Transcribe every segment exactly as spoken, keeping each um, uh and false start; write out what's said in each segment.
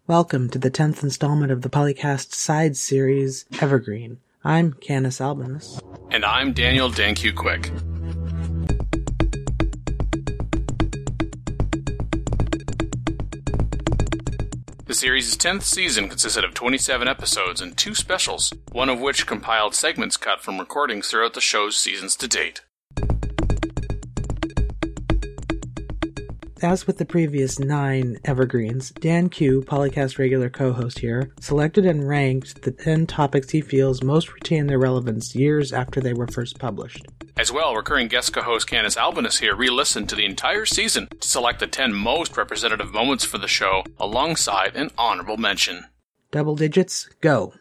Welcome to the tenth installment of the Polycast Side Series, Evergreen. I'm Canis Albinus. And I'm Daniel Danq Quick. The series' tenth season consisted of twenty-seven episodes and two specials, one of which compiled segments cut from recordings throughout the show's seasons to date. As with the previous nine Evergreens, Dan Q, Polycast regular co-host here, selected and ranked the ten topics he feels most retain their relevance years after they were first published. As well, recurring guest co-host Canis Albinus here re-listened to the entire season to select the ten most representative moments for the show, alongside an honorable mention. Double digits, go.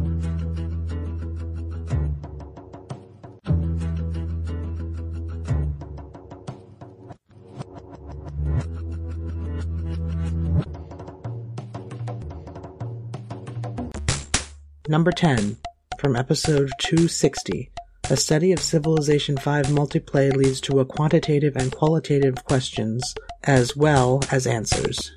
Number ten, from episode two sixty. A study of Civilization five multiplayer leads to a quantitative and qualitative questions, as well as answers.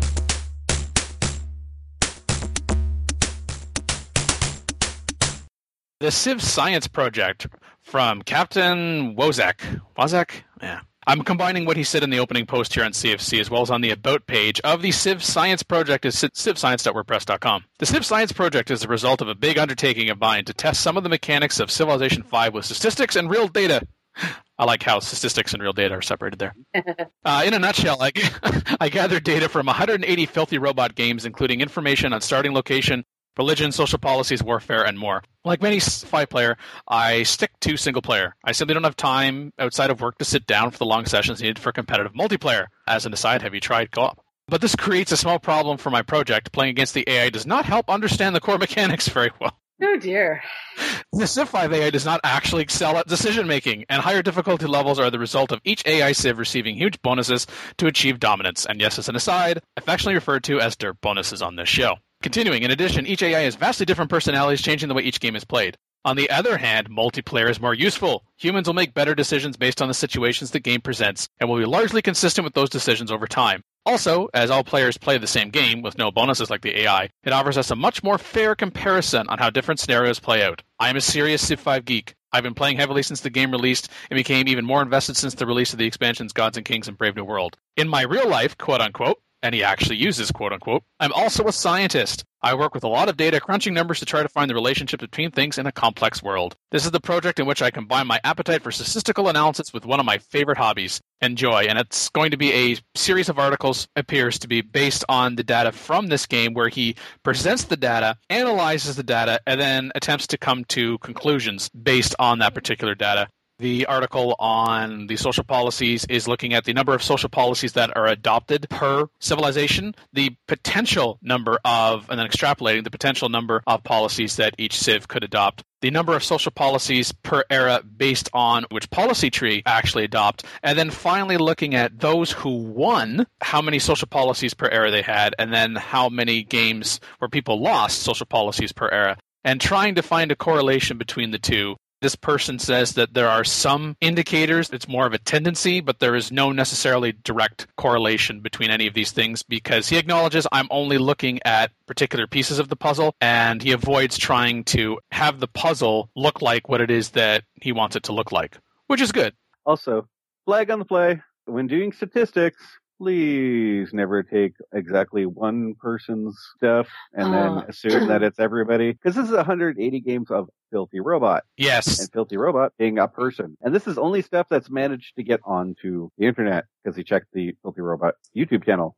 The Civ Science Project from Captain Wozak. Wozak? Yeah. I'm combining what he said in the opening post here on C F C as well as on the About page of the Civ Science Project at civ science dot wordpress dot com. The Civ Science Project is the result of a big undertaking of mine to test some of the mechanics of Civilization five with statistics and real data. I like how statistics and real data are separated there. Uh, in a nutshell, I, I gathered data from one hundred eighty Filthy Robot games, including information on starting location, religion, social policies, warfare, and more. Like many five-player, I stick to single-player. I simply don't have time outside of work to sit down for the long sessions needed for competitive multiplayer. As an aside, have you tried co-op? But this creates a small problem for my project. Playing against the A I does not help understand the core mechanics very well. Oh dear. The Civ five A I does not actually excel at decision-making, and higher difficulty levels are the result of each A I Civ receiving huge bonuses to achieve dominance. And yes, as an aside, affectionately referred to as derp bonuses on this show. Continuing, in addition, each A I has vastly different personalities, changing the way each game is played. On the other hand, multiplayer is more useful. Humans will make better decisions based on the situations the game presents, and will be largely consistent with those decisions over time. Also, as all players play the same game, with no bonuses like the A I, it offers us a much more fair comparison on how different scenarios play out. I am a serious Civ five geek. I've been playing heavily since the game released, and became even more invested since the release of the expansions Gods and Kings and Brave New World. In my real life, quote-unquote, and he actually uses quote-unquote, I'm also a scientist. I work with a lot of data, crunching numbers to try to find the relationship between things in a complex world. This is the project in which I combine my appetite for statistical analysis with one of my favorite hobbies, enjoy, and it's going to be a series of articles, appears to be based on the data from this game, where he presents the data, analyzes the data, and then attempts to come to conclusions based on that particular data. The article on the social policies is looking at the number of social policies that are adopted per civilization, the potential number of, and then extrapolating the potential number of policies that each civ could adopt, the number of social policies per era based on which policy tree actually adopt, and then finally looking at those who won, how many social policies per era they had, and then how many games where people lost social policies per era, and trying to find a correlation between the two. This person says that there are some indicators, it's more of a tendency, but there is no necessarily direct correlation between any of these things, because he acknowledges I'm only looking at particular pieces of the puzzle, and he avoids trying to have the puzzle look like what it is that he wants it to look like, which is good. Also, flag on the play, when doing statistics, please never take exactly one person's stuff and Uh. then assume that it's everybody. Because this is one hundred eighty games of Filthy Robot. Yes. And Filthy Robot being a person. And this is only stuff that's managed to get onto the internet, because he checked the Filthy Robot YouTube channel.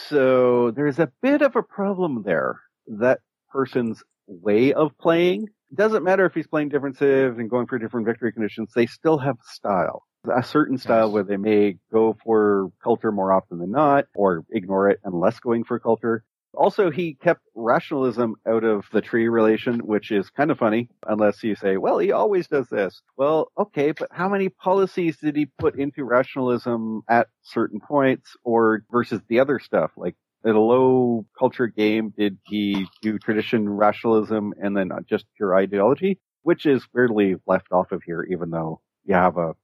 So there's a bit of a problem there. That person's way of playing, doesn't matter if he's playing different civs and going for different victory conditions, they still have style. A certain style where they may go for culture more often than not, or ignore it unless going for culture. Also, he kept rationalism out of the tree relation, which is kind of funny, unless you say, well, he always does this. Well, okay, but how many policies did he put into rationalism at certain points, or versus the other stuff? Like, in a low culture game, did he do tradition, rationalism, and then just pure ideology? Which is weirdly left off of here, even though you have a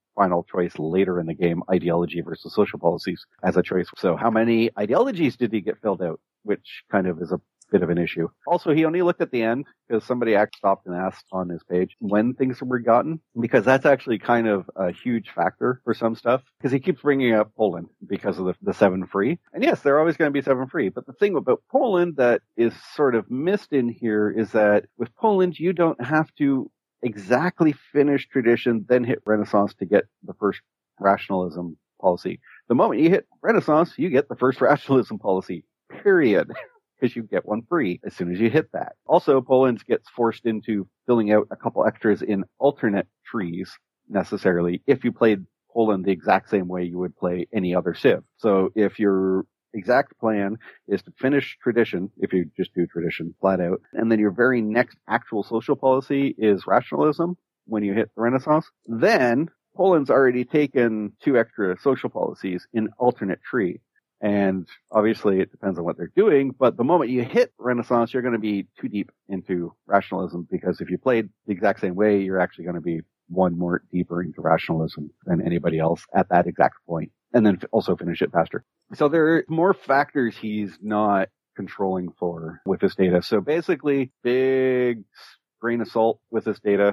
final choice later in the game, ideology versus social policies, as a choice. So how many ideologies did he get filled out? Which kind of is a bit of an issue. Also, he only looked at the end because somebody actually stopped and asked on his page when things were gotten, because that's actually kind of a huge factor for some stuff, because he keeps bringing up Poland because of the, the seven free. And yes, they're always going to be seven free. But the thing about Poland that is sort of missed in here is that with Poland, you don't have to exactly finish tradition, then hit Renaissance to get the first rationalism policy. The moment you hit Renaissance, you get the first rationalism policy, period. Because you get one free as soon as you hit that. Also, Poland gets forced into filling out a couple extras in alternate trees necessarily if you played Poland the exact same way you would play any other Civ. So if your exact plan is to finish tradition, if you just do tradition flat out, and then your very next actual social policy is rationalism when you hit the Renaissance, then Poland's already taken two extra social policies in alternate tree. And obviously it depends on what they're doing, but the moment you hit Renaissance, you're going to be too deep into rationalism, because if you played the exact same way, you're actually going to be one more deeper into rationalism than anybody else at that exact point, and then also finish it faster. So there are more factors he's not controlling for with this data. So basically, big grain of salt with this data.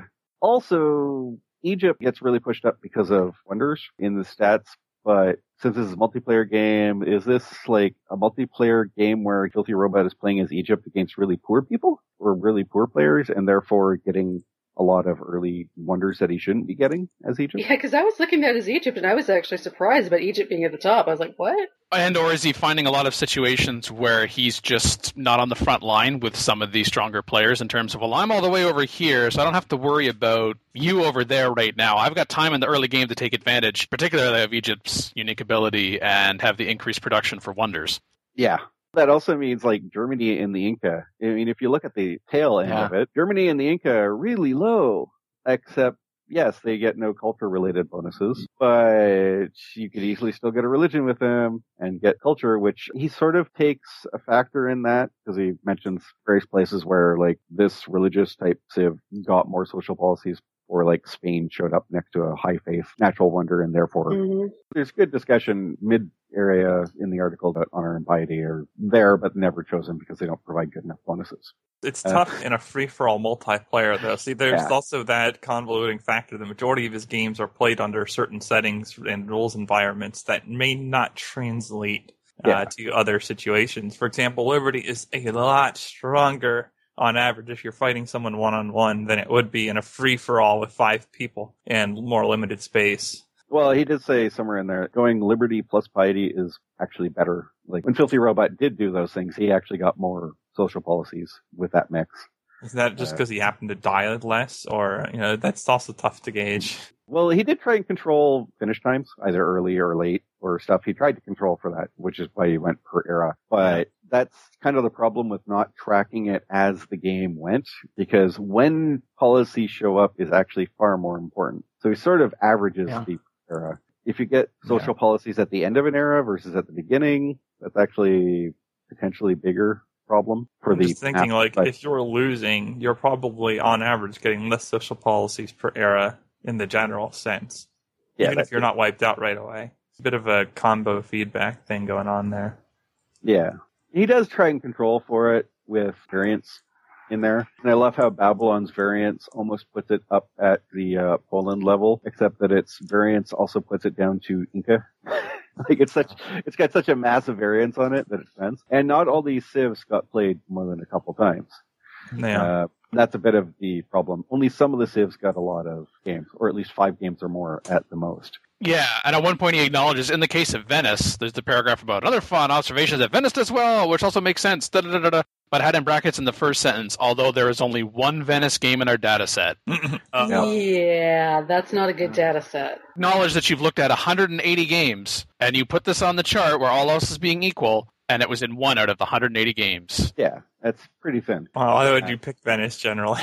Also, Egypt gets really pushed up because of wonders in the stats. But since this is a multiplayer game, is this like a multiplayer game where Filthy Robot is playing as Egypt against really poor people or really poor players and therefore getting a lot of early wonders that he shouldn't be getting as Egypt? Yeah, because I was looking at his Egypt and I was actually surprised about Egypt being at the top. I was like, what? And or is he finding a lot of situations where he's just not on the front line with some of these stronger players in terms of, well, I'm all the way over here, so I don't have to worry about you over there right now. I've got time in the early game to take advantage, particularly of Egypt's unique ability and have the increased production for wonders. Yeah. That also means like Germany and the Inca. I mean, if you look at the tail end yeah. of it, Germany and the Inca are really low, except yes, they get no culture-related bonuses, but you could easily still get a religion with them and get culture, which he sort of takes a factor in that, because he mentions various places where, like, this religious type civ got more social policies, or like Spain showed up next to a high faith natural wonder, and therefore mm-hmm. there's good discussion mid area in the article about honor and piety are there, but never chosen because they don't provide good enough bonuses. It's uh, tough in a free-for-all multiplayer, though. See, there's yeah. also that convoluting factor. The majority of his games are played under certain settings and rules environments that may not translate uh, yeah. to other situations. For example, Liberty is a lot stronger on average if you're fighting someone one-on-one than it would be in a free-for-all with five people and more limited space. Well, he did say somewhere in there, going Liberty plus Piety is actually better. Like, when Filthy Robot did do those things, he actually got more social policies with that mix. Is that just because uh, he happened to die less? Or, you know, that's also tough to gauge. Well, he did try and control finish times, either early or late or stuff. He tried to control for that, which is why he went per era. But that's kind of the problem with not tracking it as the game went, because when policies show up is actually far more important. So he sort of averages yeah. the era. If you get social yeah. policies at the end of an era versus at the beginning, that's actually potentially bigger problem for I'm the just thinking, like, but if you're losing, you're probably on average getting less social policies per era in the general sense. Yeah, even if you're it. not wiped out right away. It's a bit of a combo feedback thing going on there. Yeah. He does try and control for it with variants in there. And I love how Babylon's variance almost puts it up at the uh, Poland level, except that its variance also puts it down to Inca. Like, it's such, it's got such a massive variance on it that it depends. And not all these civs got played more than a couple times. Yeah. Uh, that's a bit of the problem. Only some of the civs got a lot of games, or at least five games or more at the most. Yeah, and at one point he acknowledges, in the case of Venice, there's the paragraph about other fun observations that Venice does well, which also makes sense, da, da, da, da, but had in brackets in the first sentence, although there is only one Venice game in our data set. uh, yeah, that's not a good data set. Acknowledge that you've looked at one hundred eighty games, and you put this on the chart where all else is being equal, and it was in one out of the one hundred eighty games. Yeah, that's pretty thin. Well, why would you pick Venice generally?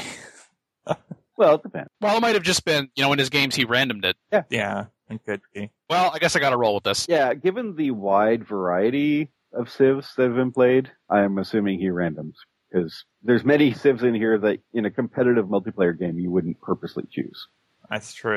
Well, it depends. Well, it might have just been, you know, in his games he randomed it. Yeah. Yeah, it could be. Well, I guess I got to roll with this. Yeah, given the wide variety of civs that have been played, I'm assuming he randoms. Because there's many civs in here that in a competitive multiplayer game you wouldn't purposely choose. That's true.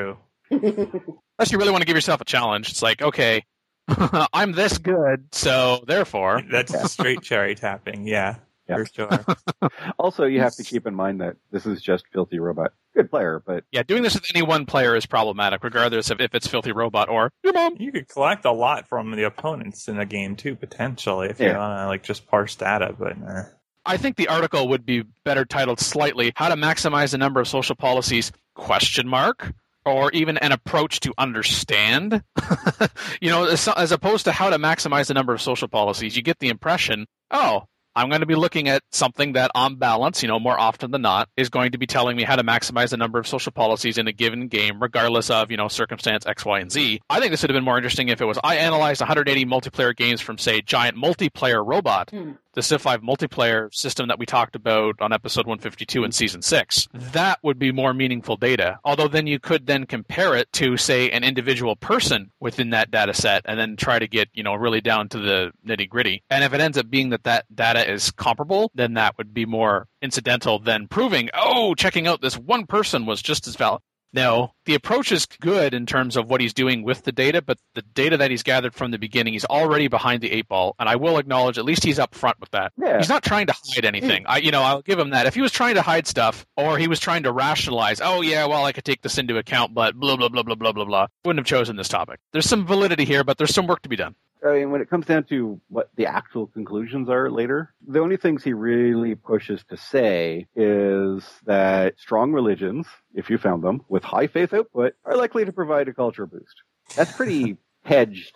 Unless you really want to give yourself a challenge. It's like, okay, I'm this good, so therefore... That's straight cherry tapping, yeah. Yeah. For sure. Also, you have to keep in mind that this is just Filthy Robot. Good player, but... Yeah, doing this with any one player is problematic, regardless of if it's Filthy Robot or your mom. You could collect a lot from the opponents in a game, too, potentially, if yeah. you want to like just parse data, but... Eh. I think the article would be better titled slightly, How to Maximize the Number of Social Policies, question mark, or even an approach to understand. You know, as, as opposed to how to maximize the number of social policies, you get the impression, oh, I'm going to be looking at something that, on balance, you know, more often than not, is going to be telling me how to maximize the number of social policies in a given game, regardless of, you know, circumstance X, Y, and Z. I think this would have been more interesting if it was, I analyzed one hundred eighty multiplayer games from, say, Giant Multiplayer Robot, hmm. the Civ five multiplayer system that we talked about on episode one fifty-two in season six. That would be more meaningful data. Although then you could then compare it to, say, an individual person within that data set and then try to get, you know, really down to the nitty gritty. And if it ends up being that that data is comparable, then that would be more incidental than proving, oh, checking out this one person was just as valid. No, the approach is good in terms of what he's doing with the data, but the data that he's gathered from the beginning, he's already behind the eight ball, and I will acknowledge at least he's up front with that. Yeah. He's not trying to hide anything. I, you know, I'll give him that. If he was trying to hide stuff, or he was trying to rationalize, oh yeah, well, I could take this into account, but blah, blah, blah, blah, blah, blah, blah, wouldn't have chosen this topic. There's some validity here, but there's some work to be done. I mean, when it comes down to what the actual conclusions are later, the only things he really pushes to say is that strong religions, if you found them, with high faith output, are likely to provide a culture boost. That's pretty hedged.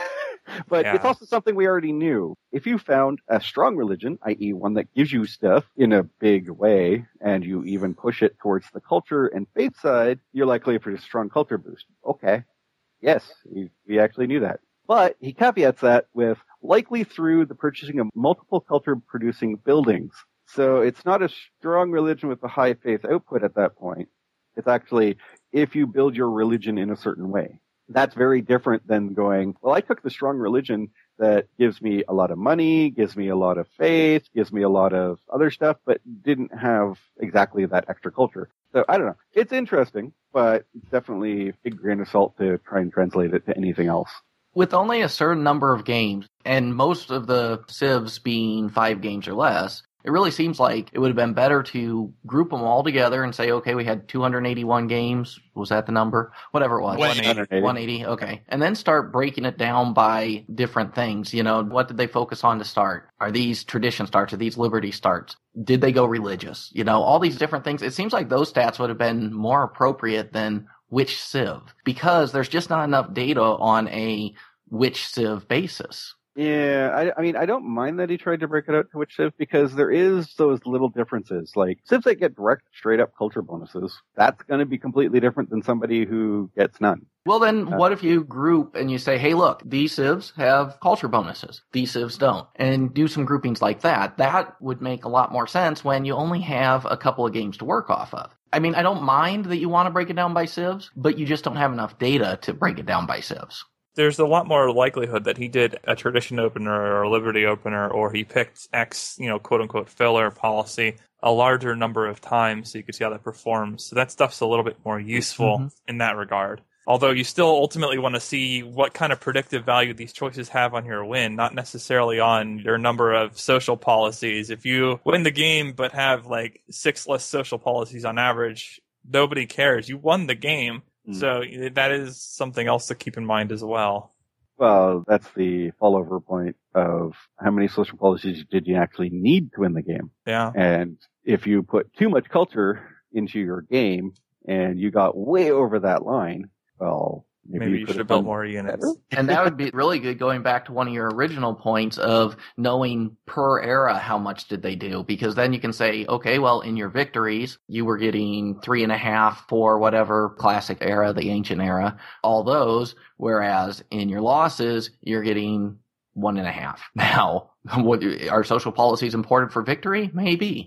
But yeah. It's also something we already knew. If you found a strong religion, that is one that gives you stuff in a big way, and you even push it towards the culture and faith side, you're likely for a strong culture boost. Okay. Yes, we, we actually knew that. But he caveats that with likely through the purchasing of multiple culture-producing buildings. So it's not a strong religion with a high faith output at that point. It's actually if you build your religion in a certain way. That's very different than going, well, I took the strong religion that gives me a lot of money, gives me a lot of faith, gives me a lot of other stuff, but didn't have exactly that extra culture. So I don't know. It's interesting, but it's definitely a big grain of salt to try and translate it to anything else. With only a certain number of games, and most of the civs being five games or less, it really seems like it would have been better to group them all together and say, okay, we had two hundred eighty-one games. Was that the number? Whatever it was. one eighty. one eighty, okay. And then start breaking it down by different things. You know, what did they focus on to start? Are these tradition starts? Are these liberty starts? Did they go religious? You know, all these different things. It seems like those stats would have been more appropriate than which civ, because there's just not enough data on a which civ basis. Yeah, I, I mean, I don't mind that he tried to break it out to which civ, because there is those little differences. Like, civs that get direct, straight-up culture bonuses, that's going to be completely different than somebody who gets none. Well, then, uh, what if you group and you say, hey, look, these civs have culture bonuses, these civs don't, and do some groupings like that? That would make a lot more sense when you only have a couple of games to work off of. I mean, I don't mind that you want to break it down by civs, but you just don't have enough data to break it down by civs. There's a lot more likelihood that he did a tradition opener or a liberty opener, or he picked X, you know, quote unquote filler policy a larger number of times so you could see how that performs. So that stuff's a little bit more useful mm-hmm. in that regard. Although you still ultimately want to see what kind of predictive value these choices have on your win, not necessarily on your number of social policies. If you win the game but have like six less social policies on average, nobody cares. You won the game. So that is something else to keep in mind as well. Well, that's the fallover point of how many social policies did you actually need to win the game. Yeah. And if you put too much culture into your game and you got way over that line, well, maybe, maybe you, you should have built more units. And that would be really good, going back to one of your original points of knowing per era how much did they do, because then you can say, okay, well, in your victories, you were getting three and a half for whatever classic era, the ancient era, all those, whereas in your losses, you're getting one and a half. Now, what, are social policies important for victory? Maybe.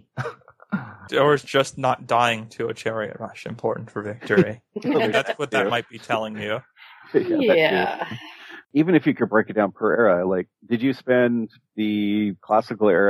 Or is just not dying to a chariot rush important for victory? That's what that might be telling you. Yeah. yeah. Even if you could break it down per era, like, did you spend the classical era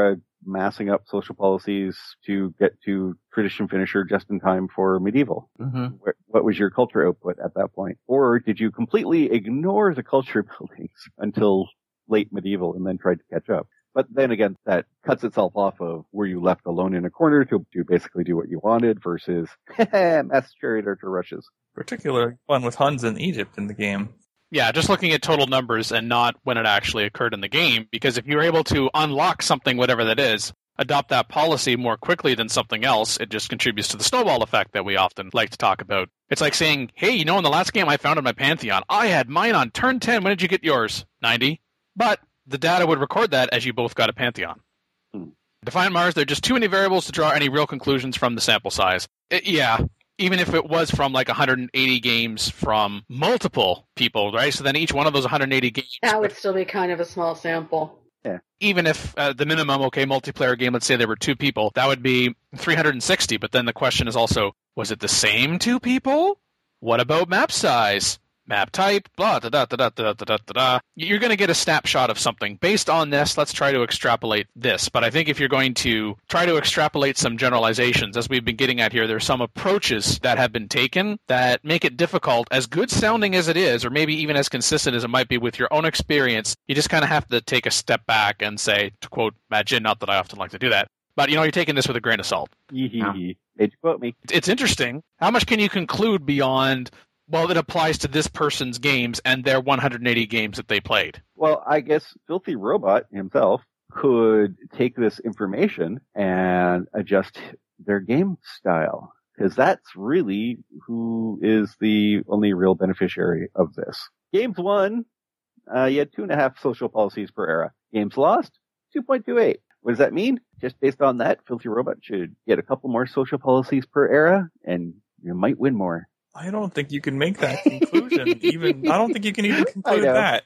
massing up social policies to get to tradition finisher just in time for medieval? Mm-hmm. What was your culture output at that point? Or did you completely ignore the culture buildings until late medieval and then tried to catch up? But then again, that cuts itself off of were you left alone in a corner to, to basically do what you wanted versus mass chariot archer rushes. Particularly fun with Huns in Egypt in the game. Yeah, just looking at total numbers and not when it actually occurred in the game, because if you're able to unlock something, whatever that is, adopt that policy more quickly than something else, it just contributes to the snowball effect that we often like to talk about. It's like saying, hey, you know, in the last game I found in my Pantheon, I had mine on turn ten. When did you get yours? ninety. But the data would record that as you both got a Pantheon. Hmm. Defiant Mars, there are just too many variables to draw any real conclusions from the sample size. It, yeah. Even if it was from like one hundred eighty games from multiple people, right? So then each one of those one hundred eighty games... That would still be kind of a small sample. Yeah. Even if uh, the minimum, okay, multiplayer game, let's say there were two people, that would be three hundred sixty. But then the question is also, was it the same two people? What about map size? Map type, blah, da da da da da da da da. You're going to get a snapshot of something. Based on this, let's try to extrapolate this. But I think if you're going to try to extrapolate some generalizations, as we've been getting at here, there's some approaches that have been taken that make it difficult, as good sounding as it is, or maybe even as consistent as it might be with your own experience. You just kind of have to take a step back and say, to quote Matt Jin, not that I often like to do that, but, you know, you're taking this with a grain of salt. Yeah. Made you quote me. It's interesting. How much can you conclude beyond... well, it applies to this person's games and their one hundred eighty games that they played? Well, I guess Filthy Robot himself could take this information and adjust their game style, because that's really who is the only real beneficiary of this. Games won, uh, you had two and a half social policies per era. Games lost, two point two eight. What does that mean? Just based on that, Filthy Robot should get a couple more social policies per era, and you might win more. I don't think you can make that conclusion. even I don't think you can even conclude that.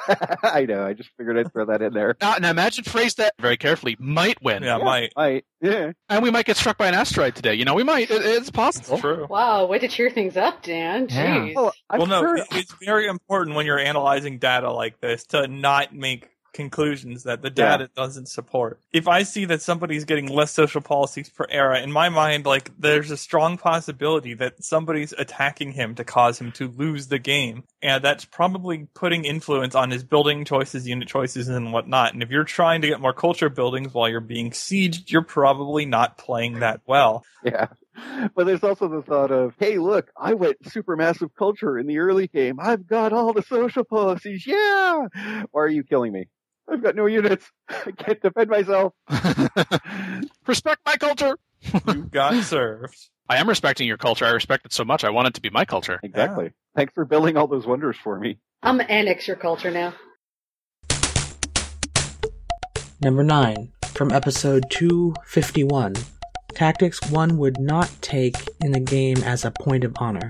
I know. I just figured I'd throw that in there. Now, now imagine, phrase that very carefully. Might win. Yeah, Yeah, might. Might. Yeah. And we might get struck by an asteroid today. You know, we might. It, it's possible. True. Wow, way to cheer things up, Dan. Yeah. Jeez. Oh, I've Well, no, heard- it- it's very important when you're analyzing data like this to not make conclusions that the data yeah. doesn't support. If I see that somebody's getting less social policies per era, in my mind, like, there's a strong possibility that somebody's attacking him to cause him to lose the game. And that's probably putting influence on his building choices, unit choices, and whatnot. And if you're trying to get more culture buildings while you're being sieged, you're probably not playing that well. Yeah. But there's also the thought of, hey, look, I went supermassive culture in the early game. I've got all the social policies. Yeah. Why are you killing me? I've got no units. I can't defend myself. Respect my culture. You got served. I am respecting your culture. I respect it so much. I want it to be my culture. Exactly. Yeah. Thanks for building all those wonders for me. I'm gonna annex your culture now. Number nine, from episode two fifty-one. Tactics one would not take in the game as a point of honor.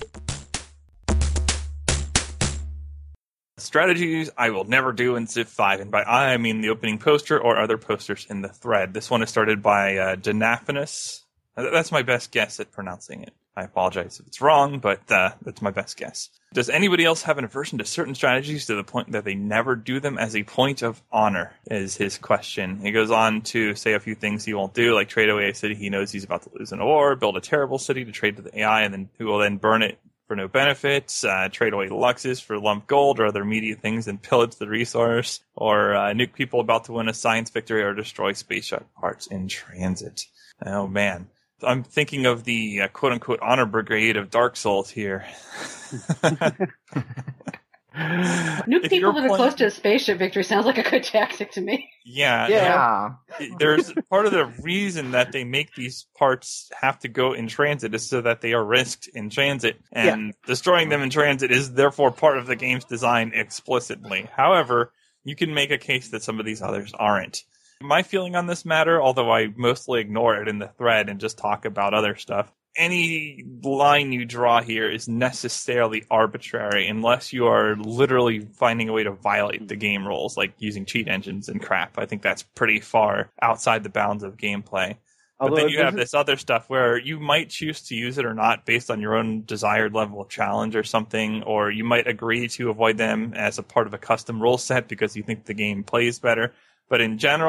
Strategies I will never do in Civ five, and by I, I mean the opening poster or other posters in the thread. This one is started by uh, Denaphanus. That's my best guess at pronouncing it. I apologize if it's wrong, but uh, that's my best guess. Does anybody else have an aversion to certain strategies to the point that they never do them as a point of honor, is his question. He goes on to say a few things he won't do, like trade away a city he knows he's about to lose in a war, build a terrible city to trade to the A I, and then who will then burn it for no benefits, uh, trade away Luxus for lump gold or other immediate things and pillage the resource, or uh, nuke people about to win a science victory or destroy space shuttle parts in transit. Oh man. I'm thinking of the uh, quote-unquote honor brigade of Dark Souls here. Nuke If people you're that are playing- close to a spaceship victory sounds like a good tactic to me. Yeah. Yeah. Yeah. There's part of the reason that they make these parts have to go in transit is so that they are risked in transit, and destroying them in transit is therefore part of the game's design explicitly. However, you can make a case that some of these others aren't. My feeling on this matter, although I mostly ignore it in the thread and just talk about other stuff, any line you draw here is necessarily arbitrary unless you are literally finding a way to violate the game rules, like using cheat engines and crap. I think that's pretty far outside the bounds of gameplay. But Although then you this have is- this other stuff where you might choose to use it or not based on your own desired level of challenge or something, or you might agree to avoid them as a part of a custom rule set because you think the game plays better. But in general,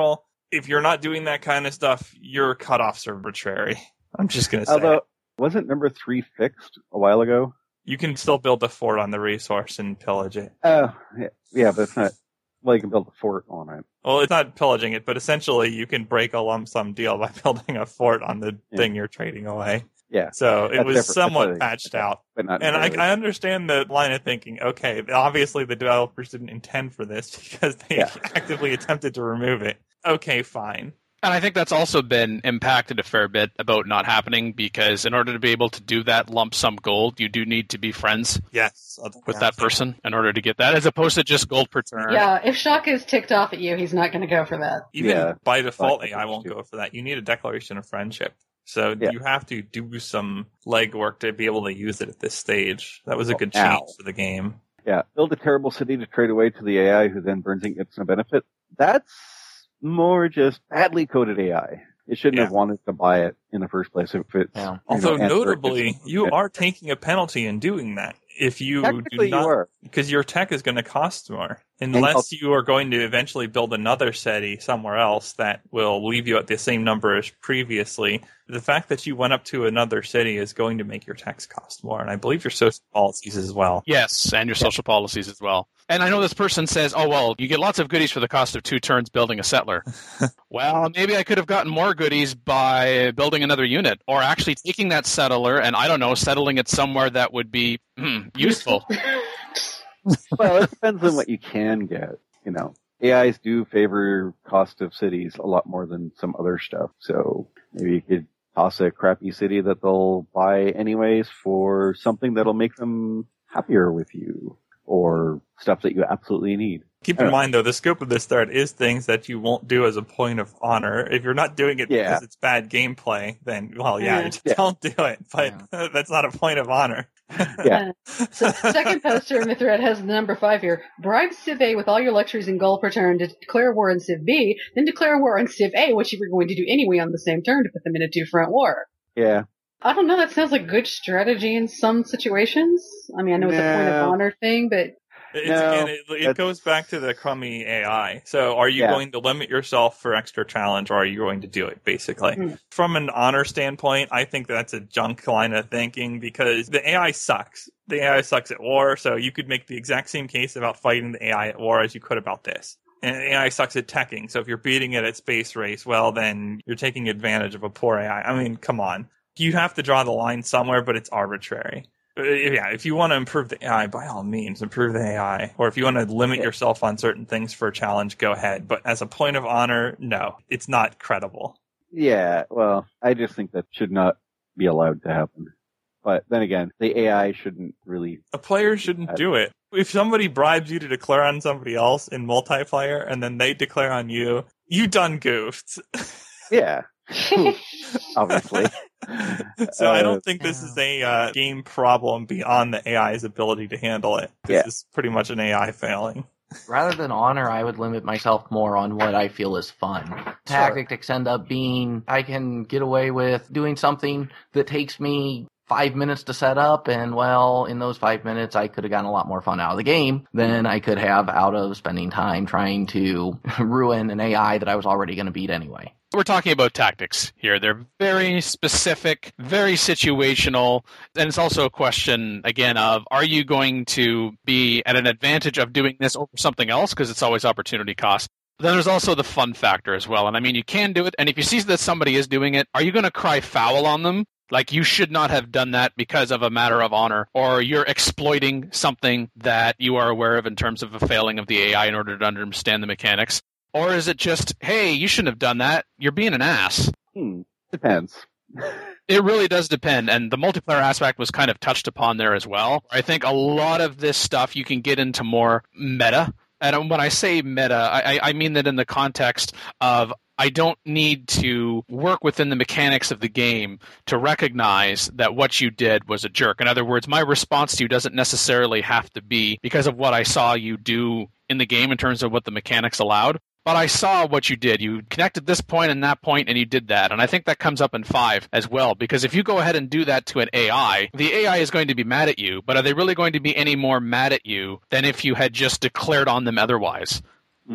if you're not doing that kind of stuff, your cutoffs are arbitrary. I'm just going to say. Although, wasn't number three fixed a while ago? You can still build a fort on the resource and pillage it. Oh, uh, yeah, yeah, but it's not. Well, you can build a fort on it. Well, it's not pillaging it, but essentially you can break a lump sum deal by building a fort on the yeah. thing you're trading away. Yeah. So it That's was different. somewhat patched out. But not and I, entirely. I understand the line of thinking, okay, obviously the developers didn't intend for this because they Yeah. actively attempted to remove it. Okay, fine. And I think that's also been impacted a fair bit about not happening because in order to be able to do that lump sum gold, you do need to be friends Yes. with that person in order to get that, as opposed to just gold per turn. Yeah, if Shock is ticked off at you, he's not going to go for that. Even Yeah. by default, But- A I won't go for that. You need a declaration of friendship. So Yeah. you have to do some legwork to be able to use it at this stage. That was a good Ow. change for the game. Yeah, build a terrible city to trade away to the A I who then burns it gets no benefit. That's more just badly coded A I. It shouldn't Yeah. have wanted to buy it in the first place if it's... Yeah. you Although know, answer it notably, just- you are taking a penalty in doing that. If you Technically do not, you are. because your tech is going to cost more, unless you are going to eventually build another city somewhere else that will leave you at the same number as previously. The fact that you went up to another city is going to make your tax cost more, and I believe your social policies as well. Yes, and your social policies as well. And I know this person says, oh, well, you get lots of goodies for the cost of two turns building a settler. Well, maybe I could have gotten more goodies by building another unit, or actually taking that settler and, I don't know, settling it somewhere that would be hmm, useful. Well, it depends on what you can get, you know. A Is do favor cost of cities a lot more than some other stuff, so maybe you could toss a crappy city that they'll buy anyways for something that'll make them happier with you, or stuff that you absolutely need. Keep in mind, though, the scope of this thread is things that you won't do as a point of honor. If you're not doing it Yeah. because it's bad gameplay, then, well, yeah, Yeah. just Yeah. don't do it. But that's not a point of honor. Yeah. So, second poster in the thread has the number five here. Bribe Civ A with all your luxuries and gold per turn to declare war on Civ B, then declare war on Civ A, which you were going to do anyway on the same turn to put them in a two-front war. Yeah. I don't know, that sounds like good strategy in some situations. I mean, I know it's a point of No. honor thing, but It's, No, again, it, it that's- goes back to the crummy A I. So are you Yeah. going to limit yourself for extra challenge, or are you going to do it, basically? Mhm. From an honor standpoint, I think that's a junk line of thinking because the A I sucks. The A I sucks at war, so you could make the exact same case about fighting the A I at war as you could about this. And A I sucks at teching, so if you're beating it at space race, well, then you're taking advantage of a poor A I. I mean, come on. You have to draw the line somewhere, but it's arbitrary. Uh, Yeah, if you want to improve the A I, by all means, improve the A I. Or if you want to limit yourself on certain things for a challenge, go ahead. But as a point of honor, no, it's not credible. Yeah, well, I just think that should not be allowed to happen. But then again, the A I shouldn't really... A player shouldn't do it. If somebody bribes you to declare on somebody else in multiplayer and then they declare on you, you done goofed. Yeah. Obviously. So I Uh, don't think this is a uh, game problem beyond the A I's ability to handle it. This Yeah. is pretty much an A I failing. Rather than honor, I would limit myself more on what I feel is fun. Tactics end up being, I can get away with doing something that takes me five minutes to set up, and well, in those five minutes, I could have gotten a lot more fun out of the game than I could have out of spending time trying to ruin an A I that I was already going to beat anyway. We're talking about tactics here. They're very specific, very situational, and it's also a question, again, of are you going to be at an advantage of doing this over something else, because it's always opportunity cost. Then there's also the fun factor as well. And I mean, you can do it, and if you see that somebody is doing it, are you going to cry foul on them? Like, you should not have done that because of a matter of honor, or you're exploiting something that you are aware of in terms of a failing of the A I in order to understand the mechanics? Or is it just, hey, you shouldn't have done that, you're being an ass? Hmm. Depends. It really does depend, and the multiplayer aspect was kind of touched upon there as well. I think a lot of this stuff you can get into more meta, and when I say meta, I, I mean that in the context of I don't need to work within the mechanics of the game to recognize that what you did was a jerk. In other words, my response to you doesn't necessarily have to be because of what I saw you do in the game in terms of what the mechanics allowed. But I saw what you did. You connected this point and that point, and you did that. And I think that comes up in five as well, because if you go ahead and do that to an A I, the A I is going to be mad at you, but are they really going to be any more mad at you than if you had just declared on them otherwise? Mm.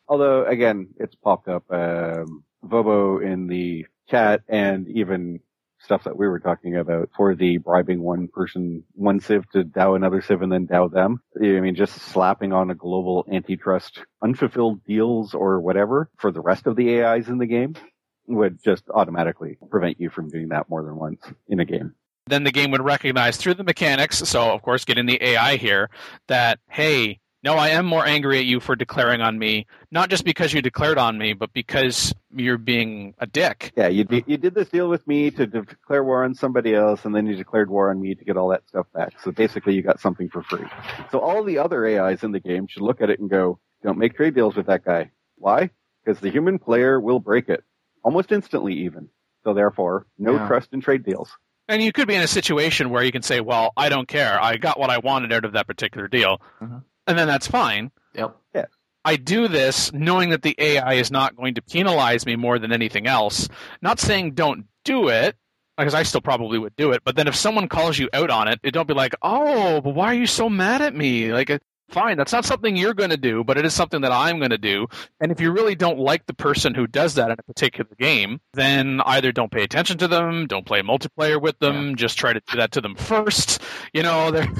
Although, again, it's popped up, um, Vobo in the chat and even stuff that we were talking about for the bribing one person, one civ to dow another civ and then dow them. I mean, just slapping on a global antitrust unfulfilled deals or whatever for the rest of the A Is in the game would just automatically prevent you from doing that more than once in a game. Then the game would recognize through the mechanics, so of course getting the A I here, that, hey, no, I am more angry at you for declaring on me, not just because you declared on me, but because you're being a dick. Yeah, you did, you did this deal with me to declare war on somebody else, and then you declared war on me to get all that stuff back. So basically you got something for free. So all the other A Is in the game should look at it and go, don't make trade deals with that guy. Why? Because the human player will break it. Almost instantly even. So therefore, no yeah. trust in trade deals. And you could be in a situation where you can say, well, I don't care. I got what I wanted out of that particular deal. Mm-hmm. And then that's fine. Yep. Yeah. I do this knowing that the A I is not going to penalize me more than anything else. Not saying don't do it, because I still probably would do it. But then if someone calls you out on it, it don't be like, oh, but why are you so mad at me? Like, fine, that's not something you're going to do, but it is something that I'm going to do. And if you really don't like the person who does that in a particular game, then either don't pay attention to them, don't play multiplayer with them, yeah. just try to do that to them first. You know, they're...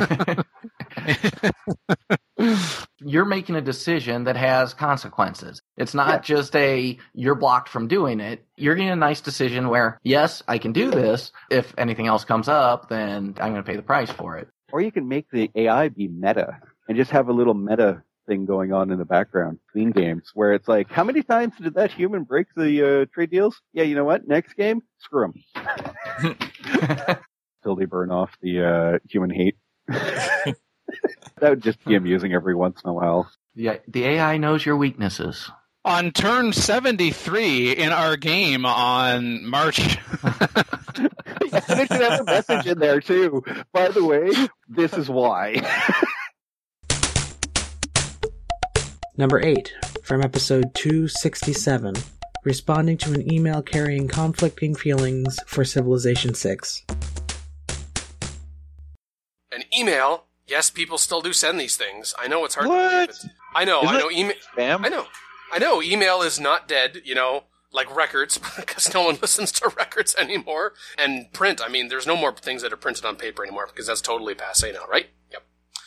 You're making a decision that has consequences. It's not yeah. just a, you're blocked from doing it. You're getting a nice decision where, yes, I can do this. If anything else comes up, then I'm going to pay the price for it. Or you can make the A I be meta and just have a little meta thing going on in the background between games where it's like, how many times did that human break the uh, trade deals? Yeah, you know what? Next game, screw them. Till they burn off the uh, human hate. That would just be amusing every once in a while. Yeah, the A I knows your weaknesses. On turn seventy-three in our game on March... And it should have a message in there, too. By the way, this is why. Number eight, from episode two sixty-seven, responding to an email carrying conflicting feelings for Civilization six. An email? Yes, people still do send these things. I know it's hard what? to believe it. I know, Isn't I know. Email. Spam? I know. I know. Email is not dead, you know, like records, because no one listens to records anymore. And print, I mean, there's no more things that are printed on paper anymore, because that's totally passé now, right? Yep.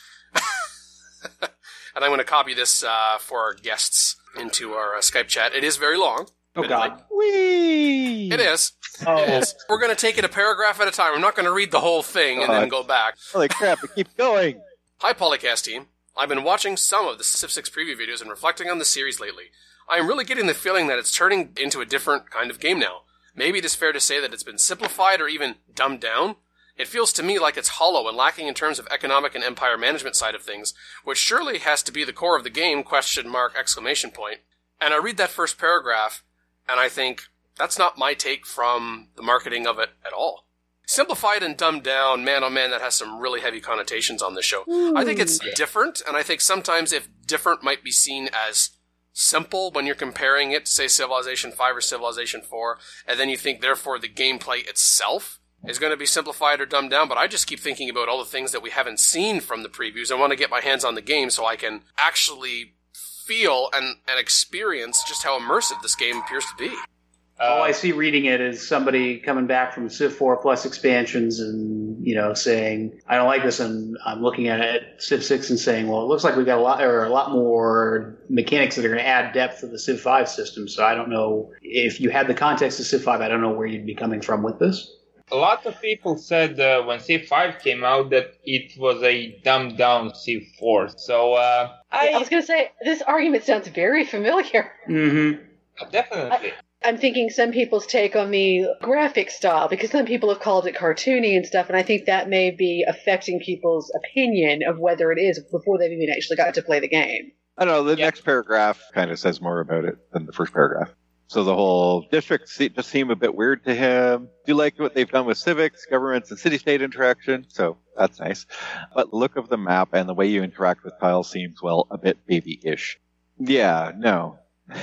And I'm going to copy this uh, for our guests into our uh, Skype chat. It is very long. Oh, God. Like, Whee! It is. Oh. It is. We're going to take it a paragraph at a time. I'm not going to read the whole thing and God. then go back. Holy crap, it keeps going. Hi, Polycast team. I've been watching some of the Civ six preview videos and reflecting on the series lately. I am really getting the feeling that it's turning into a different kind of game now. Maybe it is fair to say that it's been simplified or even dumbed down. It feels to me like it's hollow and lacking in terms of economic and empire management side of things, which surely has to be the core of the game, question mark, exclamation point. And I read that first paragraph, and I think, that's not my take from the marketing of it at all. Simplified and dumbed down, man oh man, that has some really heavy connotations on this show. Ooh. I think it's different, and I think sometimes if different might be seen as simple when you're comparing it to, say, Civilization five or Civilization four, and then you think, therefore, the gameplay itself is going to be simplified or dumbed down, but I just keep thinking about all the things that we haven't seen from the previews. I want to get my hands on the game so I can actually feel and, and experience just how immersive this game appears to be. All I see reading it is somebody coming back from Civ four plus expansions and, you know, saying, I don't like this, and I'm looking at it, Civ six, and saying, well, it looks like we got a lot, or a lot more mechanics that are going to add depth to the Civ five system, so I don't know, if you had the context of Civ five, I don't know where you'd be coming from with this. A lot of people said uh, when Civ five came out that it was a dumbed down Civ four, so uh, I... I was going to say, this argument sounds very familiar. Mm-hmm. Definitely. I- I'm thinking some people's take on the graphic style, because some people have called it cartoony and stuff, and I think that may be affecting people's opinion of whether it is before they've even actually got to play the game. I don't know, the Yeah. next paragraph kind of says more about it than the first paragraph. So the whole districts se- just seem a bit weird to him. Do you like what they've done with civics, governments, and city-state interaction? So that's nice. But the look of the map and the way you interact with tiles seems, well, a bit baby-ish. Yeah, no.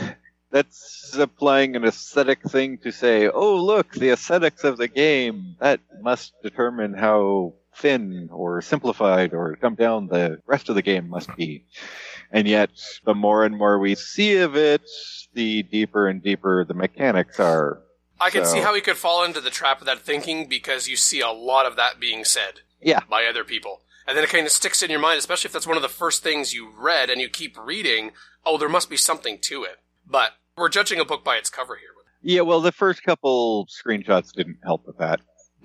That's applying an aesthetic thing to say, oh, look, the aesthetics of the game. That must determine how thin or simplified or dumbed down the rest of the game must be. And yet, the more and more we see of it, the deeper and deeper the mechanics are. I can so, see how he could fall into the trap of that thinking, because you see a lot of that being said yeah. by other people. And then it kind of sticks in your mind, especially if that's one of the first things you read and you keep reading, oh, there must be something to it. But we're judging a book by its cover here. Yeah, well, the first couple screenshots didn't help with that.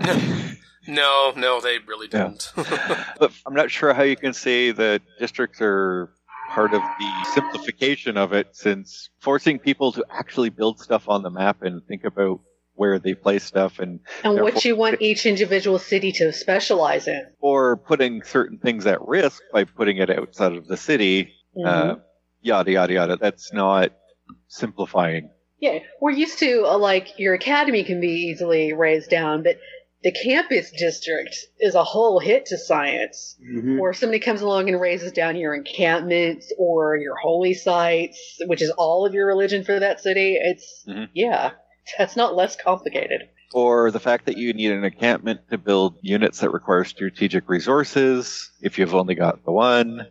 no, no, they really didn't. Yeah. But I'm not sure how you can say that districts are part of the simplification of it, since forcing people to actually build stuff on the map and think about where they place stuff and and what you want each individual city to specialize in, or putting certain things at risk by putting it outside of the city, mm-hmm. uh, yada yada yada. That's not simplifying. Yeah, we're used to uh, like your academy can be easily raised down, but the campus district is a whole hit to science. Mm-hmm. Or if somebody comes along and raises down your encampments or your holy sites, which is all of your religion for that city, it's mm-hmm. yeah. That's not less complicated. Or the fact that you need an encampment to build units that require strategic resources if you've only got the one.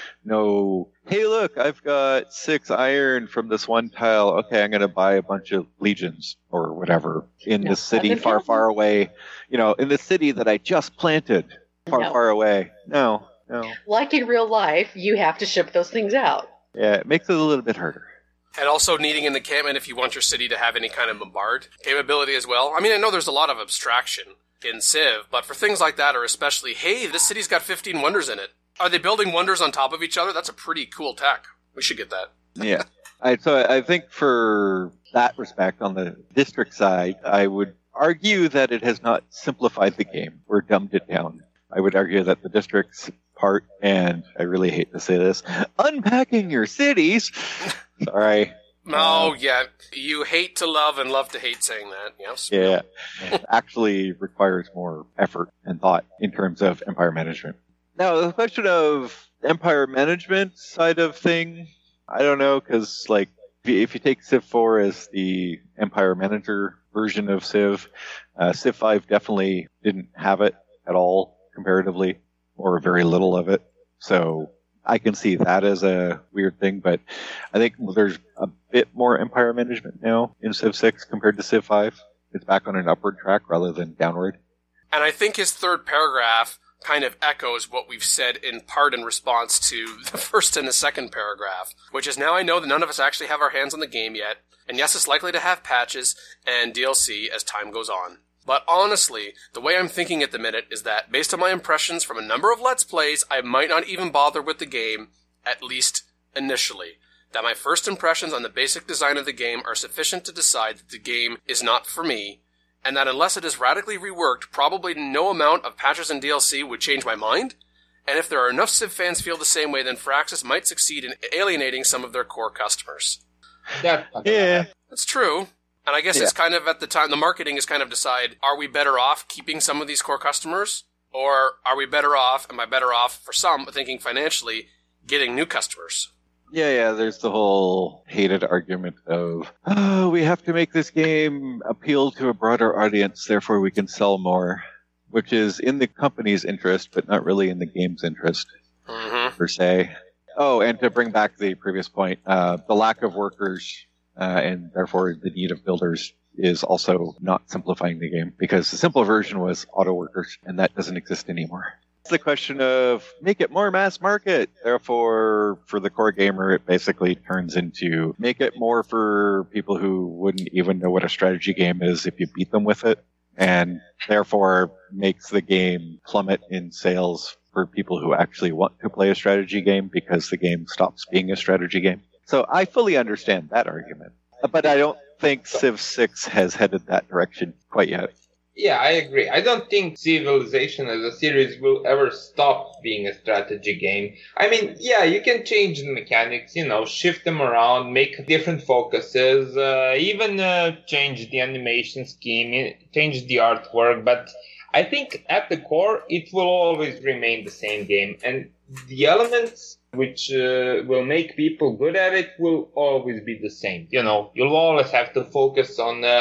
No, hey, look, I've got six iron from this one tile. Okay, I'm going to buy a bunch of legions or whatever in no, the city far, far away. You know, in the city that I just planted far, no. far away. No, no. Like in real life, you have to ship those things out. Yeah, it makes it a little bit harder. And also needing an encampment if you want your city to have any kind of bombard capability as well. I mean, I know there's a lot of abstraction in Civ, but for things like that, or especially, hey, this city's got fifteen wonders in it. Are they building wonders on top of each other? That's a pretty cool tech. We should get that. Yeah. I, so I think for that respect, on the district side, I would argue that it has not simplified the game or dumbed it down. I would argue that the district's part, and I really hate to say this, unpacking your cities... Sorry. Oh, yeah. You hate to love and love to hate saying that. Yes. Yeah. Actually requires more effort and thought in terms of empire management. Now, the question of empire management side of thing, I don't know, because, like, if you take Civ four as the empire manager version of Civ, uh, Civ five definitely didn't have it at all, comparatively, or very little of it. So... I can see that as a weird thing, but I think there's a bit more empire management now in Civ six compared to Civ five. It's back on an upward track rather than downward. And I think his third paragraph kind of echoes what we've said in part in response to the first and the second paragraph, which is now I know that none of us actually have our hands on the game yet, and yes, it's likely to have patches and D L C as time goes on. But honestly, the way I'm thinking at the minute is that, based on my impressions from a number of Let's Plays, I might not even bother with the game, at least initially. That my first impressions on the basic design of the game are sufficient to decide that the game is not for me, and that unless it is radically reworked, probably no amount of patches and D L C would change my mind. And if there are enough Civ fans feel the same way, then Firaxis might succeed in alienating some of their core customers. That, yeah. That's true. And I guess yeah. it's kind of at the time, the marketing is kind of decide, are we better off keeping some of these core customers? Or are we better off, am I better off, for some, thinking financially, getting new customers? Yeah, yeah, there's the whole hated argument of, oh, we have to make this game appeal to a broader audience, therefore we can sell more. Which is in the company's interest, but not really in the game's interest, mm-hmm. per se. Oh, and to bring back the previous point, uh, the lack of workers... Uh, and therefore the need of builders is also not simplifying the game, because the simple version was auto workers, and that doesn't exist anymore. It's the question of make it more mass market. Therefore, for the core gamer, it basically turns into make it more for people who wouldn't even know what a strategy game is if you beat them with it, and therefore makes the game plummet in sales for people who actually want to play a strategy game, because the game stops being a strategy game. So I fully understand that argument, but I don't think Civ six has headed that direction quite yet. Yeah, I agree. I don't think Civilization as a series will ever stop being a strategy game. I mean, yeah, you can change the mechanics, you know, shift them around, make different focuses, uh, even uh, change the animation scheme, change the artwork, but I think at the core, it will always remain the same game, and the elements which uh, will make people good at it will always be the same. You know, you'll always have to focus on uh,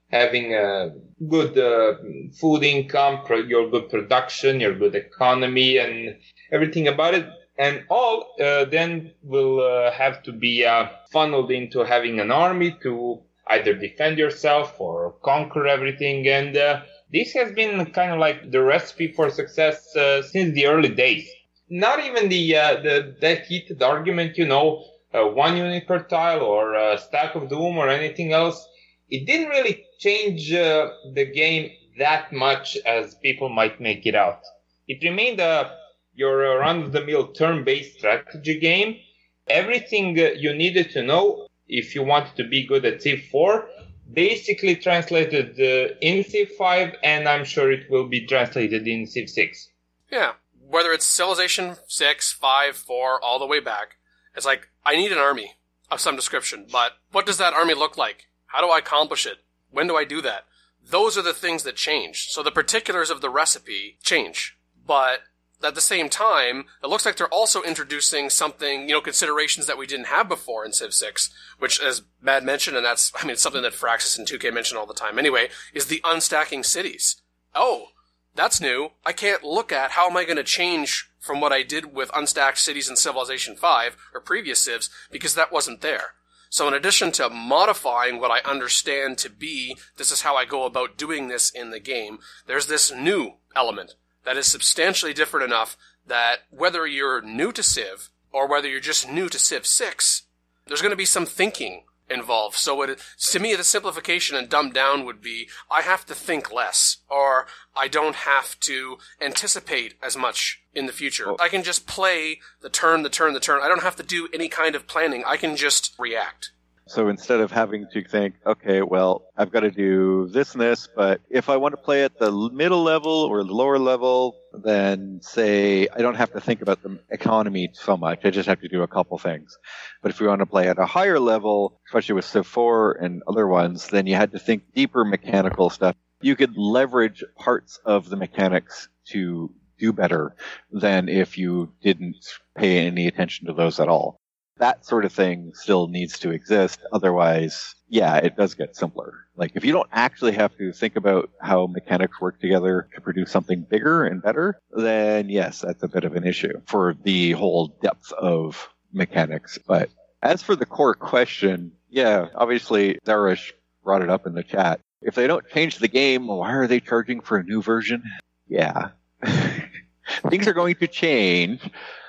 having a good uh, food income, pro- your good production, your good economy, and everything about it. And all uh, then will uh, have to be uh, funneled into having an army to either defend yourself or conquer everything. And uh, this has been kind of like the recipe for success uh, since the early days. Not even the uh, the that heated argument, you know, uh, one unit per tile or a stack of doom or anything else. It didn't really change uh, the game that much as people might make it out. It remained a your run-of-the-mill turn-based strategy game. Everything uh, you needed to know if you wanted to be good at Civ four, basically translated uh, in Civ five, and I'm sure it will be translated in Civ six. Yeah, whether it's Civilization six, five, four, all the way back, it's like, I need an army of some description, but what does that army look like? How do I accomplish it? When do I do that? Those are the things that change. So the particulars of the recipe change, but at the same time, it looks like they're also introducing something, you know, considerations that we didn't have before in Civ six, which, as Matt mentioned, and that's, I mean, it's something that Firaxis and two K mention all the time anyway, is the unstacking cities. Oh, that's new. I can't look at how am I going to change from what I did with unstacked cities in Civilization five or previous Civs, because that wasn't there. So in addition to modifying what I understand to be, this is how I go about doing this in the game, there's this new element that is substantially different enough that whether you're new to Civ or whether you're just new to Civ six, there's going to be some thinking involved. So it, to me, the simplification and dumbed down would be, I have to think less, or I don't have to anticipate as much in the future. I can just play the turn, the turn, the turn. I don't have to do any kind of planning. I can just react. So instead of having to think, okay, well, I've got to do this and this, but if I want to play at the middle level or the lower level, then say I don't have to think about the economy so much. I just have to do a couple things. But if you want to play at a higher level, especially with Civ four and other ones, then you had to think deeper mechanical stuff. You could leverage parts of the mechanics to do better than if you didn't pay any attention to those at all. That sort of thing still needs to exist. Otherwise, yeah, it does get simpler. Like, if you don't actually have to think about how mechanics work together to produce something bigger and better, then yes, that's a bit of an issue for the whole depth of mechanics. But as for the core question, yeah, obviously, Zarish brought it up in the chat. If they don't change the game, why are they charging for a new version? Yeah. Things are going to change.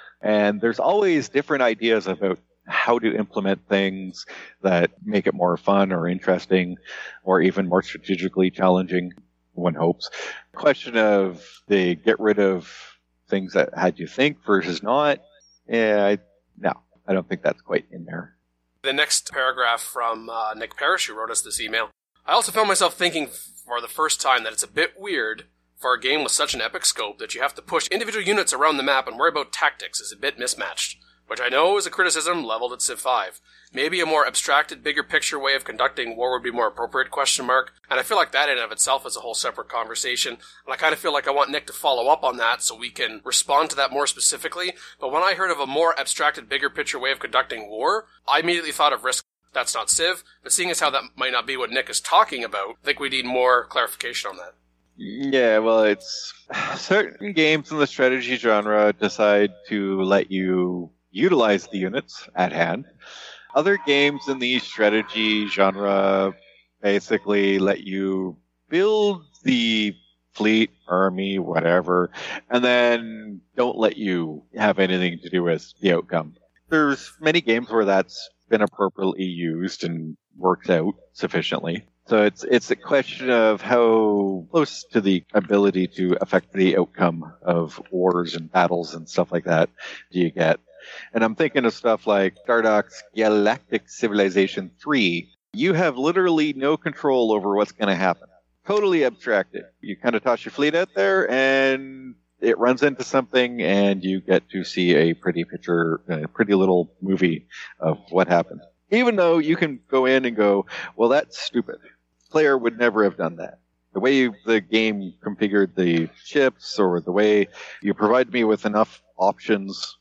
And there's always different ideas about how to implement things that make it more fun or interesting or even more strategically challenging, one hopes. Question of they get rid of things that had you think versus not. Yeah, I, no, I don't think that's quite in there. The next paragraph from uh, Nick Parrish, who wrote us this email. I also found myself thinking for the first time that it's a bit weird for a game with such an epic scope that you have to push individual units around the map and worry about tactics is a bit mismatched, which I know is a criticism leveled at Civ five. Maybe a more abstracted, bigger picture way of conducting war would be more appropriate, question mark. And I feel like that in and of itself is a whole separate conversation, and I kind of feel like I want Nick to follow up on that so we can respond to that more specifically. But when I heard of a more abstracted, bigger picture way of conducting war, I immediately thought of Risk. That's not Civ, but seeing as how that might not be what Nick is talking about, I think we need more clarification on that. Yeah, well, it's certain games in the strategy genre decide to let you utilize the units at hand. Other games in the strategy genre basically let you build the fleet, army, whatever, and then don't let you have anything to do with the outcome. There's many games where that's been appropriately used and works out sufficiently. So it's it's a question of how close to the ability to affect the outcome of wars and battles and stuff like that do you get. And I'm thinking of stuff like Stardock's Galactic Civilization three. You have literally no control over what's going to happen. Totally abstracted. You kind of toss your fleet out there and it runs into something and you get to see a pretty picture, a pretty little movie of what happened. Even though you can go in and go, well, that's stupid. Player would never have done that. The way you, the game configured the ships or the way you provide me with enough options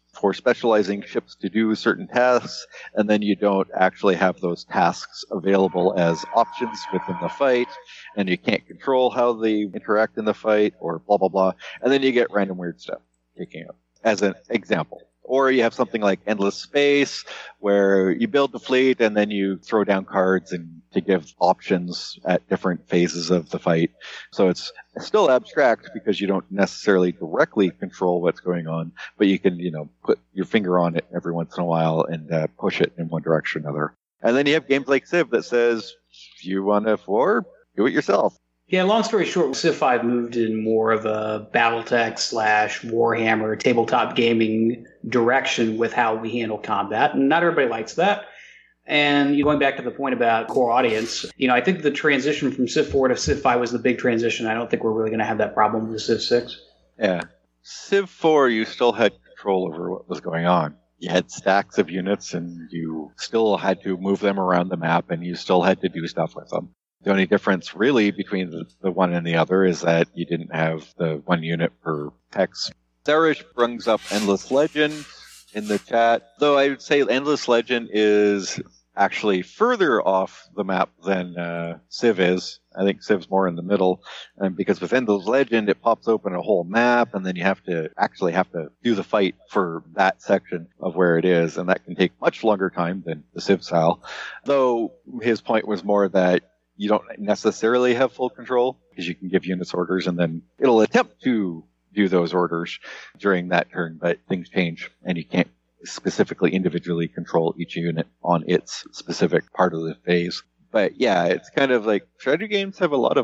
for specializing ships to do certain tasks, and then you don't actually have those tasks available as options within the fight, and you can't control how they interact in the fight, or blah, blah, blah. And then you get random weird stuff kicking up, as an example. Or you have something like Endless Space, where you build the fleet and then you throw down cards and to give options at different phases of the fight. So it's still abstract because you don't necessarily directly control what's going on, but you can, you know, put your finger on it every once in a while and uh, push it in one direction or another. And then you have games like Civ that says, if you want to F four, do it yourself. Yeah, long story short, Civ five moved in more of a Battletech slash Warhammer tabletop gaming direction with how we handle combat, and not everybody likes that. And going back to the point about core audience, you know, I think the transition from Civ four to Civ five was the big transition. I don't think we're really going to have that problem with Civ six. Yeah. Civ four, you still had control over what was going on. You had stacks of units, and you still had to move them around the map, and you still had to do stuff with them. The only difference really between the, the one and the other is that you didn't have the one unit per hex. Sarish brings up Endless Legend in the chat, though I would say Endless Legend is actually further off the map than uh, Civ is. I think Civ's more in the middle, and because with Endless Legend it pops open a whole map, and then you have to actually have to do the fight for that section of where it is, and that can take much longer time than the Civ style. Though his point was more that you don't necessarily have full control because you can give units orders and then it'll attempt to do those orders during that turn, but things change and you can't specifically individually control each unit on its specific part of the phase. But yeah, it's kind of like strategy games have a lot of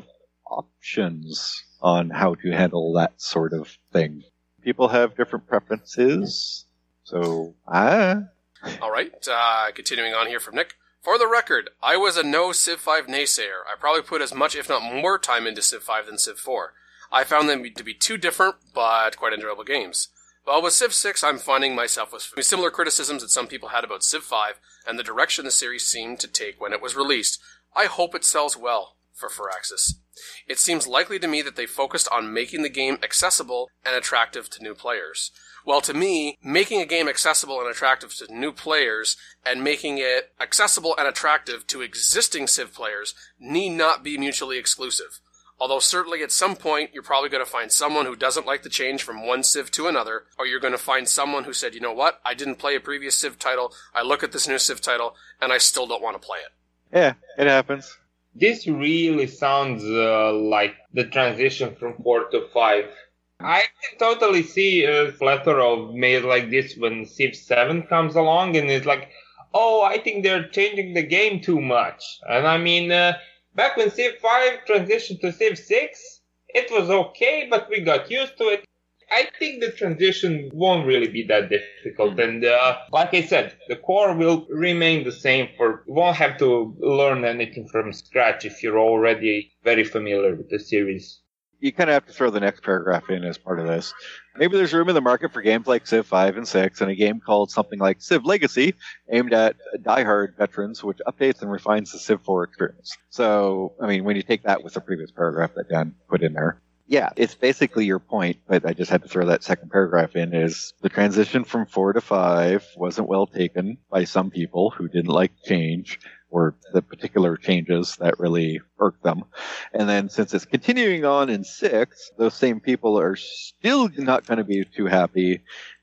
options on how to handle that sort of thing. People have different preferences, so ah. All right, uh, continuing on here from Nick. For the record, I was a no Civ five naysayer. I probably put as much, if not more, time into Civ five than Civ four. I found them to be two different, but quite enjoyable games. Well, with Civ six, I'm finding myself with similar criticisms that some people had about Civ five and the direction the series seemed to take when it was released. I hope it sells well for Firaxis. It seems likely to me that they focused on making the game accessible and attractive to new players. Well, to me, making a game accessible and attractive to new players and making it accessible and attractive to existing Civ players need not be mutually exclusive. Although certainly at some point you're probably going to find someone who doesn't like the change from one Civ to another, or you're going to find someone who said, you know what, I didn't play a previous Civ title, I look at this new Civ title, and I still don't want to play it. Yeah, it happens. This really sounds uh, like the transition from four to five. I can totally see a plethora of mails like this when Civ seven comes along and it's like, oh, I think they're changing the game too much. And I mean, uh, back when Civ five transitioned to Civ six, it was okay, but we got used to it. I think the transition won't really be that difficult. And uh, like I said, the core will remain the same. For you won't have to learn anything from scratch if you're already very familiar with the series. You kind of have to throw the next paragraph in as part of this. Maybe there's room in the market for games like Civ five and six and a game called something like Civ Legacy, aimed at diehard veterans, which updates and refines the Civ four experience. So, I mean, when you take that with the previous paragraph that Dan put in there, yeah, it's basically your point, but I just had to throw that second paragraph in, is the transition from four to five wasn't well taken by some people who didn't like change, or the particular changes that really irked them. And then since it's continuing on in six, those same people are still not going to be too happy,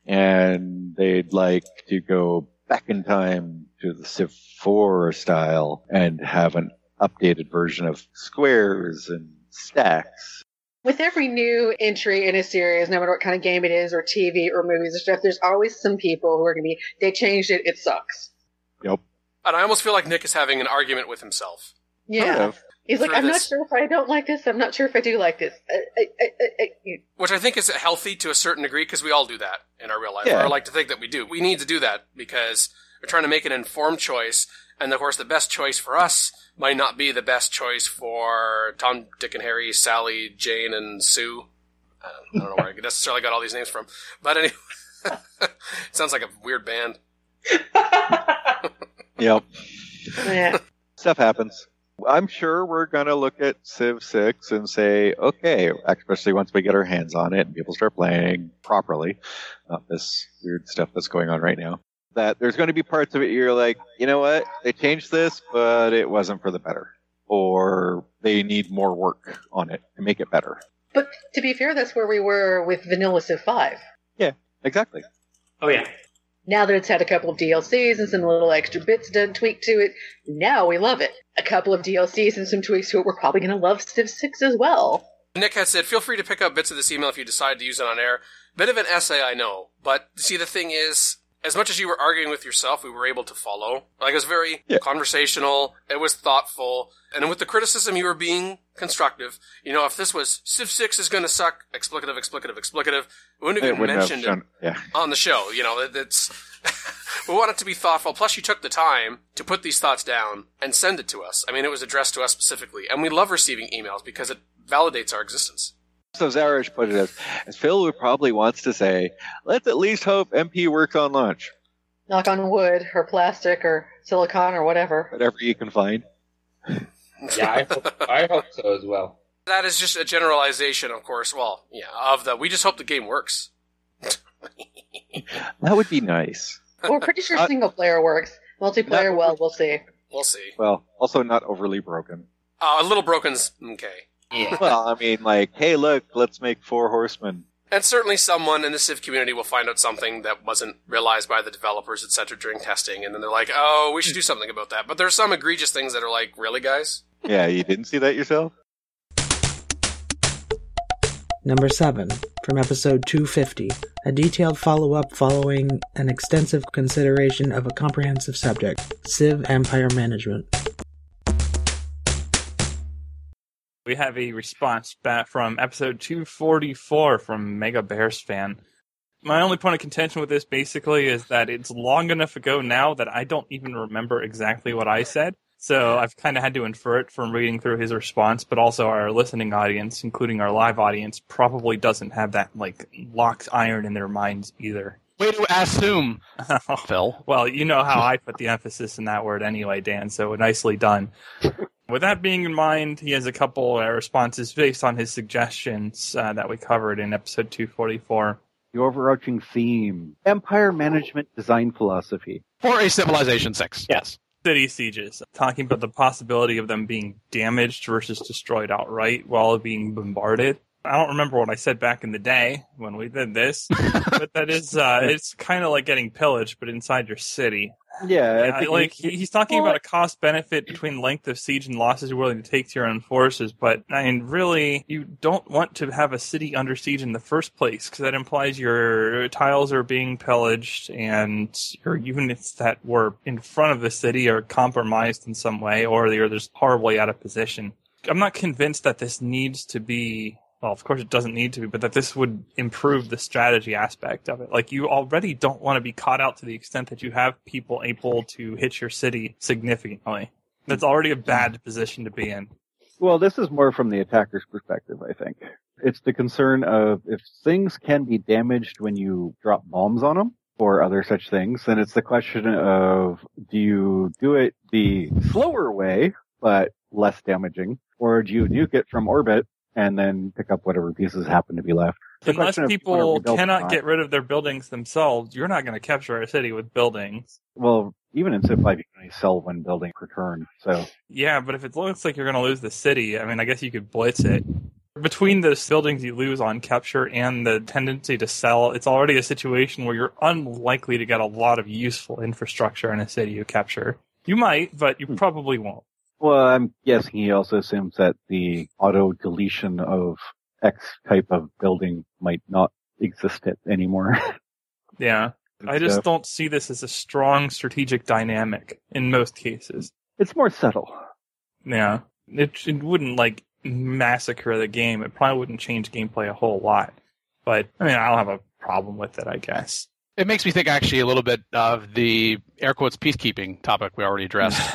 and they'd like to go back in time to the Civ four style and have an updated version of squares and stacks. With every new entry in a series, no matter what kind of game it is, or T V, or movies or stuff, there's always some people who are going to be, they changed it, it sucks. Yep. And I almost feel like Nick is having an argument with himself. Yeah. Kind of. He's like, I'm this. not sure if I don't like this, I'm not sure if I do like this. I, I, I, I, I. Which I think is healthy to a certain degree, because we all do that in our real life. Yeah. Or I like to think that we do. We need to do that, because we're trying to make an informed choice, and of course the best choice for us might not be the best choice for Tom, Dick, and Harry, Sally, Jane, and Sue. I don't, I don't know where I necessarily got all these names from. But anyway, it sounds like a weird band. Yep. Yeah. Stuff happens. I'm sure we're going to look at Civ six and say, okay, especially once we get our hands on it and people start playing properly, not this weird stuff that's going on right now, that there's going to be parts of it you're like, you know what, they changed this, but it wasn't for the better. Or they need more work on it to make it better. But to be fair, that's where we were with Vanilla Civ five. Yeah, exactly. Oh, yeah. Now that it's had a couple of D L Cs and some little extra bits done, tweaked to it, now we love it. A couple of D L Cs and some tweaks to it, we're probably going to love Civ six as well. Nick has said, feel free to pick up bits of this email if you decide to use it on air. Bit of an essay, I know. But, see, the thing is, as much as you were arguing with yourself, we were able to follow. Like, it was very yeah. conversational, it was thoughtful, and with the criticism, you were being constructive. You know, if this was Civ six is going to suck, explicative, explicative, explicative, we wouldn't have even mentioned it yeah. on the show. You know, it, it's we want it to be thoughtful. Plus, you took the time to put these thoughts down and send it to us. I mean, it was addressed to us specifically, and we love receiving emails because it validates our existence. So Zarish put it as, as Phil would probably wants to say, let's at least hope M P works on launch. Knock on wood, or plastic, or silicon, or whatever. Whatever you can find. Yeah, I hope, I hope so as well. That is just a generalization, of course. Well, yeah, of the, we just hope the game works. That would be nice. Well, we're pretty sure uh, single player works. Multiplayer, not, well, we'll see. We'll see. Well, also not overly broken. Uh, a little broken's okay. Yeah. Well, I mean, like, hey, look, let's make four horsemen. And certainly someone in the Civ community will find out something that wasn't realized by the developers, et cetera, during testing, and then they're like, oh, we should do something about that. But there's some egregious things that are like, really, guys? Yeah, you didn't see that yourself? Number seven, from episode two fifty, a detailed follow-up following an extensive consideration of a comprehensive subject, Civ Empire Management. We have a response back from episode two forty-four from Mega Bears fan. My only point of contention with this basically is that it's long enough ago now that I don't even remember exactly what I said. So I've kind of had to infer it from reading through his response, but also our listening audience, including our live audience, probably doesn't have that, like, locked iron in their minds either. Way to assume, Phil. Well, you know how I put the emphasis in that word anyway, Dan, so nicely done. With that being in mind, he has a couple uh, responses based on his suggestions uh, that we covered in episode two forty-four. The overarching theme, Empire Management Design Philosophy. For a Civilization six, yes. City sieges, talking about the possibility of them being damaged versus destroyed outright while being bombarded. I don't remember what I said back in the day when we did this, but that is, uh, it's kind of like getting pillaged, but inside your city. Yeah. yeah like, he, he's talking about a cost benefit between length of siege and losses you're willing to take to your own forces, but, I mean, really, you don't want to have a city under siege in the first place, because that implies your tiles are being pillaged, and your units that were in front of the city are compromised in some way, or they're just horribly out of position. I'm not convinced that this needs to be... Well, of course it doesn't need to be, but that this would improve the strategy aspect of it. Like, you already don't want to be caught out to the extent that you have people able to hit your city significantly. That's already a bad position to be in. Well, this is more from the attacker's perspective, I think. It's the concern of if things can be damaged when you drop bombs on them or other such things, then it's the question of, do you do it the slower way, but less damaging, or do you nuke it from orbit and then pick up whatever pieces happen to be left? Unless people cannot get rid of their buildings themselves, you're not going to capture a city with buildings. Well, even in Civ five, you can only sell one building per turn, so... Yeah, but if it looks like you're going to lose the city, I mean, I guess you could blitz it. Between the buildings you lose on capture and the tendency to sell, it's already a situation where you're unlikely to get a lot of useful infrastructure in a city you capture. You might, but you probably won't. Well, I'm guessing he also assumes that the auto-deletion of X type of building might not exist anymore. Yeah. I just uh, don't see this as a strong strategic dynamic in most cases. It's more subtle. Yeah. It, it wouldn't, like, massacre the game. It probably wouldn't change gameplay a whole lot. But, I mean, I don't have a problem with it, I guess. It makes me think, actually, a little bit of the, air quotes, peacekeeping topic we already addressed.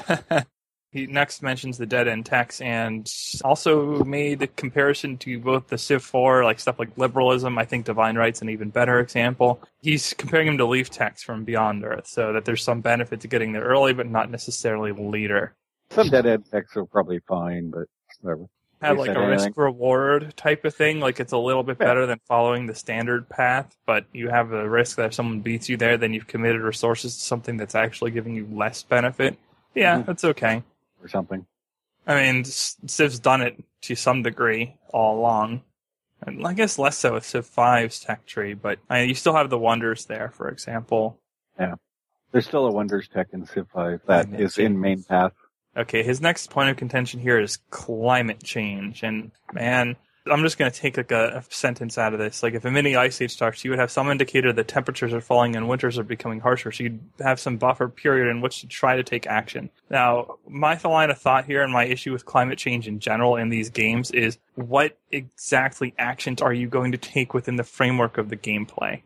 He next mentions the dead-end techs and also made a comparison to both the Civ four, like stuff like liberalism. I think Divine Right's an even better example. He's comparing them to leaf techs from Beyond Earth, so that there's some benefit to getting there early, but not necessarily later. Some dead-end techs are probably fine, but whatever. Have You like said a anything? risk-reward type of thing. Like it's a little bit Yeah. better than following the standard path, but you have a risk that if someone beats you there, then you've committed resources to something that's actually giving you less benefit. Yeah, Mhm. that's okay. Or something. I mean, S- Civ's done it to some degree all along. And I guess less so with Civ five's tech tree, but I you still have the wonders there, for example. There's still a Wonders tech in Civ five that Yeah, is yeah. in main path. Okay, his next point of contention here is climate change. And man, I'm just going to take like a, a sentence out of this. Like if a mini ice age starts, you would have some indicator that temperatures are falling and winters are becoming harsher. So you'd have some buffer period in which to try to take action. Now, my line of thought here and my issue with climate change in general in these games is what exactly actions are you going to take within the framework of the gameplay?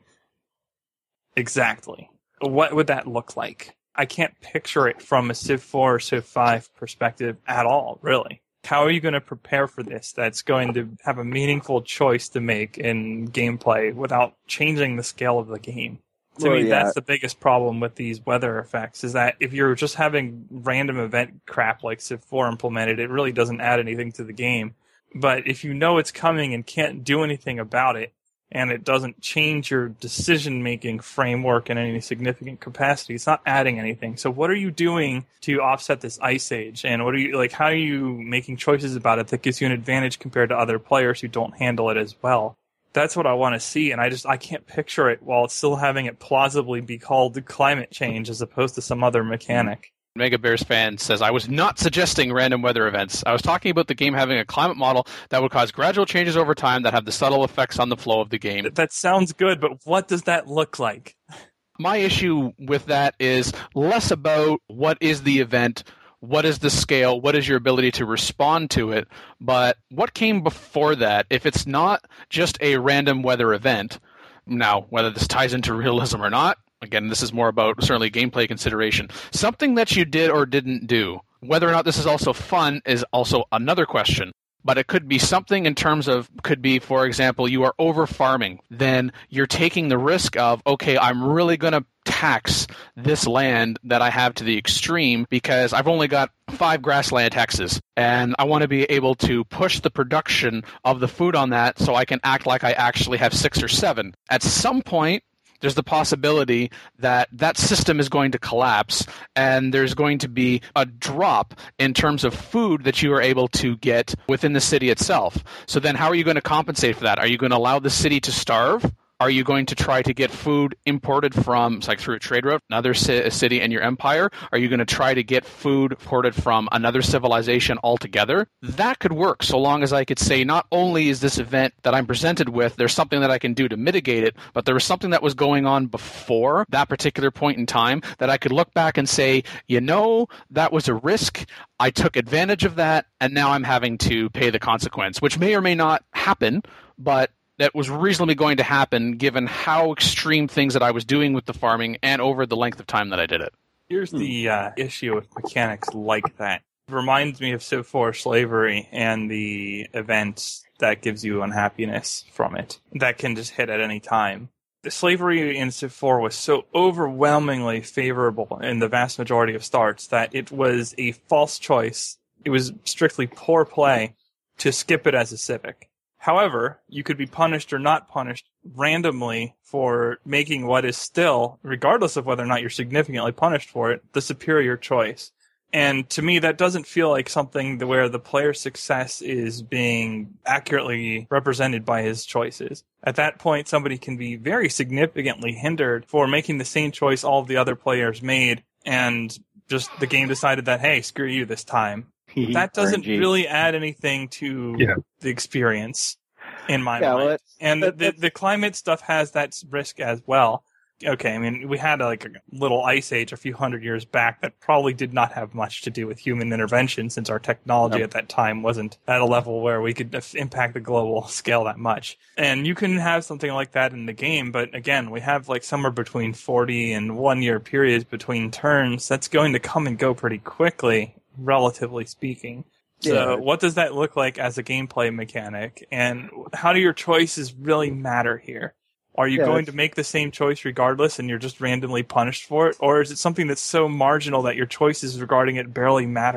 Exactly. What would that look like? I can't picture it from a Civ four or Civ five perspective at all, really. How are you going to prepare for this that's going to have a meaningful choice to make in gameplay without changing the scale of the game? To Well, me, yeah. that's the biggest problem with these weather effects, is that if you're just having random event crap like Civ four implemented, it really doesn't add anything to the game. But if you know it's coming and can't do anything about it, and it doesn't change your decision-making framework in any significant capacity, it's not adding anything. So what are you doing to offset this ice age? And what are you, like, how are you making choices about it that gives you an advantage compared to other players who don't handle it as well? That's what I want to see, and I just, I can't picture it while it's still having it plausibly be called climate change as opposed to some other mechanic. Mega Bears fan says, I was not suggesting random weather events. I was talking about the game having a climate model that would cause gradual changes over time that have the subtle effects on the flow of the game. That sounds good, but what does that look like? My issue with that is less about what is the event, what is the scale, what is your ability to respond to it, but what came before that. If it's not just a random weather event, now whether this ties into realism or not, again, this is more about certainly gameplay consideration. Something that you did or didn't do. Whether or not this is also fun is also another question. But it could be something in terms of, could be, for example, you are over farming. Then you're taking the risk of, okay, I'm really going to tax this land that I have to the extreme because I've only got five grassland hexes. And I want to be able to push the production of the food on that so I can act like I actually have six or seven. At some point, there's the possibility that that system is going to collapse and there's going to be a drop in terms of food that you are able to get within the city itself. So then how are you going to compensate for that? Are you going to allow the city to starve? Are you going to try to get food imported from, it's like through a trade route, another ci- city in your empire? Are you going to try to get food imported from another civilization altogether? That could work, so long as I could say, not only is this event that I'm presented with, there's something that I can do to mitigate it, but there was something that was going on before that particular point in time that I could look back and say, you know, that was a risk. I took advantage of that, and now I'm having to pay the consequence, which may or may not happen, but that was reasonably going to happen given how extreme things that I was doing with the farming and over the length of time that I did it. Here's the uh, issue with mechanics like that. It reminds me of Civ four slavery and the events that gives you unhappiness from it. That can just hit at any time. The slavery in Civ four was so overwhelmingly favorable in the vast majority of starts that it was a false choice. It was strictly poor play to skip it as a civic. However, you could be punished or not punished randomly for making what is still, regardless of whether or not you're significantly punished for it, the superior choice. And to me, that doesn't feel like something where the player's success is being accurately represented by his choices. At that point, somebody can be very significantly hindered for making the same choice all of the other players made, and just the game decided that, hey, screw you this time. That doesn't R N G. really add anything to Yeah. the experience, in my Yeah, mind. well, and that- the, the climate stuff has that risk as well. Okay, I mean, we had like a little ice age a few hundred years back that probably did not have much to do with human intervention, since our technology Nope. at that time wasn't at a level where we could impact the global scale that much. And you can have something like that in the game, but again, we have like somewhere between forty and one year periods between turns. That's going to come and go pretty quickly, relatively speaking. So Yeah. what does that look like as a gameplay mechanic? And how do your choices really matter here? Are you Yeah, going that's- to make the same choice regardless and you're just randomly punished for it? Or is it something that's so marginal that your choices regarding it barely matter?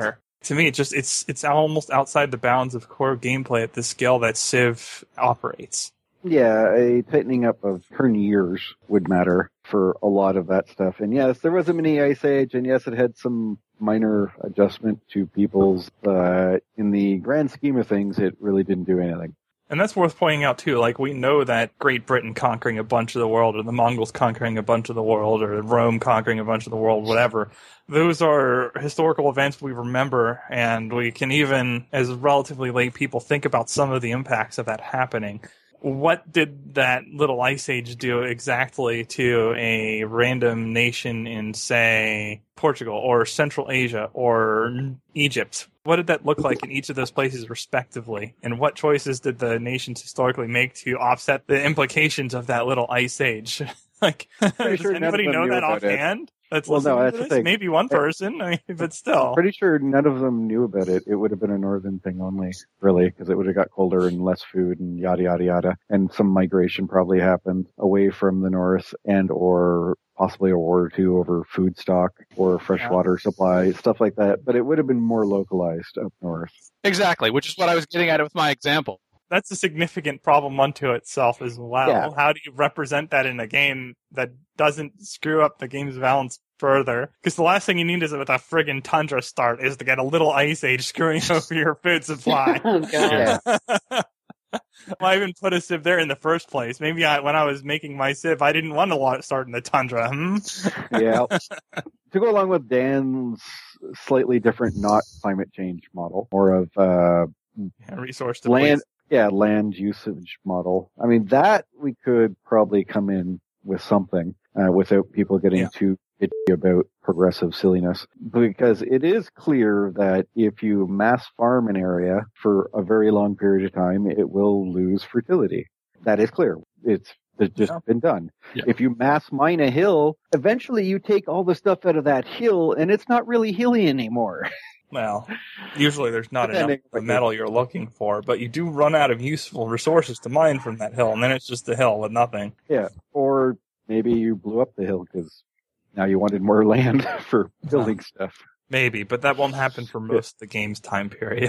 to me, it just it's it's almost outside the bounds of core gameplay at the scale that Civ operates. Yeah, a tightening up of turn years would matter for a lot of that stuff. And yes, there was a mini Ice Age, and yes, it had some minor adjustment to people's, but in the grand scheme of things, it really didn't do anything. And that's worth pointing out, too. Like, we know that Great Britain conquering a bunch of the world, or the Mongols conquering a bunch of the world, or Rome conquering a bunch of the world, whatever. Those are historical events we remember, and we can even, as relatively late people, think about some of the impacts of that happening. What did that little Ice Age do exactly to a random nation in, say, Portugal, or Central Asia, or Egypt? What did that look like in each of those places respectively? And what choices did the nations historically make to offset the implications of that little Ice Age? Like, does sure anybody know that offhand? That's well, no, that's to the this? thing. Maybe one person, I mean, but still. I'm pretty sure none of them knew about it. It would have been a northern thing only, really, because it would have got colder and less food and yada, yada, yada. And some migration probably happened away from the north and or possibly a war or two over food stock or freshwater yeah. supply, stuff like that. But it would have been more localized up north. Exactly, which is what I was getting at with my example. That's a significant problem unto itself as well. Yeah. How do you represent that in a game that doesn't screw up the game's balance further? Because the last thing you need is with a friggin' tundra start is to get a little Ice Age screwing over your food supply. Oh, God. Yeah. Well, I even put a Civ there in the first place. Maybe I, when I was making my Civ, I didn't want to start in the tundra. Hmm? Yeah. To go along with Dan's slightly different, not climate change model, more of uh, yeah, resource land. Yeah, land usage model. I mean, that we could probably come in with something uh, without people getting yeah. too itchy about progressive silliness. Because it is clear that if you mass farm an area for a very long period of time, it will lose fertility. That is clear. It's, it's just yeah. been done. Yeah. If you mass mine a hill, eventually you take all the stuff out of that hill and it's not really hilly anymore. Well, usually there's not enough of the metal you're looking for, but you do run out of useful resources to mine from that hill, and then it's just a hill with nothing. Yeah, or maybe you blew up the hill because now you wanted more land for building stuff. Maybe, but that won't happen for most of the game's time period.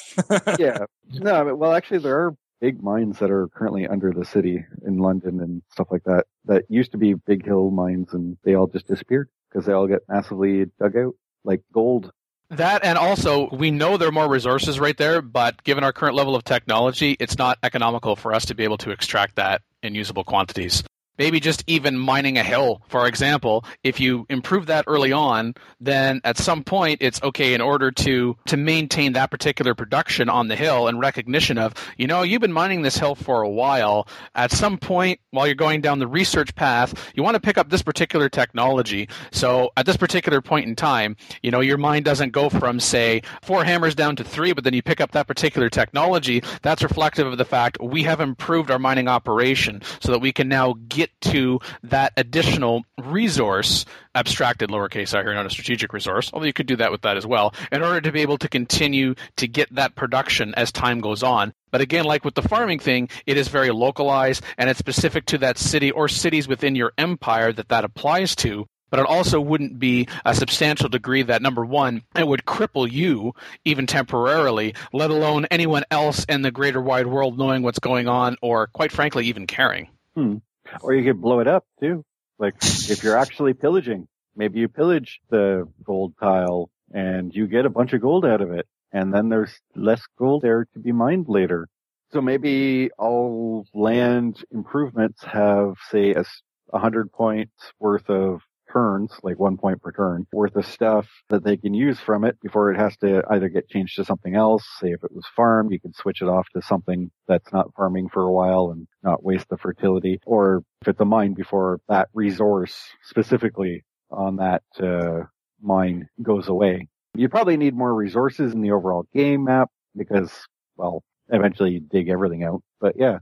Yeah. No, well, actually, there are big mines that are currently under the city in London and stuff like that that used to be big hill mines, and they all just disappeared because they all get massively dug out, like gold. That, and also, we know there are more resources right there, but given our current level of technology, it's not economical for us to be able to extract that in usable quantities. Maybe just even mining a hill, for example, if you improve that early on, then at some point it's okay in order to, to maintain that particular production on the hill and recognition of, you know, you've been mining this hill for a while. At some point, while you're going down the research path, you want to pick up this particular technology. So at this particular point in time, you know, your mine doesn't go from, say, four hammers down to three, but then you pick up that particular technology. That's reflective of the fact we have improved our mining operation so that we can now get to that additional resource, abstracted lowercase I here, not a strategic resource, although you could do that with that as well, in order to be able to continue to get that production as time goes on. But again, like with the farming thing, it is very localized, and it's specific to that city or cities within your empire that that applies to. But it also wouldn't be a substantial degree that, number one, it would cripple you, even temporarily, let alone anyone else in the greater wide world knowing what's going on or, quite frankly, even caring. Hmm. Or you could blow it up, too. Like, if you're actually pillaging, maybe you pillage the gold tile and you get a bunch of gold out of it, and then there's less gold there to be mined later. So maybe all land improvements have, say, a hundred points worth of turns, like one point per turn, worth of stuff that they can use from it before it has to either get changed to something else. Say if it was farmed, you could switch it off to something that's not farming for a while and not waste the fertility. Or if it's a mine, before that resource specifically on that uh, mine goes away. You probably need more resources in the overall game map because, well, eventually you dig everything out. But yeah.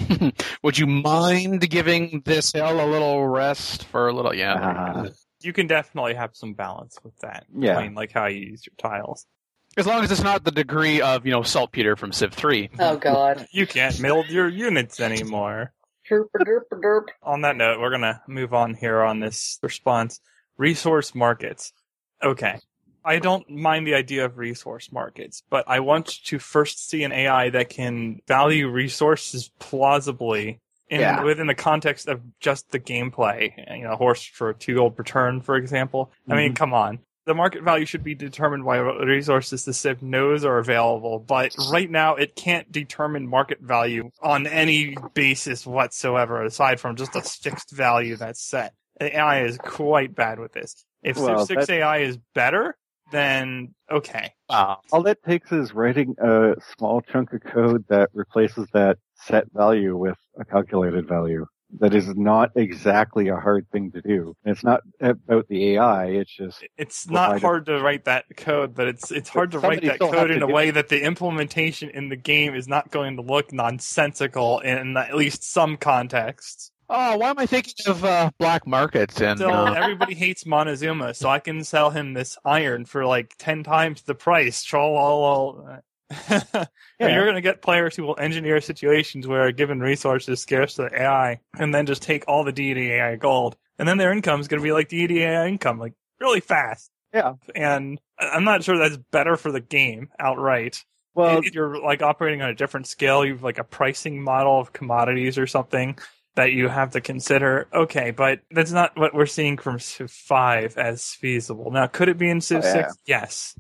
Would you mind giving this hill a little rest for a little? Yeah. Uh, you can definitely have some balance with that. Yeah. Between, like, how you use your tiles. As long as it's not the degree of, you know, saltpeter from Civ three. Oh, God. You can't build your units anymore. Derp, derp, derp. On that note, we're going to move on here on this response. Resource markets. Okay. I don't mind the idea of resource markets, but I want to first see an A I that can value resources plausibly in, yeah. within the context of just the gameplay. You know, horse for a two gold per turn, for example. Mm-hmm. I mean, come on. The market value should be determined by what resources the Civ knows are available, but right now it can't determine market value on any basis whatsoever, aside from just a fixed value that's set. A I is quite bad with this. If well, Civ six A I is better, then okay. Wow. All that takes is writing a small chunk of code that replaces that set value with a calculated value. That is not exactly a hard thing to do. It's not about the A I, it's just... It's not hard to write that code, but it's it's hard to write that code in a way that the implementation in the game is not going to look nonsensical in at least some contexts. Oh, why am I thinking of uh, black markets? And Still, uh... everybody hates Montezuma, so I can sell him this iron for like ten times the price. Troll. yeah. You're going to get players who will engineer situations where a given resource is scarce to the A I, and then just take all the deity A I gold, and then their income is going to be like deity A I income, like really fast. Yeah, and I'm not sure that's better for the game outright. Well, if you're like operating on a different scale, you've like a pricing model of commodities or something that you have to consider. Okay, but that's not what we're seeing from Civ five as feasible. Now, could it be in Civ oh, yeah. six? Yes.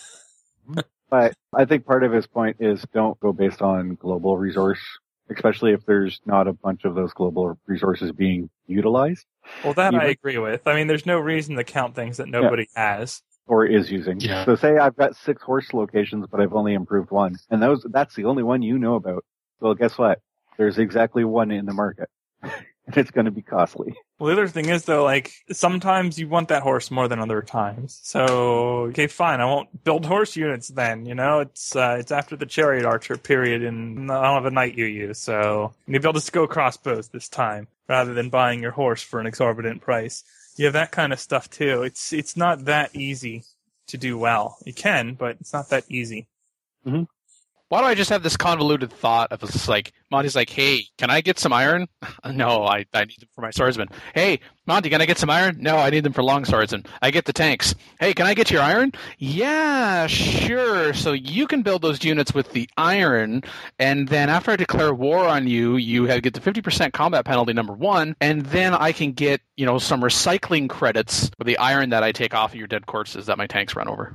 But I think part of his point is don't go based on global resource, especially if there's not a bunch of those global resources being utilized. Well, that Even, I agree with. I mean, there's no reason to count things that nobody yeah. has. Or is using. Yeah. So say I've got six horse locations, but I've only improved one. And those that's the only one you know about. Well, guess what? There's exactly one in the market. And it's going to be costly. Well, the other thing is, though, like, sometimes you want that horse more than other times. So, okay, fine, I won't build horse units then, you know? It's uh, it's after the chariot archer period, and I don't have a knight you use, so you build a Sko crossbows this time, rather than buying your horse for an exorbitant price. You have that kind of stuff, too. It's, it's not that easy to do well. You can, but it's not that easy. Mm-hmm. Why do I just have this convoluted thought of just like, Monty's like, hey, can I get some iron? No, I, I need them for my swordsman. Hey, Monty, can I get some iron? No, I need them for long swordsman. I get the tanks. Hey, can I get your iron? Yeah, sure. So you can build those units with the iron, and then after I declare war on you, you have, get the fifty percent combat penalty, number one, and then I can get, you know, some recycling credits for the iron that I take off of your dead corpses that my tanks run over.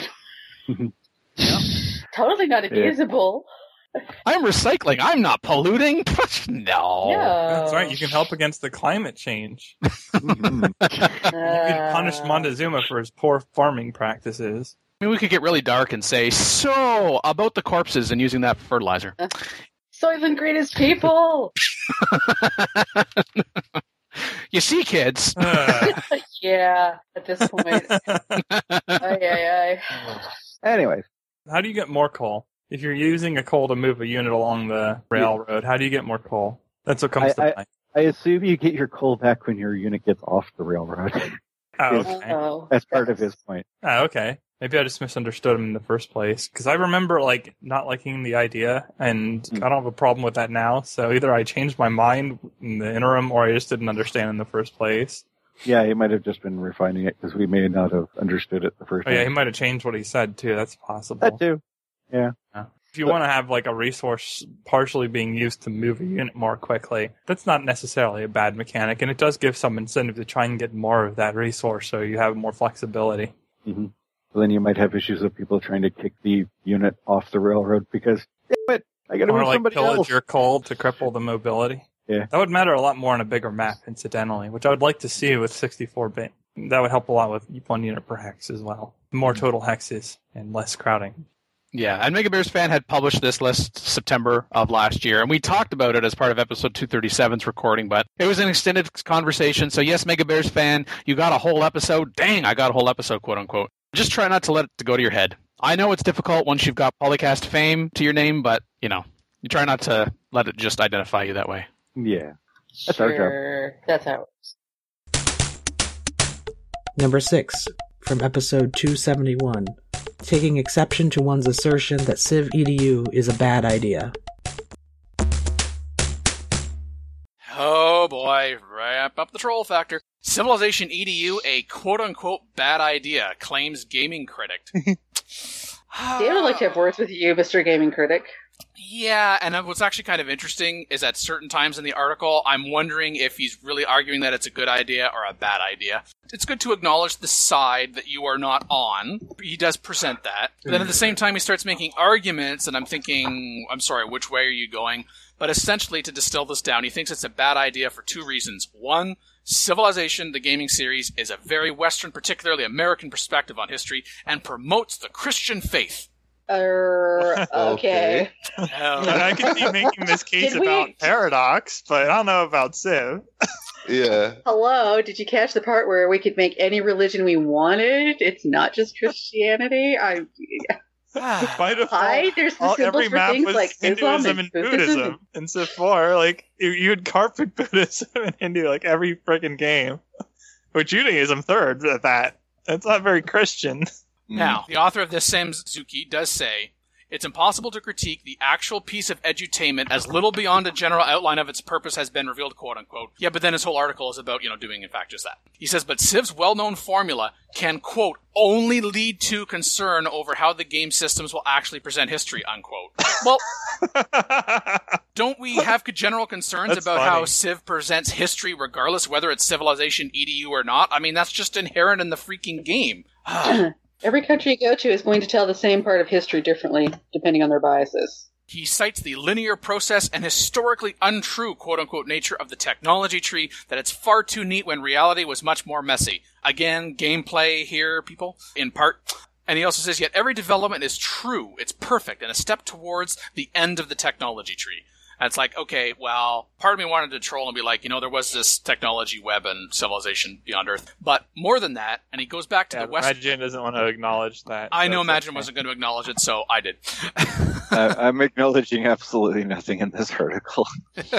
Yeah. Totally not abusable. Yeah. I'm recycling. I'm not polluting. No. no. That's right. You can help against the climate change. You can punish Montezuma for his poor farming practices. I mean, we could get really dark and say, so, about the corpses and using that for fertilizer. Uh, Soylent Green is people! You see, kids. Uh. Yeah, at this point. Aye, aye, aye. Anyways. How do you get more coal? If you're using a coal to move a unit along the railroad, how do you get more coal? That's what comes I, to I, mind. I assume you get your coal back when your unit gets off the railroad. Oh, okay. Oh, That's part of his point. Oh, okay. Maybe I just misunderstood him in the first place. Because I remember, like, not liking the idea, and mm. I don't have a problem with that now. So either I changed my mind in the interim, or I just didn't understand in the first place. Yeah, he might have just been refining it, because we may not have understood it the first oh, time. Yeah, he might have changed what he said, too. That's possible. That, too. Yeah. yeah. If you but, want to have, like, a resource partially being used to move a unit more quickly, that's not necessarily a bad mechanic, and it does give some incentive to try and get more of that resource, so you have more flexibility. Mm-hmm. Well, then you might have issues of people trying to kick the unit off the railroad, because, damn it, I gotta or, move like, somebody else. Or, like, pillage your coal to cripple the mobility. Yeah. That would matter a lot more on a bigger map, incidentally, which I would like to see with sixty-four bit. That would help a lot with one unit per hex as well. More total hexes and less crowding. Yeah, and Mega Bears Fan had published this list September of last year, and we talked about it as part of episode two thirty-seven's recording, but it was an extended conversation, so yes, Mega Bears Fan, you got a whole episode. Dang, I got a whole episode, quote-unquote. Just try not to let it go to your head. I know it's difficult once you've got Polycast fame to your name, but, you know, you try not to let it just identify you that way. Yeah. That's sure. our job. That's how it works. Number six, from episode two seventy-one. Taking exception to one's assertion that Civ E D U is a bad idea. Oh Oh boy, ramp up the troll factor. Civilization E D U, a quote-unquote bad idea, claims gaming critic. They would like to have words with you, Mister Gaming Critic. Yeah, and what's actually kind of interesting is at certain times in the article, I'm wondering if he's really arguing that it's a good idea or a bad idea. It's good to acknowledge the side that you are not on. He does present that. But then at the same time, he starts making arguments, and I'm thinking, I'm sorry, which way are you going? But essentially, to distill this down, he thinks it's a bad idea for two reasons. One, Civilization, the gaming series, is a very Western, particularly American perspective on history, and promotes the Christian faith. Uh, okay. Um, I could be making this case Did we- about Paradox, but I don't know about Civ. Yeah. Hello, did you catch the part where we could make any religion we wanted? It's not just Christianity. I By default, Hi, there's the all, symbols every for map things was like Islam Hinduism and and Buddhism. Buddhism. In Civ four, like, you, you would carpet Buddhism and Hindu, like, every freaking game. With Judaism third at that. That's not very Christian. Now, the author of this, Sam Zuki, does say, it's impossible to critique the actual piece of edutainment as little beyond a general outline of its purpose has been revealed, quote-unquote. Yeah, but then his whole article is about, you know, doing, in fact, just that. He says, but Civ's well-known formula can, quote, only lead to concern over how the game systems will actually present history, unquote. Well, don't we have general concerns That's about funny. how Civ presents history regardless whether it's Civilization E D U or not? I mean, that's just inherent in the freaking game. Every country you go to is going to tell the same part of history differently, depending on their biases. He cites the linear process and historically untrue quote-unquote nature of the technology tree, that it's far too neat when reality was much more messy. Again, gameplay here, people, in part. And he also says, yet every development is true, it's perfect, and a step towards the end of the technology tree. And it's like, okay, well, part of me wanted to troll and be like, you know, there was this technology web and Civilization Beyond Earth. But more than that, and he goes back to Yeah, the West... Imagine doesn't want to acknowledge that. I know so Imagine okay. wasn't going to acknowledge it, so I did. I, I'm acknowledging absolutely nothing in this article.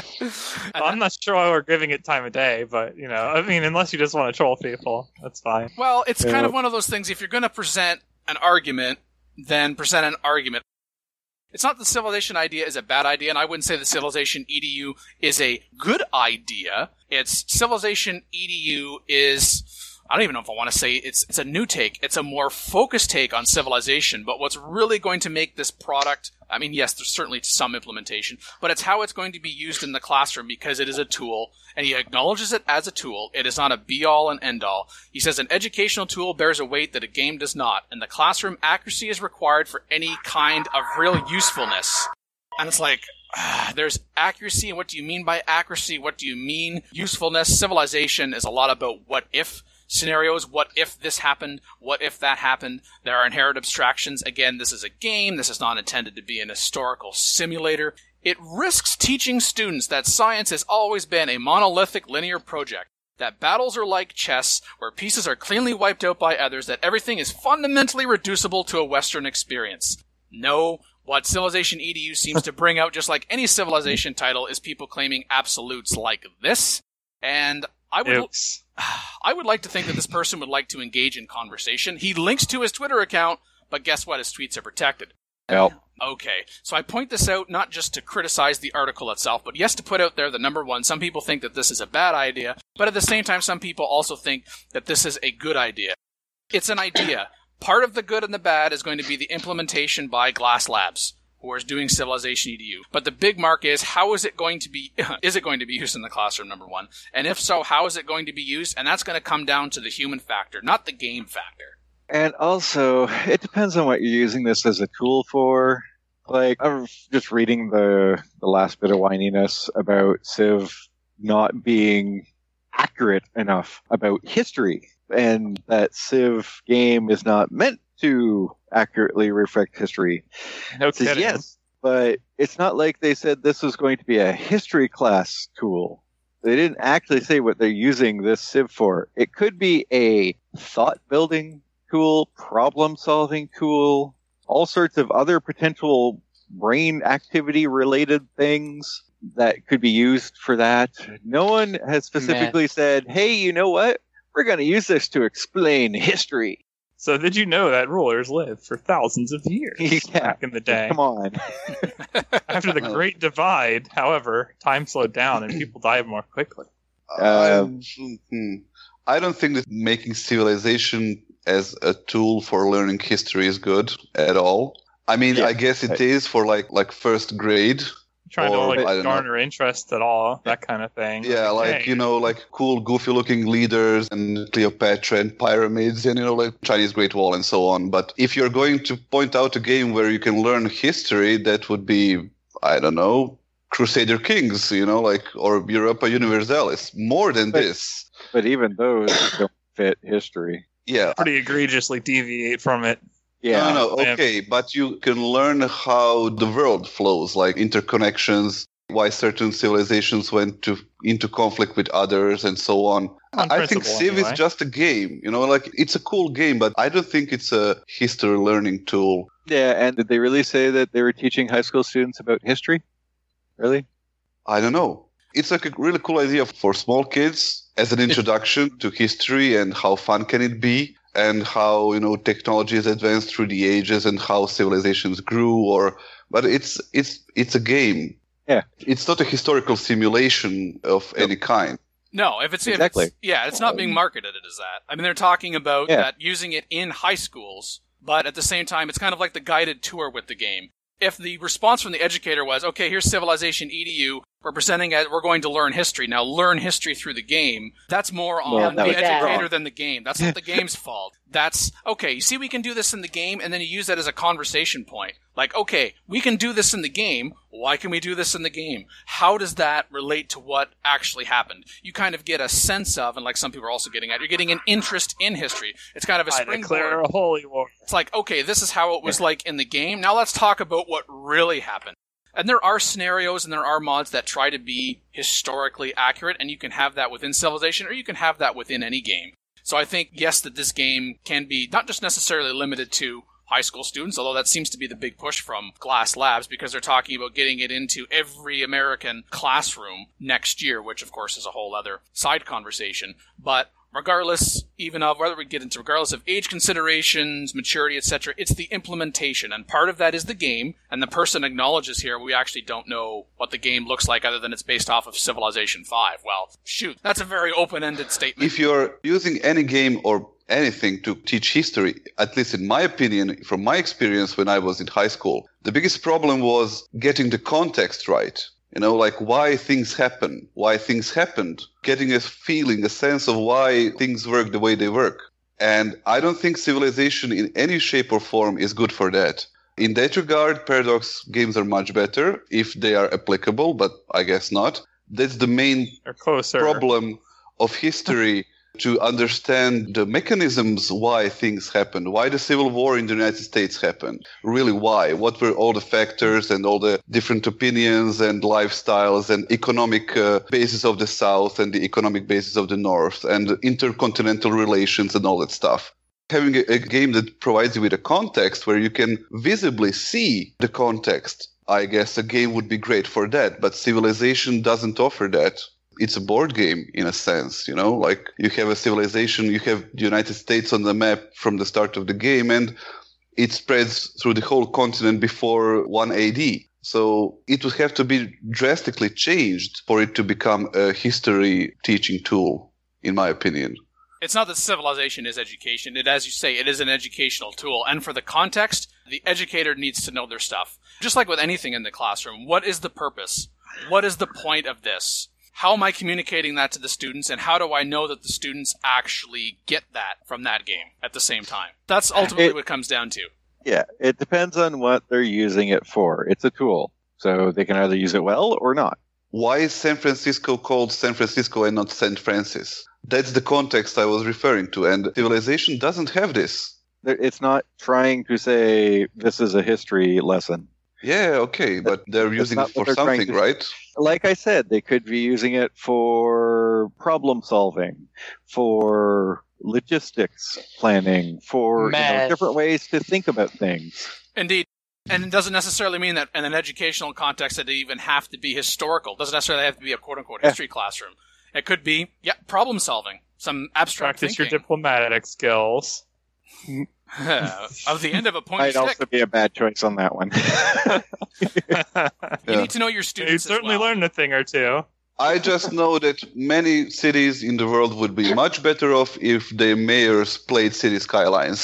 I'm not sure why we're giving it time of day, but, you know, I mean, unless you just want to troll people, that's fine. Well, it's Yeah. kind of one of those things, if you're going to present an argument, then present an argument. It's not the Civilization idea is a bad idea, and I wouldn't say the Civilization E D U is a good idea. It's Civilization E D U is, I don't even know if I want to say it's it's a new take. It's a more focused take on Civilization, but what's really going to make this product, I mean, yes, there's certainly some implementation, but it's how it's going to be used in the classroom because it is a tool, and he acknowledges it as a tool. It is not a be-all and end-all. He says an educational tool bears a weight that a game does not. In the classroom, accuracy is required for any kind of real usefulness. And it's like, ah, there's accuracy, and what do you mean by accuracy? What do you mean usefulness? Civilization is a lot about what if scenarios. What if this happened? What if that happened? There are inherent abstractions. Again, this is a game. This is not intended to be an historical simulator. It risks teaching students that science has always been a monolithic linear project, that battles are like chess, where pieces are cleanly wiped out by others, that everything is fundamentally reducible to a Western experience. No, what Civilization E D U seems to bring out, just like any Civilization title, is people claiming absolutes like this. And I would... Oops. I would like to think that this person would like to engage in conversation. He links to his Twitter account, but guess what? His tweets are protected. Yep. Okay, so I point this out not just to criticize the article itself, but yes, to put out there that, number one, some people think that this is a bad idea, but at the same time, some people also think that this is a good idea. It's an idea. Part of the good and the bad is going to be the implementation by Glass Labs, who is doing Civilization E D U. But the big mark is, how is it going to be, is it going to be used in the classroom, number one? And if so, how is it going to be used? And that's going to come down to the human factor, not the game factor. And also, it depends on what you're using this as a tool for. Like, I'm just reading the, the last bit of whininess about Civ not being accurate enough about history, and that Civ game is not meant to accurately reflect history. No It says kidding. yes, but it's not like they said this was going to be a history class tool. They didn't actually say what they're using this Civ for. It could be a thought-building tool, problem-solving tool, all sorts of other potential brain activity-related things that could be used for that. No one has specifically said, hey, you know what? We're going to use this to explain history. So did you know that rulers lived for thousands of years Yeah. back in the day? Come on. After the Great Divide, however, time slowed down and people died more quickly. Um, Um, I don't think that making Civilization as a tool for learning history is good at all. I mean, Yeah. I guess it is for like like first grade. Trying Or, to I like don't know. garner interest at all, that kind of thing. Yeah, like, hey, you know, like cool, goofy-looking leaders and Cleopatra and pyramids and, you know, like Chinese Great Wall and so on. But if you're going to point out a game where you can learn history, that would be, I don't know, Crusader Kings, you know, like, or Europa Universalis. More than But- this. but even those don't fit history. Yeah. pretty egregiously deviate from it. Yeah. No, no, Yeah. okay, but you can learn how the world flows, like interconnections, why certain civilizations went to into conflict with others, and so on. On I think principle, Civ anyway. is just a game, you know, like it's a cool game, but I don't think it's a history learning tool. Yeah, and did they really say that they were teaching high school students about history? Really? I don't know. It's like a really cool idea for small kids as an introduction to history and how fun can it be, and how, you know, technology has advanced through the ages and how civilizations grew. Or, but it's it's it's a game. Yeah. It's not a historical simulation of any kind. No, if it's, if Exactly. it's yeah, it's not being marketed as that. I mean, they're talking about Yeah. that using it in high schools, but at the same time, it's kind of like the guided tour with the game. If the response from the educator was, okay, here's Civilization E D U, we're presenting it, we're going to learn history. Now learn history through the game. That's more on Well, the that was educator wrong. than the game. That's not the game's fault. That's, okay, you see we can do this in the game, and then you use that as a conversation point. Like, okay, we can do this in the game. Why can we do this in the game? How does that relate to what actually happened? You kind of get a sense of, and like some people are also getting at, you're getting an interest in history. It's kind of a I springboard. declare a holy war. It's like, okay, this is how it was like in the game. Now let's talk about what really happened. And there are scenarios and there are mods that try to be historically accurate, and you can have that within Civilization, or you can have that within any game. So I think, yes, that this game can be not just necessarily limited to high school students, although that seems to be the big push from Glass Labs, because they're talking about getting it into every American classroom next year, which of course is a whole other side conversation. But regardless even of whether we get into regardless of age considerations, maturity, et cetera, it's the implementation, and part of that is the game. And the person acknowledges here we actually don't know what the game looks like other than it's based off of Civilization five. Well, shoot, that's a very open-ended statement. If you're using any game or anything to teach history, at least in my opinion, from my experience when I was in high school, the biggest problem was getting the context right. You know, like why things happen, why things happened, getting a feeling, a sense of why things work the way they work. And I don't think Civilization in any shape or form is good for that. In that regard, Paradox games are much better if they are applicable, but I guess not. That's the main Or closer. problem of history, to understand the mechanisms why things happened, why the Civil War in the United States happened. Really, why? What were all the factors and all the different opinions and lifestyles and economic uh, basis of the South and the economic basis of the North and intercontinental relations and all that stuff. Having a, a game that provides you with a context where you can visibly see the context, I guess a game would be great for that, but Civilization doesn't offer that. It's a board game in a sense, you know, like you have a civilization, you have the United States on the map from the start of the game, and it spreads through the whole continent before one A D. So it would have to be drastically changed for it to become a history teaching tool, in my opinion. It's not that Civilization is education. It, as you say, it is an educational tool. And for the context, the educator needs to know their stuff. Just like with anything in the classroom, what is the purpose? What is the point of this? How am I communicating that to the students, and how do I know that the students actually get that from that game at the same time? That's ultimately It- what it comes down to. Yeah, it depends on what they're using it for. It's a tool, so they can either use it well or not. Why is San Francisco called San Francisco and not Saint Francis? That's the context I was referring to, and Civilization doesn't have this. There- It's not trying to say this is a history lesson. Yeah, okay, but they're That's using not it what for they're trying something, to- right? Like I said, they could be using it for problem solving, for logistics planning, for you know, Math. different ways to think about things. Indeed. And it doesn't necessarily mean that in an educational context that it even have to be historical. It doesn't necessarily have to be a quote-unquote Yeah. history classroom. It could be, yeah, problem solving. Some abstract Practice your thinking. diplomatic skills. Of the end of a pointy Might stick. also be a bad choice on that one. You need to know your You students as certainly well. learned a thing or two. I just know that many cities in the world would be much better off if their mayors played City Skylines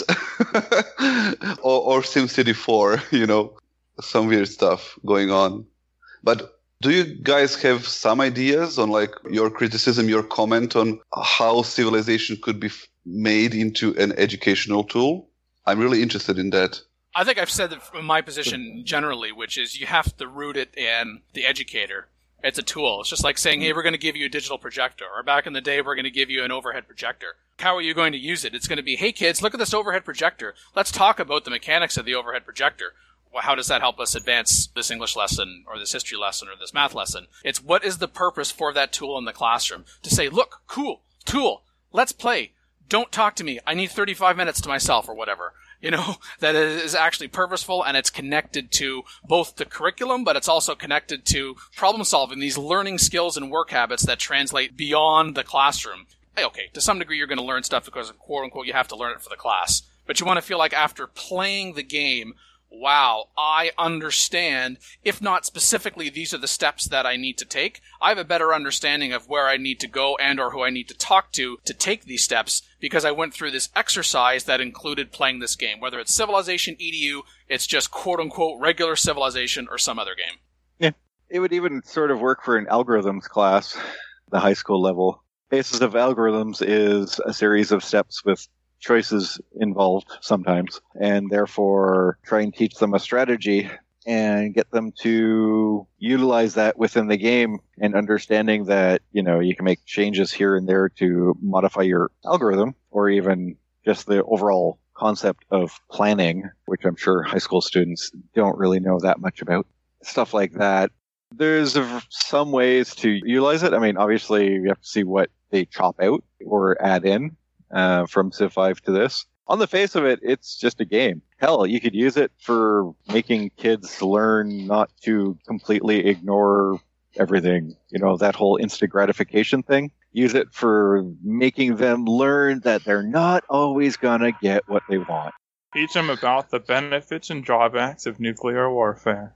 or, or SimCity four, you know, some weird stuff going on. But do you guys have some ideas on like your criticism, your comment on how Civilization could be f- made into an educational tool? I'm really interested in that. I think I've said that from my position generally, which is you have to root it in the educator. It's a tool. It's just like saying, hey, we're going to give you a digital projector. Or back in the day, we're going to give you an overhead projector. How are you going to use it? It's going to be, hey, kids, look at this overhead projector. Let's talk about the mechanics of the overhead projector. Well, how does that help us advance this English lesson or this history lesson or this math lesson? It's what is the purpose for that tool in the classroom? To say, look, cool, tool, let's play. Don't talk to me. I need thirty-five minutes to myself or whatever. You know, that is actually purposeful, and it's connected to both the curriculum, but it's also connected to problem solving, these learning skills and work habits that translate beyond the classroom. Hey, okay, to some degree you're going to learn stuff because, quote unquote, you have to learn it for the class. But you want to feel like after playing the game, wow, I understand, if not specifically these are the steps that I need to take, I have a better understanding of where I need to go and or who I need to talk to to take these steps because I went through this exercise that included playing this game. Whether it's Civilization E D U, it's just quote-unquote regular Civilization or some other game. Yeah, it would even sort of work for an algorithms class, the high school level. Basis of algorithms is a series of steps with choices involved sometimes, and therefore try and teach them a strategy and get them to utilize that within the game and understanding that, you know, you can make changes here and there to modify your algorithm or even just the overall concept of planning, which I'm sure high school students don't really know that much about. Stuff like that. There's some ways to utilize it. I mean, obviously you have to see what they chop out or add in. Uh, from Civ five to this. On the face of it, it's just a game. Hell, you could use it for making kids learn not to completely ignore everything. You know, that whole instant gratification thing. Use it for making them learn that they're not always gonna get what they want. Teach them about the benefits and drawbacks of nuclear warfare.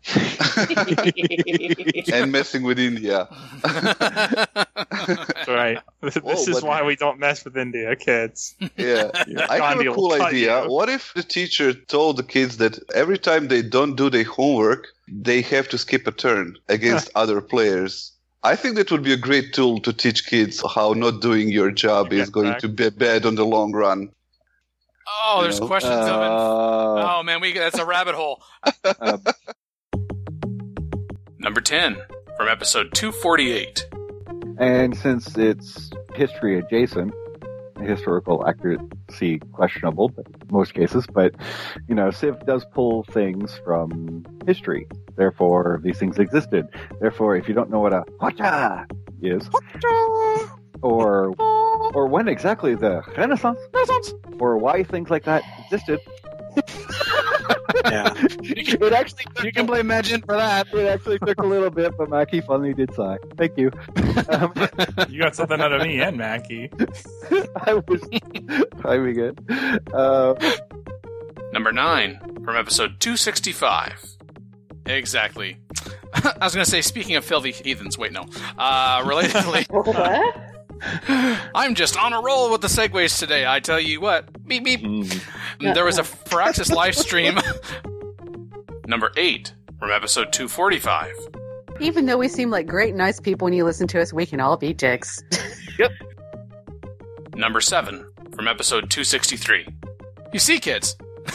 And messing with India. That's right. This Whoa, is why we don't mess with India, kids. Yeah. I have a cool idea. What if the teacher told the kids that every time they don't do their homework, they have to skip a turn against other players? I think that would be a great tool to teach kids how not doing your job is going back. to be bad on the long run. Oh, there's you know, questions uh, of it. Oh man, we that's a rabbit hole. Uh, Number ten from episode two forty-eight. And since it's history adjacent, historical accuracy questionable, but in most cases, but you know, Civ does pull things from history. Therefore, these things existed. Therefore, if you don't know what a hotcha is, hotcha! or or when exactly the Renaissance, Renaissance, or why things like that existed. Yeah, it actually you can blame Magin for that. It actually took a little bit, but Mackie finally did sigh. Thank you. Um, you got something out of me and Mackie. I was timing it. Uh, Number nine from episode two sixty-five. Exactly. I was going to say, speaking of filthy heathens. Wait, no. Uh, relatedly. What? I'm just on a roll with the segues today. I tell you what. Beep, beep. Mm. There was a Firaxis live stream. Number eight from episode two forty-five. Even though we seem like great, nice people when you listen to us, we can all be dicks. Yep. Number seven from episode two sixty-three. You see, kids.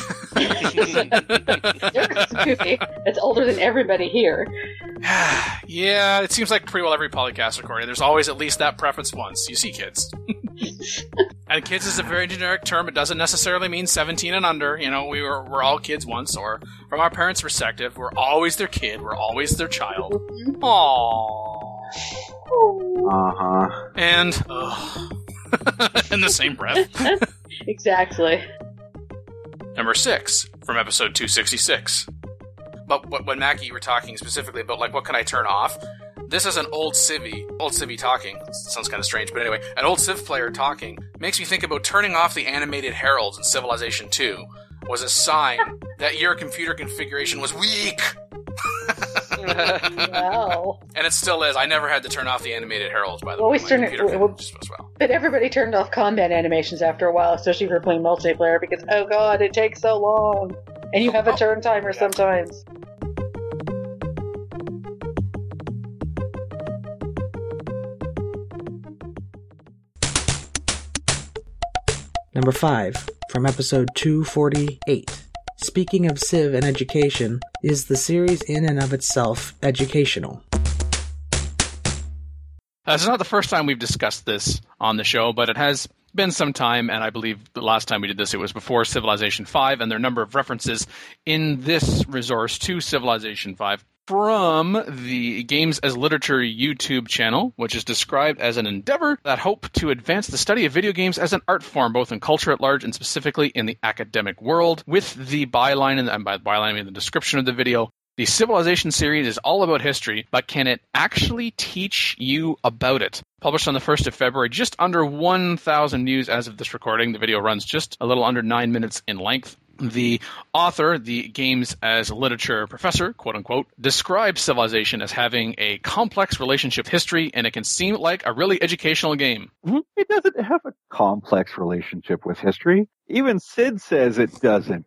It's older than everybody here. Yeah, it seems like pretty well every Polycast recording. There's always at least that preference once. You see, kids. And kids is a very generic term. It doesn't necessarily mean seventeen and under. You know, we were we're all kids once, or from our parents' perspective, we're always their kid. We're always their child. Aww. Uh-huh. And, uh, in the same breath. Exactly. Number six from episode two sixty-six. But when Mackie, you were talking specifically about, like, what can I turn off? This is an old Civvy, old Civvy talking. Sounds kind of strange, but anyway, an old Civ player talking makes me think about turning off the animated heralds in Civilization two was a sign that your computer configuration was weak. Wow. And it still is. I never had to turn off the animated heralds, by the Well, way. we My turned it- computer well- just as well. But everybody turned off combat animations after a while, especially if you're playing multiplayer, because, oh god, it takes so long. And you have a turn timer sometimes. Number five, from episode two forty-eight. Speaking of Civ and education, is the series in and of itself educational? Uh, this is not the first time we've discussed this on the show, but it has been some time, and I believe the last time we did this, it was before Civilization five, and there are a number of references in this resource to Civilization five from the Games as Literature YouTube channel, which is described as an endeavor that hope to advance the study of video games as an art form, both in culture at large and specifically in the academic world, with the byline, and by byline I mean the description of the video. The Civilization series is all about history, but can it actually teach you about it? Published on the first of February, just under one thousand views as of this recording. The video runs just a little under nine minutes in length. The author, the Games as Literature professor, quote-unquote, describes Civilization as having a complex relationship with history, and it can seem like a really educational game. It doesn't have a complex relationship with history. Even Sid says it doesn't.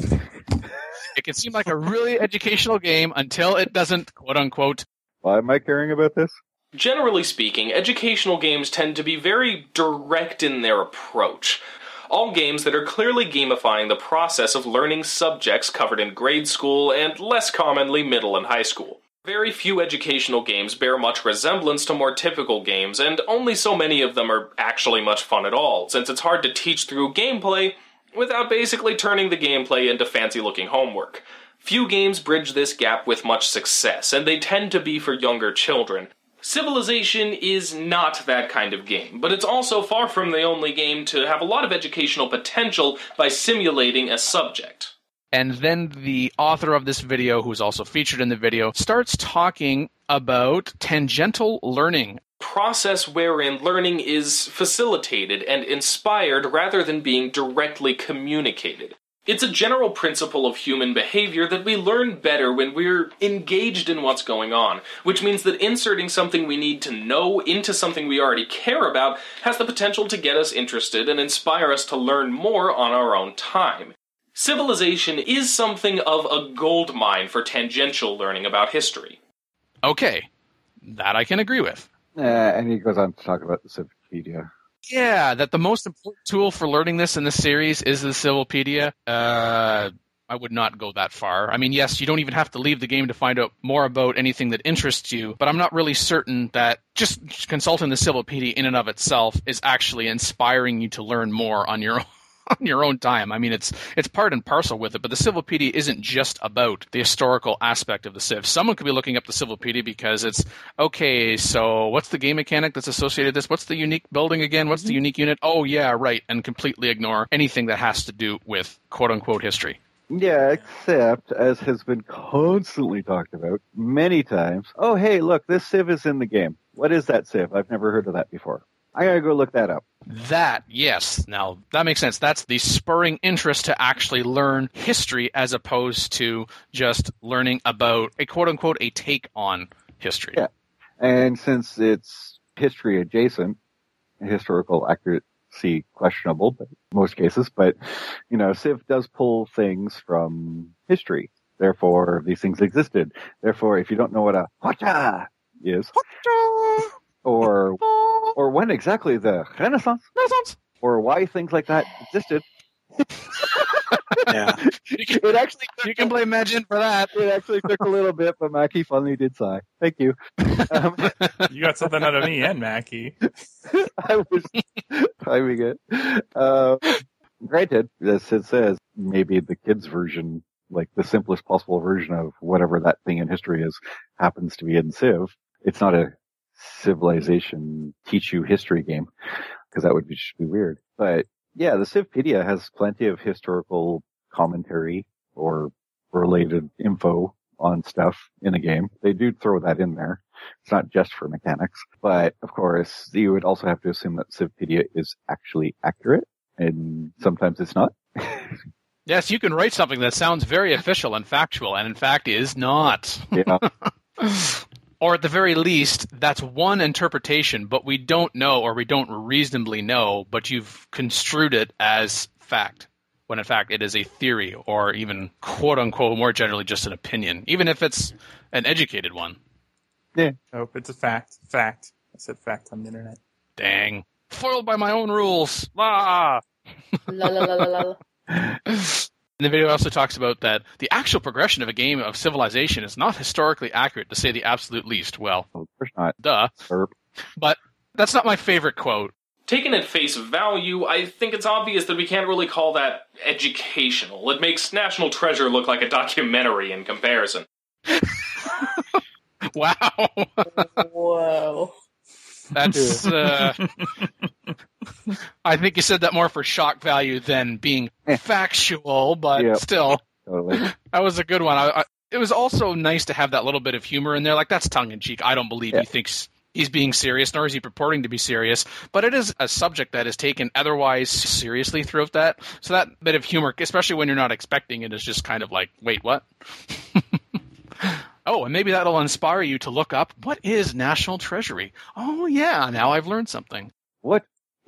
It can seem like a really educational game until it doesn't, quote-unquote. Why am I caring about this? Generally speaking, educational games tend to be very direct in their approach. All games that are clearly gamifying the process of learning subjects covered in grade school and, less commonly, middle and high school. Very few educational games bear much resemblance to more typical games, and only so many of them are actually much fun at all, since it's hard to teach through gameplay without basically turning the gameplay into fancy-looking homework. Few games bridge this gap with much success, and they tend to be for younger children. Civilization is not that kind of game, but it's also far from the only game to have a lot of educational potential by simulating a subject. And then the author of this video, who's also featured in the video, starts talking about tangential learning. Process wherein learning is facilitated and inspired rather than being directly communicated. It's a general principle of human behavior that we learn better when we're engaged in what's going on, which means that inserting something we need to know into something we already care about has the potential to get us interested and inspire us to learn more on our own time. Civilization is something of a goldmine for tangential learning about history. Okay, that I can agree with. Uh, and he goes on to talk about the Civipedia. Yeah, that the most important tool for learning this in this series is the Civipedia. Uh, I would not go that far. I mean, yes, you don't even have to leave the game to find out more about anything that interests you, but I'm not really certain that just consulting the Civipedia in and of itself is actually inspiring you to learn more on your own. On your own time. I mean, it's it's part and parcel with it, but the Civipedia isn't just about the historical aspect of the Civ. Someone could be looking up the Civipedia because it's, okay, so what's the game mechanic that's associated with this? What's the unique building again? What's the unique unit? Oh, yeah, right, and completely ignore anything that has to do with quote-unquote history. Yeah, except, as has been constantly talked about many times, oh, hey, look, this Civ is in the game. What is that Civ? I've never heard of that before. I gotta go look that up. That, yes. Now, that makes sense. That's the spurring interest to actually learn history as opposed to just learning about a quote-unquote a take on history. Yeah. And since it's history adjacent, historical accuracy questionable, but in most cases, but, you know, Civ does pull things from history. Therefore, these things existed. Therefore, if you don't know what a hotcha is, or or when exactly the Renaissance, Renaissance, or why things like that existed. Yeah, you can, it actually you can blame Magin for that. It actually took a little bit, but Mackie finally did sigh. Thank you. Um, you got something out of me and Mackie. I was timing it. Uh, granted, as it says, maybe the kids' version, like the simplest possible version of whatever that thing in history is, happens to be in Civ. It's not a Civilization teach you history game, because that would be, just be weird. But yeah, the Civipedia has plenty of historical commentary or related info on stuff in the game. They do throw that in there. It's not just for mechanics. But of course, you would also have to assume that Civipedia is actually accurate, and sometimes it's not. Yes, you can write something that sounds very official and factual, and in fact is not. Yeah. Or at the very least, that's one interpretation, but we don't know, or we don't reasonably know, but you've construed it as fact, when in fact it is a theory, or even quote-unquote more generally just an opinion, even if it's an educated one. Yeah. Nope, it's a fact. Fact. I said fact on the internet. Dang. Foiled by my own rules. Ah! La la la la la. And the video also talks about that the actual progression of a game of Civilization is not historically accurate, to say the absolute least. Well, of course not. Duh. Burp. But that's not my favorite quote. Taken at face value, I think it's obvious that we can't really call that educational. It makes National Treasure look like a documentary in comparison. Wow. Whoa. That's, uh... I think you said that more for shock value than being factual, but Yep. still. Totally. That was a good one. I, I, it was also nice to have that little bit of humor in there. Like, that's tongue-in-cheek. I don't believe Yeah. he thinks he's being serious, nor is he purporting to be serious. But it is a subject that is taken otherwise seriously throughout that. So that bit of humor, especially when you're not expecting it, is just kind of like, wait, what? Oh, and maybe that'll inspire you to look up, what is National Treasury? Oh, yeah, now I've learned something. What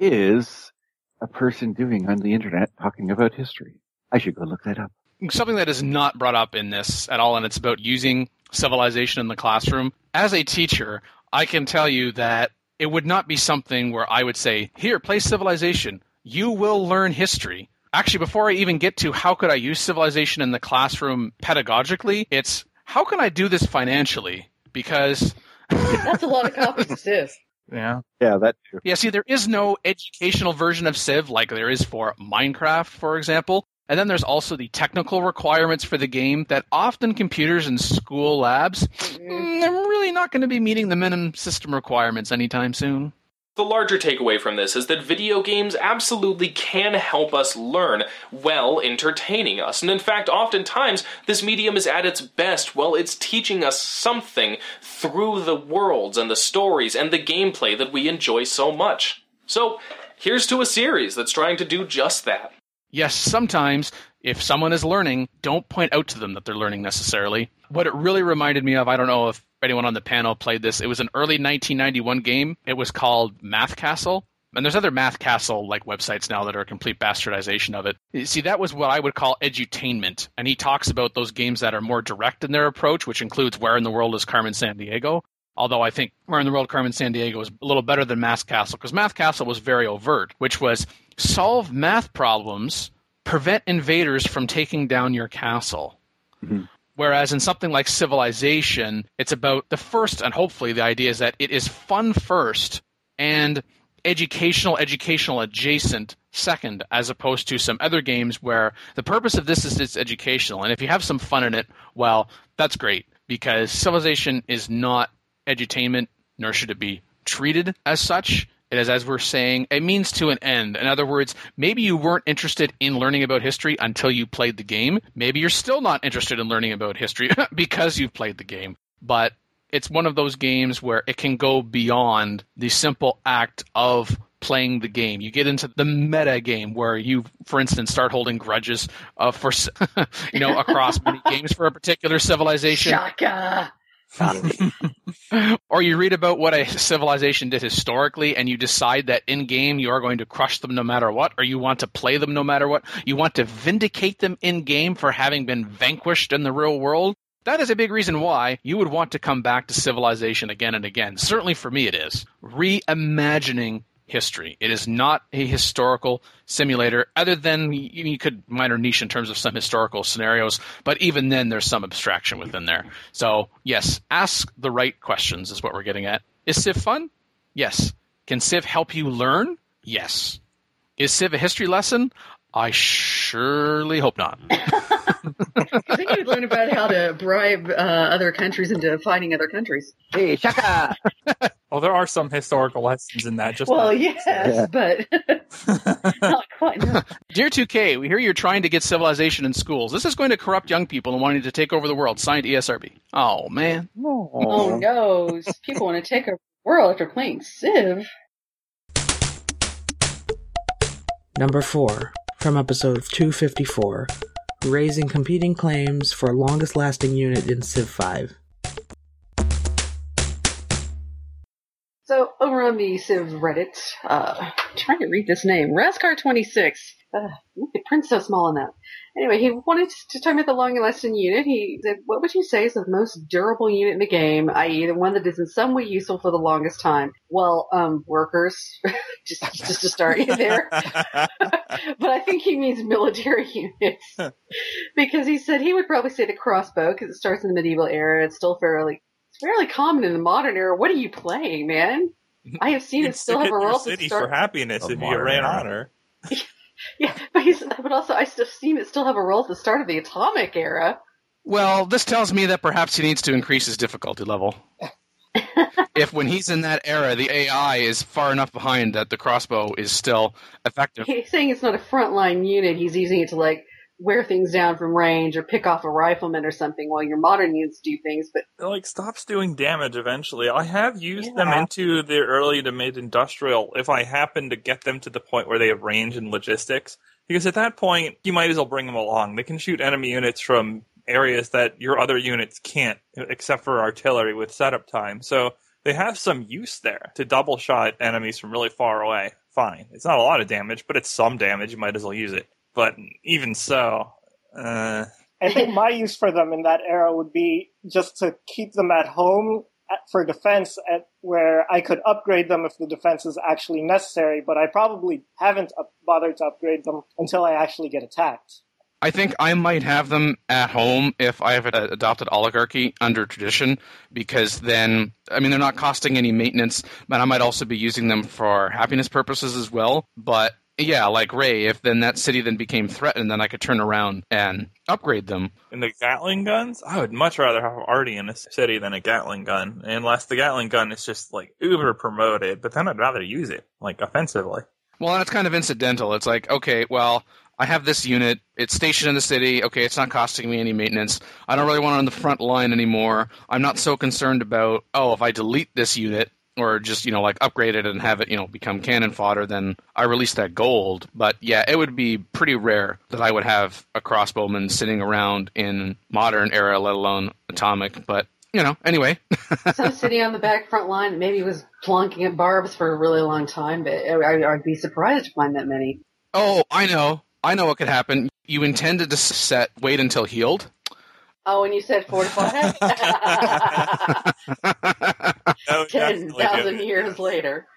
is a person doing on the internet talking about history? I should go look that up. Something that is not brought up in this at all, and it's about using Civilization in the classroom. As a teacher, I can tell you that it would not be something where I would say, here, play Civilization. You will learn history. Actually, before I even get to how could I use Civilization in the classroom pedagogically, it's how can I do this financially? Because that's a lot of copies of Civ. Yeah. Yeah, that's true. Yeah, see, there is no educational version of Civ like there is for Minecraft, for example. And then there's also the technical requirements for the game that often computers in school labs, mm, they're really not going to be meeting the minimum system requirements anytime soon. The larger takeaway from this is that video games absolutely can help us learn while entertaining us. And in fact, oftentimes, this medium is at its best while it's teaching us something through the worlds and the stories and the gameplay that we enjoy so much. So, here's to a series that's trying to do just that. Yes, sometimes, if someone is learning, don't point out to them that they're learning necessarily. What it really reminded me of, I don't know if anyone on the panel played this, it was an early nineteen ninety-one game. It was called Math Castle. And there's other Math Castle-like websites now that are a complete bastardization of it. See, that was what I would call edutainment. And he talks about those games that are more direct in their approach, which includes Where in the World is Carmen Sandiego? Although I think Where in the World Carmen Sandiego is a little better than Math Castle, because Math Castle was very overt, which was solve math problems, prevent invaders from taking down your castle. Mm-hmm. Whereas in something like Civilization, it's about the first, and hopefully the idea is that it is fun first and educational, educational adjacent second, as opposed to some other games where the purpose of this is it's educational. And if you have some fun in it, well, that's great, because Civilization is not edutainment, nor should it be treated as such. It is, as we're saying, a means to an end. In other words, maybe you weren't interested in learning about history until you played the game. Maybe you're still not interested in learning about history because you've played the game. But it's one of those games where it can go beyond the simple act of playing the game. You get into the meta game where you, for instance, start holding grudges uh, for, you know, across many games for a particular civilization. Shaka! Or you read about what a civilization did historically and you decide that in-game you are going to crush them no matter what, or you want to play them no matter what. You want to vindicate them in-game for having been vanquished in the real world. That is a big reason why you would want to come back to Civilization again and again. Certainly for me it is. Reimagining history. It is not a historical simulator, other than you could minor niche in terms of some historical scenarios, but even then there's some abstraction within there. So yes, ask the right questions is what we're getting at. Is Civ fun? Yes. Can Civ help you learn? Yes. Is Civ a history lesson? I surely hope not. I think you'd learn about how to bribe uh, other countries into fighting other countries. Hey, shaka! Well, there are some historical lessons in that. Just well, not, yes, yeah. but not quite. No. Dear two K, we hear you're trying to get Civilization in schools. This is going to corrupt young people and wanting to take over the world. Signed, E S R B. Oh, man. Oh, no. People want to take over the world after playing Civ. Number four, from episode two fifty-four, raising competing claims for longest lasting unit in Civ five. So, over on the Civ Reddit, uh, trying to read this name, Rascar twenty-six. Uh, the print's so small on that. Anyway, he wanted to talk about the long-lasting unit. He said, what would you say is the most durable unit in the game, that is the one that is in some way useful for the longest time? Well, um, workers, just, just to start you there. But I think he means military units. Because he said he would probably say the crossbow, because it starts in the medieval era. It's still fairly, it's fairly common in the modern era. What are you playing, man? I have seen You'd it still stick have a in your role city to start. for happiness The if you modern ran era. honor. Yeah, but he's, but also I've seen it still have a role at the start of the atomic era. Well, this tells me that perhaps he needs to increase his difficulty level. If when he's in that era, the A I is far enough behind that the crossbow is still effective. He's saying it's not a frontline unit. He's using it to like wear things down from range or pick off a rifleman or something while your modern units do things. But Like, stops doing damage eventually. I have used Yeah. them into the early to mid-industrial if I happen to get them to the point where they have range and logistics. Because at that point, you might as well bring them along. They can shoot enemy units from areas that your other units can't, except for artillery with setup time. So they have some use there to double-shot enemies from really far away. Fine. It's not a lot of damage, but it's some damage. You might as well use it. But even so, uh... I think my use for them in that era would be just to keep them at home at, for defense, at where I could upgrade them if the defense is actually necessary, but I probably haven't up, bothered to upgrade them until I actually get attacked. I think I might have them at home if I have adopted oligarchy under tradition, because then, I mean, they're not costing any maintenance, but I might also be using them for happiness purposes as well. But yeah, like Ray, if then that city then became threatened, then I could turn around and upgrade them. And the Gatling guns? I would much rather have Artie in a city than a Gatling gun. Unless the Gatling gun is just, like, uber promoted, but then I'd rather use it, like, offensively. Well, and it's kind of incidental. It's like, okay, well, I have this unit. It's stationed in the city. Okay, it's not costing me any maintenance. I don't really want it on the front line anymore. I'm not so concerned about, oh, if I delete this unit, or just, you know, like upgrade it and have it, you know, become cannon fodder, then I release that gold. But yeah, it would be pretty rare that I would have a crossbowman sitting around in modern era, let alone atomic. But, you know, anyway. some city on the back front line that maybe was plunking at barbs for a really long time, but I, I'd be surprised to find that many. Oh, I know. I know what could happen. You intended to set wait until healed. Oh, and you said fortified? ten thousand years later.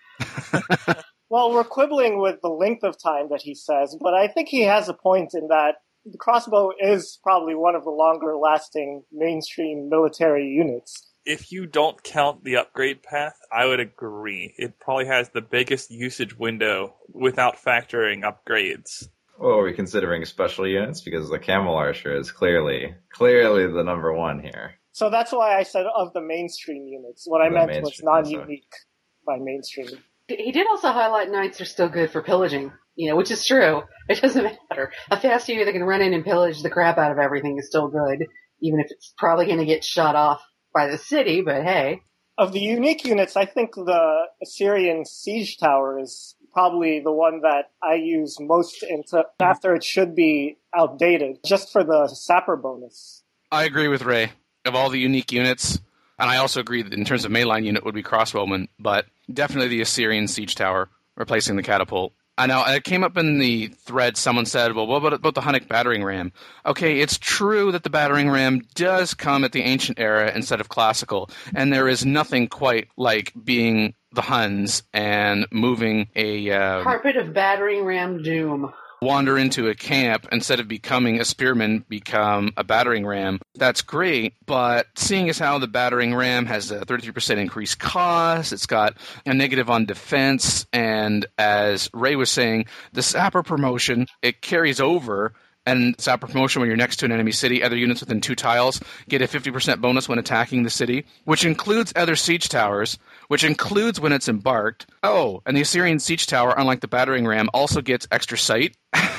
Well, we're quibbling with the length of time that he says, but I think he has a point in that the crossbow is probably one of the longer-lasting mainstream military units. If you don't count the upgrade path, I would agree. It probably has the biggest usage window without factoring upgrades. Well, are we considering special units? Because the Camel Archer is clearly, clearly the number one here. So that's why I said of the mainstream units. What I The meant was mainstream, non-unique by mainstream. He did also highlight knights are still good for pillaging, you know, which is true. It doesn't matter. A fast unit that can run in and pillage the crap out of everything is still good, even if it's probably going to get shot off by the city, but hey. Of the unique units, I think the Assyrian Siege Tower is probably the one that I use most into after it should be outdated, just for the sapper bonus. I agree with Ray. Of all the unique units, and I also agree that in terms of mainline unit would be crossbowmen, but definitely the Assyrian Siege Tower, replacing the catapult. I know, it came up in the thread, someone said, well, what about, about the Hunnic battering ram? Okay, it's true that the battering ram does come at the ancient era instead of classical, and there is nothing quite like being the Huns and moving a... Uh, Carpet of battering ram doom. Wander into a camp, instead of becoming a spearman, become a battering ram. That's great, but seeing as how the battering ram has a thirty-three percent increased cost, it's got a negative on defense, and as Ray was saying, the sapper promotion, it carries over, and sapper promotion when you're next to an enemy city, other units within two tiles get a fifty percent bonus when attacking the city, which includes other siege towers, which includes when it's embarked. Oh, and the Assyrian Siege Tower, unlike the battering ram, also gets extra sight.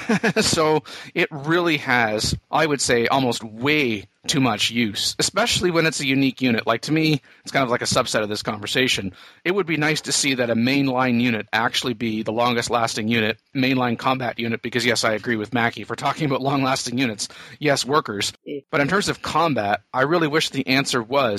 So it really has, I would say, almost way too much use, especially when it's a unique unit. Like, to me, it's kind of like a subset of this conversation. It would be nice to see that a mainline unit actually be the longest-lasting unit, mainline combat unit, because, yes, I agree with Mackie. If we're talking about long-lasting units, yes, workers. But in terms of combat, I really wish the answer was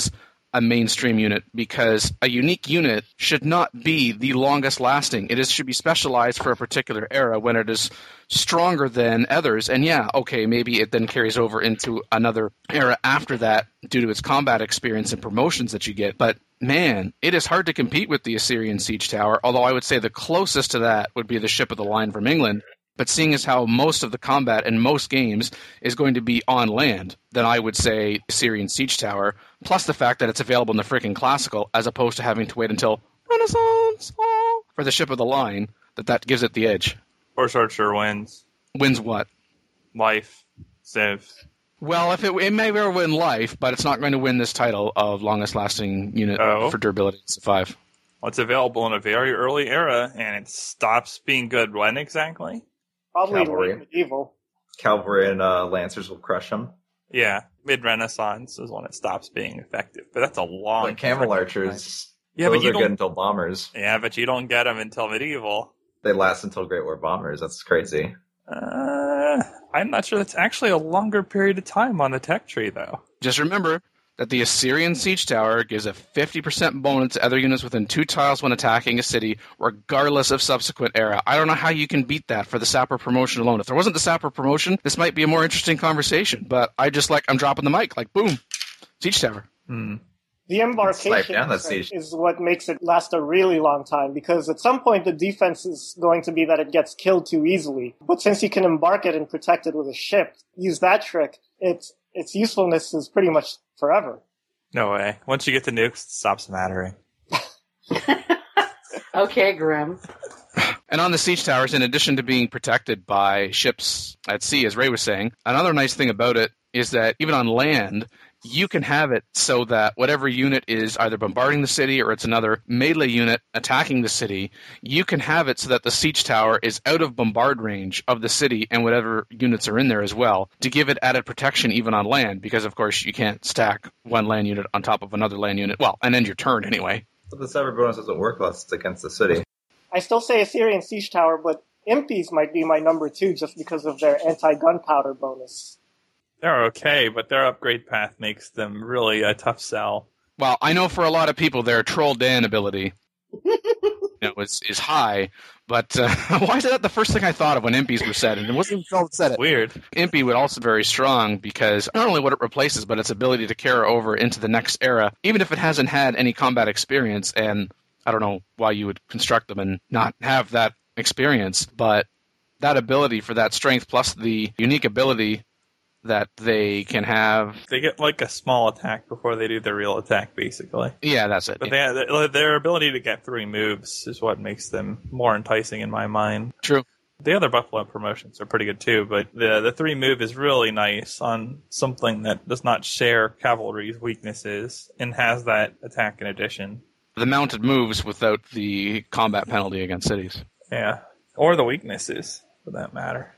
a mainstream unit, because a unique unit should not be the longest lasting. It is should be specialized for a particular era when it is stronger than others. And yeah, okay, maybe it then carries over into another era after that due to its combat experience and promotions that you get. But man, it is hard to compete with the Assyrian Siege Tower, although I would say the closest to that would be the Ship of the Line from England. But seeing as how most of the combat in most games is going to be on land, then I would say Assyrian Siege Tower, plus the fact that it's available in the freaking Classical, as opposed to having to wait until Renaissance oh, for the Ship of the Line, that that gives it the edge. Force Archer wins. Wins what? Life. Civ. Well, if it, it may very win life, but it's not going to win this title of longest lasting unit oh. for durability in Civ five. Well, it's available in a very early era, and it stops being good when exactly? Probably Cavalry. medieval. Cavalry and uh, Lancers will crush them. Yeah, mid-Renaissance is when it stops being effective. But that's a long... Like Camel Archers, yeah, those but you are don't... good until Bombers. Yeah, but you don't get them until medieval. They last until Great War Bombers. That's crazy. Uh, I'm not sure that's actually a longer period of time on the tech tree, though. Just remember that the Assyrian Siege Tower gives a fifty percent bonus to other units within two tiles when attacking a city, regardless of subsequent era. I don't know how you can beat that for the Sapper promotion alone. If there wasn't the Sapper promotion, this might be a more interesting conversation. But I just like, I'm dropping the mic, like, boom, Siege Tower. Hmm. The embarkation down that siege. is what makes it last a really long time, because at some point the defense is going to be that it gets killed too easily. But since you can embark it and protect it with a ship, use that trick, it's, its usefulness is pretty much forever. No way. Once you get the nukes, it stops mattering. Okay, Grim. And on the siege towers, in addition to being protected by ships at sea, as Ray was saying, another nice thing about it is that even on land, you can have it so that whatever unit is either bombarding the city or it's another melee unit attacking the city, you can have it so that the siege tower is out of bombard range of the city and whatever units are in there as well, to give it added protection even on land, because of course you can't stack one land unit on top of another land unit. Well, and end your turn anyway. But the cyber bonus doesn't work unless it's against the city. I still say Assyrian Siege Tower, but Impies might be my number two just because of their anti-gunpowder bonus. They're okay, but their upgrade path makes them really a tough sell. Well, I know for a lot of people their Troll Dan ability you know, is, is high, but uh, why is that the first thing I thought of when Impies were said? And it wasn't even Troll that said it. Weird. Impy would also be very strong because not only what it replaces, but its ability to carry over into the next era, even if it hasn't had any combat experience. And I don't know why you would construct them and not have that experience, but that ability for that strength plus the unique ability that they can have. They get like a small attack before they do their real attack, basically. Yeah, that's it. But yeah. they, their ability to get three moves is what makes them more enticing in my mind. True. The other Buffalo promotions are pretty good too, but the the three move is really nice on something that does not share cavalry's weaknesses and has that attack in addition. The mounted moves without the combat penalty against cities. Yeah. Or the weaknesses, for that matter.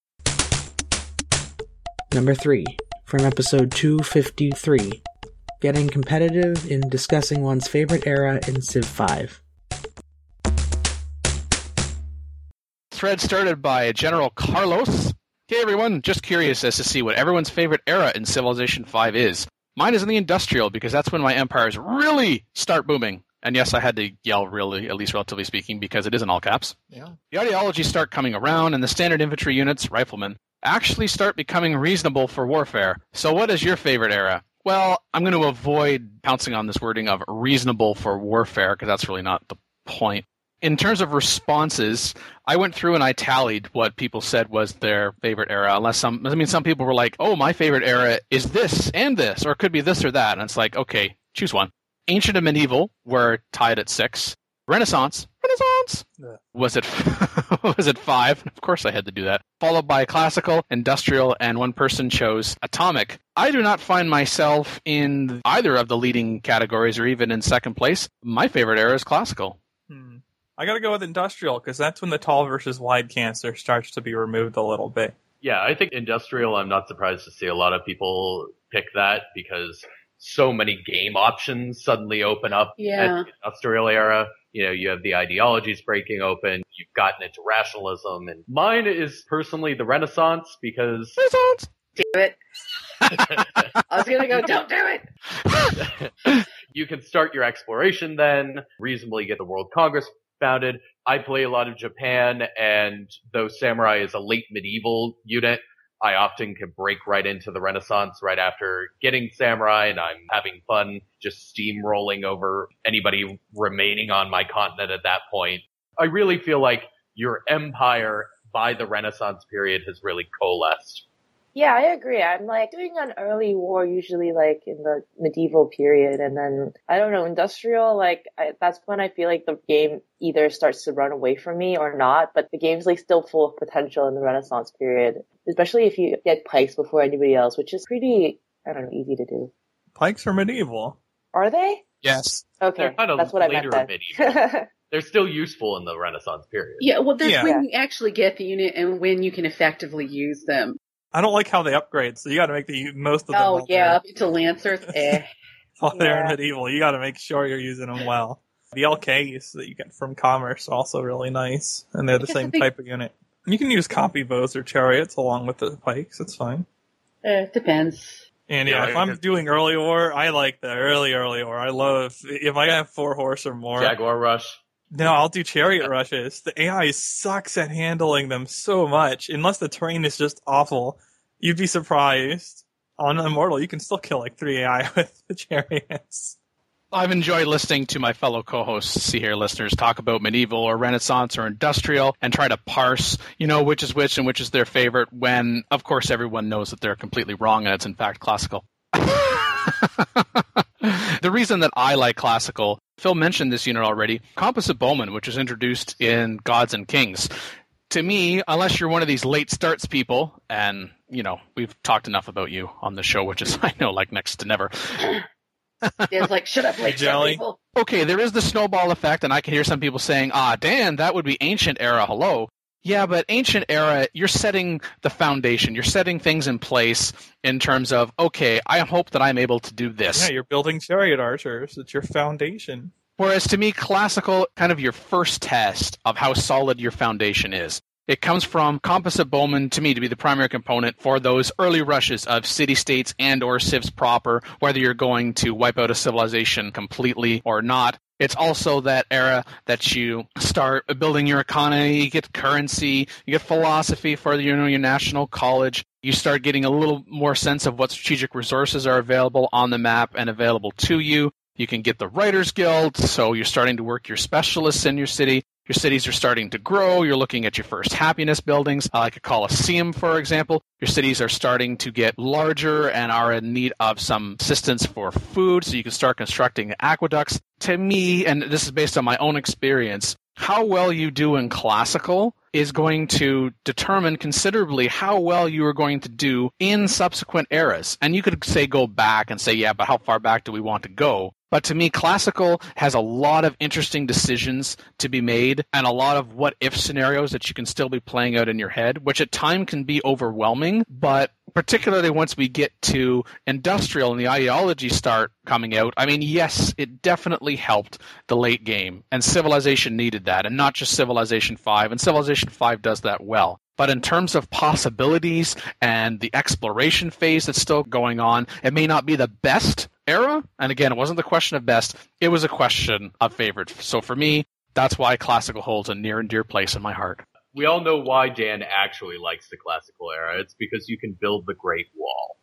Number three, from episode two fifty-three, Getting Competitive in Discussing One's Favorite Era in Civ five. Thread started by General Carlos. Hey everyone, just curious as to see what everyone's favorite era in Civilization five is. Mine is in the Industrial, because that's when my empires really start booming. And yes, I had to yell really, at least relatively speaking, because it is in all caps. Yeah. The ideologies start coming around, and the standard infantry units, riflemen, actually start becoming reasonable for warfare. So what is your favorite era? Well, I'm going to avoid pouncing on this wording of reasonable for warfare, because that's really not the point. In terms of responses, I went through and I tallied what people said was their favorite era. Unless some, I mean, some people were like, "Oh, my favorite era is this and this, or it could be this or that." And it's like, okay, choose one. Ancient and Medieval were tied at six. Renaissance, Renaissance yeah. was it was it five? Of course, I had to do that. Followed by Classical, Industrial, and one person chose Atomic. I do not find myself in either of the leading categories, or even in second place. My favorite era is Classical. Hmm. I gotta go with Industrial, because that's when the tall versus wide cancer starts to be removed a little bit. Yeah, I think Industrial, I'm not surprised to see a lot of people pick that, because so many game options suddenly open up Yeah. at the Industrial era. You know, you have the ideologies breaking open, you've gotten into rationalism, and mine is personally the Renaissance, because... Renaissance! Do it. I was gonna go, don't do it! You can start your exploration then, reasonably get the World Congress founded. I play a lot of Japan, and though Samurai is a late medieval unit, I often can break right into the Renaissance right after getting Samurai, and I'm having fun just steamrolling over anybody remaining on my continent at that point. I really feel like your empire by the Renaissance period has really coalesced. Yeah, I agree. I'm like doing an early war usually like in the medieval period, and then I don't know, industrial, like I, that's when I feel like the game either starts to run away from me or not, but the game's like still full of potential in the Renaissance period, especially if you get pikes before anybody else, which is pretty, I don't know, easy to do. Pikes are medieval. Are they? Yes. Okay, that's what I meant then. Medieval. They're still useful in the Renaissance period. Yeah, well, that's Yeah. when you actually get the unit and when you can effectively use them. I don't like how they upgrade, so you got to make the most of them. Oh, while yeah, they're- up into Lancers, eh. While they're Yeah. medieval, you got to make sure you're using them well. The L Ks that you get from Commerce are also really nice, and they're the Because same I think- type of unit. You can use copy bows or chariots along with the pikes. It's fine. Eh, depends. And yeah, Yeah, if I- I'm doing early war, I like the early early war. I love if I have four horse or more. Jaguar Rush. No, I'll do chariot rushes. The A I sucks at handling them so much. Unless the terrain is just awful, you'd be surprised. On Immortal, you can still kill like three A I with the chariots. I've enjoyed listening to my fellow co-hosts, see here listeners, talk about medieval or Renaissance or industrial and try to parse, you know, which is which and which is their favorite when, of course, everyone knows that they're completely wrong and it's in fact classical. The reason that I like classical, Phil mentioned this unit already, Composite Bowman, which was introduced in Gods and Kings. To me, unless you're one of these late starts people, and, you know, we've talked enough about you on the show, which is, I know, like next to never. It's like, shut up, like, Jelly. people. Okay, there is the snowball effect, and I can hear some people saying, ah, Dan, that would be ancient era, hello. Yeah, but ancient era, you're setting the foundation. You're setting things in place in terms of, okay, I hope that I'm able to do this. Yeah, you're building chariot archers. It's your foundation. Whereas to me, classical, kind of your first test of how solid your foundation is. It comes from Composite Bowman, to me, to be the primary component for those early rushes of city-states and or civs proper, whether you're going to wipe out a civilization completely or not. It's also that era that you start building your economy, you get currency, you get philosophy for you know, your national college. You start getting a little more sense of what strategic resources are available on the map and available to you. You can get the Writers Guild, so you're starting to work your specialists in your city. Your cities are starting to grow. You're looking at your first happiness buildings, like a Colosseum, for example. Your cities are starting to get larger and are in need of some assistance for food, so you can start constructing aqueducts. To me, and this is based on my own experience, how well you do in classical is going to determine considerably how well you are going to do in subsequent eras. And you could say go back and say, yeah, but how far back do we want to go? But to me, classical has a lot of interesting decisions to be made and a lot of what-if scenarios that you can still be playing out in your head, which at times can be overwhelming, but particularly once we get to industrial and the ideology start coming out, I mean, yes, it definitely helped the late game, and Civilization needed that, and not just Civilization five, and Civilization five does that well. But in terms of possibilities and the exploration phase that's still going on, it may not be the best era. And again, it wasn't the question of best. It was a question of favorite. So for me, that's why classical holds a near and dear place in my heart. We all know why Dan actually likes the classical era. It's because you can build the Great Wall.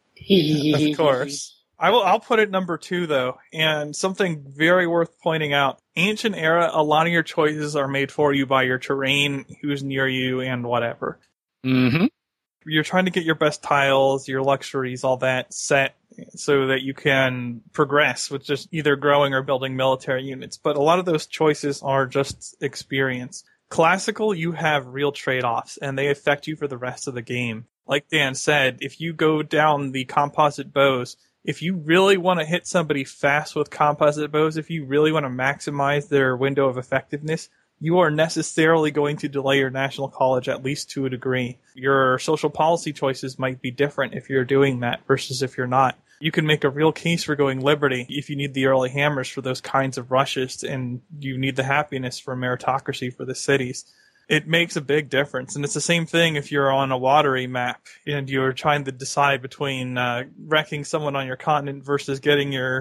Of course. I will, I'll put it number two, though, and something very worth pointing out. Ancient era, a lot of your choices are made for you by your terrain, who's near you, and whatever. Mm-hmm. You're trying to get your best tiles, your luxuries, all that set so that you can progress with just either growing or building military units. But a lot of those choices are just experience. Classical, you have real trade-offs, and they affect you for the rest of the game. Like Dan said, if you go down the composite bows, if you really want to hit somebody fast with composite bows, if you really want to maximize their window of effectiveness, you are necessarily going to delay your national college at least to a degree. Your social policy choices might be different if you're doing that versus if you're not. You can make a real case for going Liberty if you need the early hammers for those kinds of rushes and you need the happiness for meritocracy for the cities. It makes a big difference. And it's the same thing if you're on a watery map and you're trying to decide between uh, wrecking someone on your continent versus getting your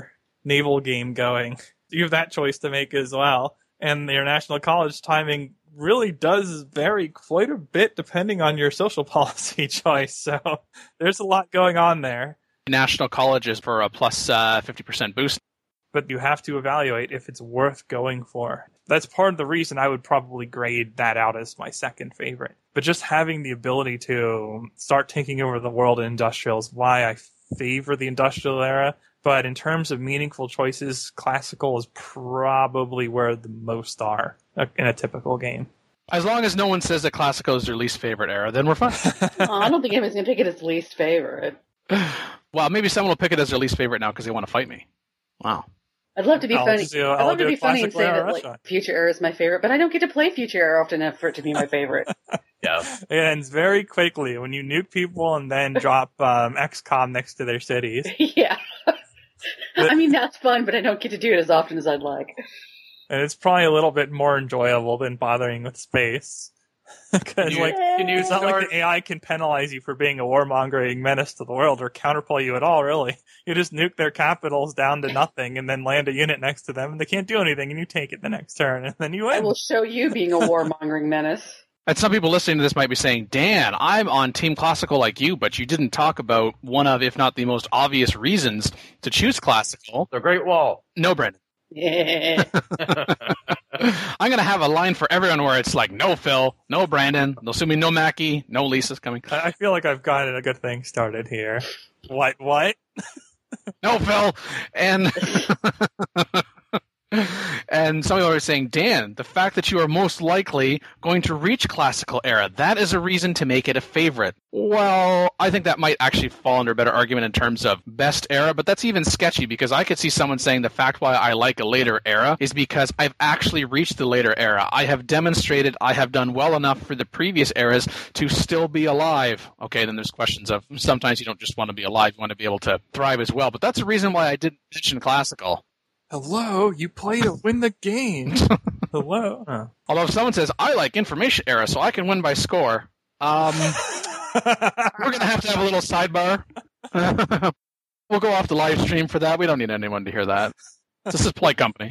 naval game going. You have that choice to make as well. And your national college timing really does vary quite a bit depending on your social policy choice. So there's a lot going on there. National colleges for a plus uh, fifty percent boost. But you have to evaluate if it's worth going for. That's part of the reason I would probably grade that out as my second favorite. But just having the ability to start taking over the world in industrial is why I favor the industrial era. But in terms of meaningful choices, classical is probably where the most are in a typical game. As long as no one says that classical is their least favorite era, then we're fine. Oh, I don't think anyone's going to pick it as least favorite. Well, maybe someone will pick it as their least favorite now because they want to fight me. Wow. I'd love to be I'll funny. do- I'd I'll love to do be a funny and classical say era that like Russia. Future Era is my favorite, but I don't get to play Future Era often enough for it to be my favorite. Yeah. It ends very quickly when you nuke people and then drop um, X COM next to their cities. Yeah. I mean, that's fun, but I don't get to do it as often as I'd like. And it's probably a little bit more enjoyable than bothering with space. Because like, can you it's not start- like the A I can penalize you for being a warmongering menace to the world or counterplay you at all, really. You just nuke their capitals down to nothing and then land a unit next to them and they can't do anything and you take it the next turn and then you I win. will show you being a warmongering menace. And some people listening to this might be saying, Dan, I'm on Team Classical like you, but you didn't talk about one of, if not the most obvious reasons to choose Classical. The Great Wall. No, Brendan. Yeah. I'm going to have a line for everyone where it's like, no Phil, no Brandon, they'll sue me, no Mackie, no Lisa's coming. I I feel like I've gotten a good thing started here. What? What? No Phil! And... And some people are saying, Dan, the fact that you are most likely going to reach classical era, that is a reason to make it a favorite. Well, I think that might actually fall under a better argument in terms of best era, but that's even sketchy because I could see someone saying the fact why I like a later era is because I've actually reached the later era. I have demonstrated I have done well enough for the previous eras to still be alive. Okay, then there's questions of sometimes you don't just want to be alive, you want to be able to thrive as well. But that's a reason why I didn't mention classical. Hello, you play to win the game. Hello. Huh. Although if someone says, I like information era, so I can win by score, um, we're going to have to have a little sidebar. We'll go off the live stream for that. We don't need anyone to hear that. This is Play Company.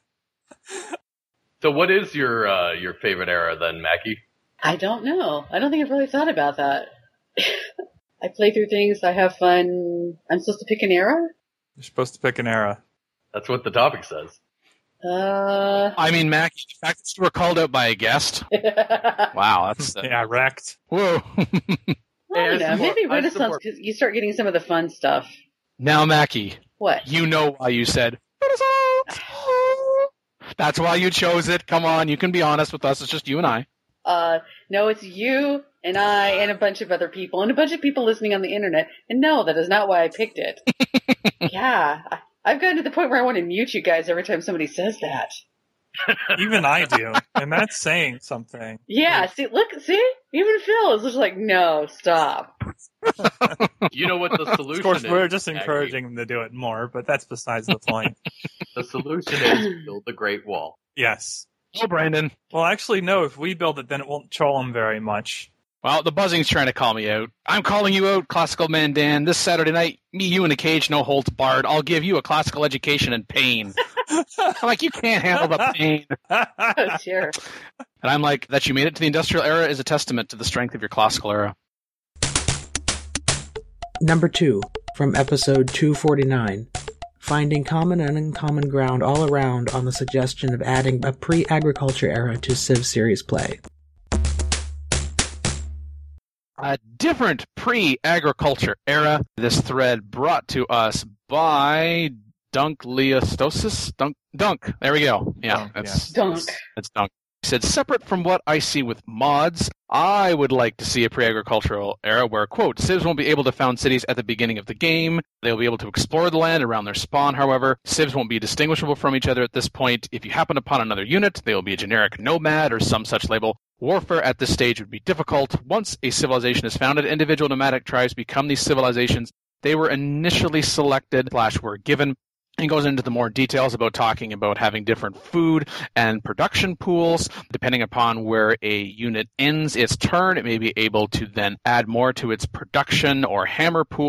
So what is your uh, your favorite era then, Mackie? I don't know. I don't think I've really thought about that. I play through things. I have fun. I'm supposed to pick an era? You're supposed to pick an era. That's what the topic says. Uh, I mean, Mackie, the fact that you were called out by a guest. Wow, that's... Uh, yeah, wrecked. Whoa. I don't know. Maybe Renaissance, because you start getting some of the fun stuff. Now, Mackie. What? You know why you said Renaissance. That's why you chose it. Come on, you can be honest with us. It's just you and I. Uh, no, it's you and I and a bunch of other people and a bunch of people listening on the internet. And no, that is not why I picked it. Yeah. I, I've gotten to the point where I want to mute you guys every time somebody says that. Even I do. And that's saying something. Yeah, see, look, see? Even Phil is just like, no, stop. You know what the solution is? Of course, we're just Mackie. encouraging them to do it more, but that's besides the point. The solution is build the Great Wall. Yes. Oh, Brandon. Well, actually, no. If we build it, then it won't troll them very much. Well, the buzzing's trying to call me out. I'm calling you out, Classical Man Dan. This Saturday night, me, you, and a cage, no holds barred. I'll give you a classical education in pain. I'm like, you can't handle the pain. Oh, sure. And I'm like, that you made it to the industrial era is a testament to the strength of your classical era. Number two, from episode two forty-nine. Finding common and uncommon ground all around on the suggestion of adding a pre-agriculture era to Civ series play. A different pre-agriculture era. This thread brought to us by Dunk Leostosis. Dunk. Dunk. There we go. Yeah, Dunk, that's yeah. Dunk. That's, that's Dunk. He said, separate from what I see with mods, I would like to see a pre-agricultural era where, quote, civs won't be able to found cities at the beginning of the game. They'll be able to explore the land around their spawn, however. Civs won't be distinguishable from each other at this point. If you happen upon another unit, they will be a generic nomad or some such label. Warfare at this stage would be difficult. Once a civilization is founded, individual nomadic tribes become these civilizations they were initially selected slash were given. And goes into the more details about talking about having different food and production pools. Depending upon where a unit ends its turn, it may be able to then add more to its production or hammer pool.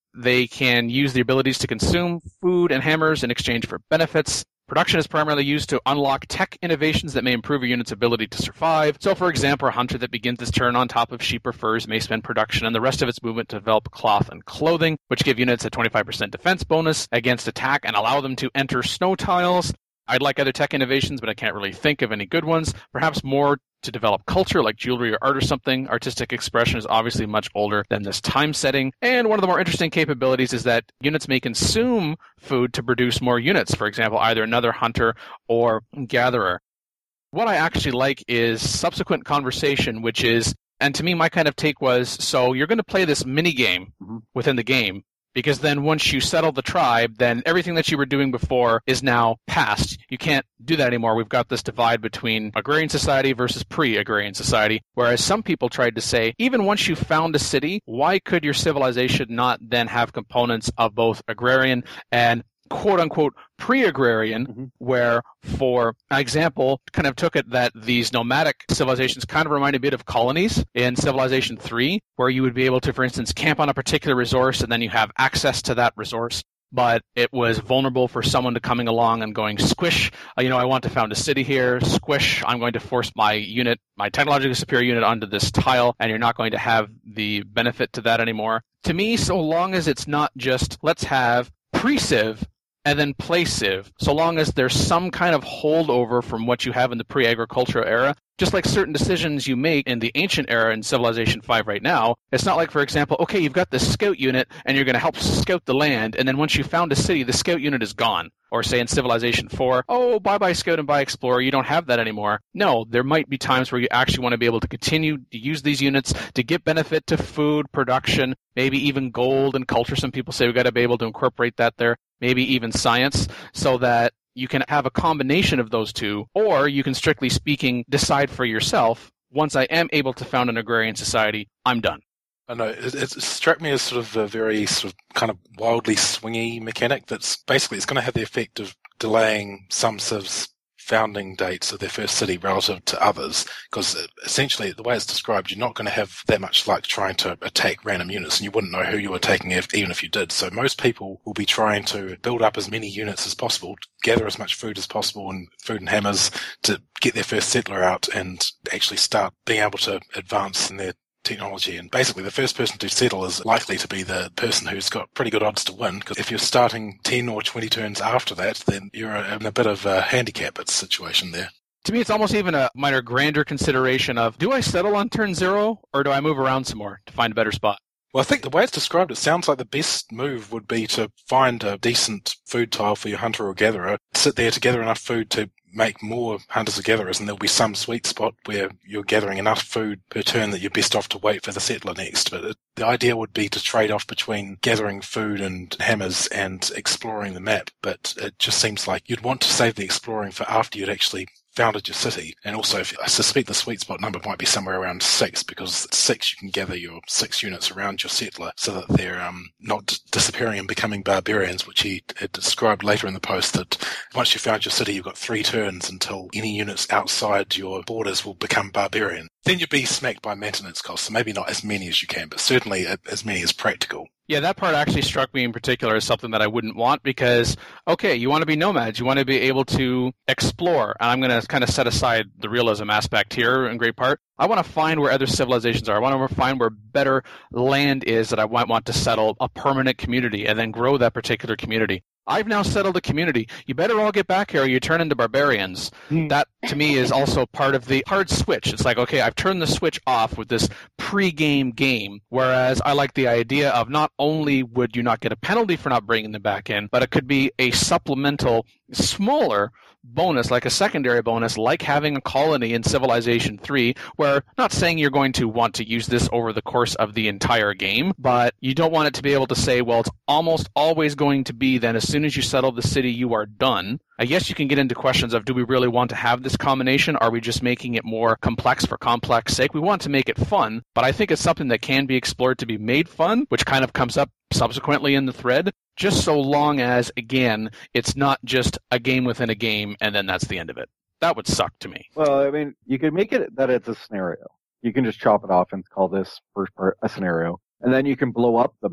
They can use the abilities to consume food and hammers in exchange for benefits. Production is primarily used to unlock tech innovations that may improve a unit's ability to survive. So, for example, a hunter that begins his turn on top of sheep or furs may spend production and the rest of its movement to develop cloth and clothing, which give units a twenty-five percent defense bonus against attack and allow them to enter snow tiles. I'd like other tech innovations, but I can't really think of any good ones. Perhaps more to develop culture, like jewelry or art or something. Artistic expression is obviously much older than this time setting. And one of the more interesting capabilities is that units may consume food to produce more units. For example, either another hunter or gatherer. What I actually like is subsequent conversation, which is, and to me, my kind of take was, so you're going to play this mini game mm-hmm. within the game. Because then once you settle the tribe, then everything that you were doing before is now past. You can't do that anymore. We've got this divide between agrarian society versus pre-agrarian society. Whereas some people tried to say, even once you found a city, why could your civilization not then have components of both agrarian and quote-unquote pre-agrarian, mm-hmm. where, for example, kind of took it that these nomadic civilizations kind of remind a bit of colonies in Civilization three, where you would be able to, for instance, camp on a particular resource and then you have access to that resource. But it was vulnerable for someone to coming along and going, squish, you know, I want to found a city here, squish, I'm going to force my unit, my technologically superior unit onto this tile, and you're not going to have the benefit to that anymore. To me, so long as it's not just, let's have pre-civ, and then play Civ, so long as there's some kind of holdover from what you have in the pre-agricultural era. Just like certain decisions you make in the ancient era in Civilization five right now, it's not like, for example, okay, you've got this scout unit and you're going to help scout the land, and then once you found a city, the scout unit is gone. Or say in Civilization four, oh, bye-bye scout and bye explorer, you don't have that anymore. No, there might be times where you actually want to be able to continue to use these units to get benefit to food, production, maybe even gold and culture. Some people say we've got to be able to incorporate that there, maybe even science, so that you can have a combination of those two, or you can, strictly speaking, decide for yourself, once I am able to found an agrarian society, I'm done. I know, it, it struck me as sort of a very sort of kind of wildly swingy mechanic that's basically, it's going to have the effect of delaying some civs' founding dates of their first city relative to others, because essentially the way it's described, you're not going to have that much luck trying to attack random units, and you wouldn't know who you were attacking if, even if you did. So most people will be trying to build up as many units as possible, gather as much food as possible and food and hammers to get their first settler out and actually start being able to advance in their technology. And basically the first person to settle is likely to be the person who's got pretty good odds to win, because if you're starting ten or twenty turns after that, then you're in a bit of a handicap situation there. To me, it's almost even a minor grander consideration of, do I settle on turn zero or do I move around some more to find a better spot? Well, I think the way it's described, it sounds like the best move would be to find a decent food tile for your hunter or gatherer, sit there to gather enough food to make more hunters or gatherers, and there'll be some sweet spot where you're gathering enough food per turn that you're best off to wait for the settler next. But it, the idea would be to trade off between gathering food and hammers and exploring the map. But it just seems like you'd want to save the exploring for after you'd actually founded your city. And also, if I suspect the sweet spot number might be somewhere around six, because at six you can gather your six units around your settler so that they're um, not d- disappearing and becoming barbarians, which he had described later in the post, that once you found your city, you've got three turns until any units outside your borders will become barbarian. Then you'd be smacked by maintenance costs, so maybe not as many as you can, but certainly as many as practical. Yeah, that part actually struck me in particular as something that I wouldn't want, because, okay, you want to be nomads, you want to be able to explore, and I'm going to kind of set aside the realism aspect here in great part. I want to find where other civilizations are. I want to find where better land is that I might want to settle a permanent community and then grow that particular community. I've now settled a community. You better all get back here or you turn into barbarians. Mm. That, to me, is also part of the hard switch. It's like, okay, I've turned the switch off with this pre-game game, whereas I like the idea of not only would you not get a penalty for not bringing them back in, but it could be a supplemental, smaller bonus, like a secondary bonus, like having a colony in Civilization three, where, not saying you're going to want to use this over the course of the entire game, but you don't want it to be able to say, well, it's almost always going to be then as soon as you settle the city, you are done. I guess you can get into questions of, do we really want to have this combination? Are we just making it more complex for complex sake? We want to make it fun, but I think it's something that can be explored to be made fun, which kind of comes up subsequently in the thread, just so long as, again, it's not just a game within a game and then that's the end of it. That would suck to me. Well, I mean, you could make it that it's a scenario. You can just chop it off and call this first part a scenario. And then you can blow up the map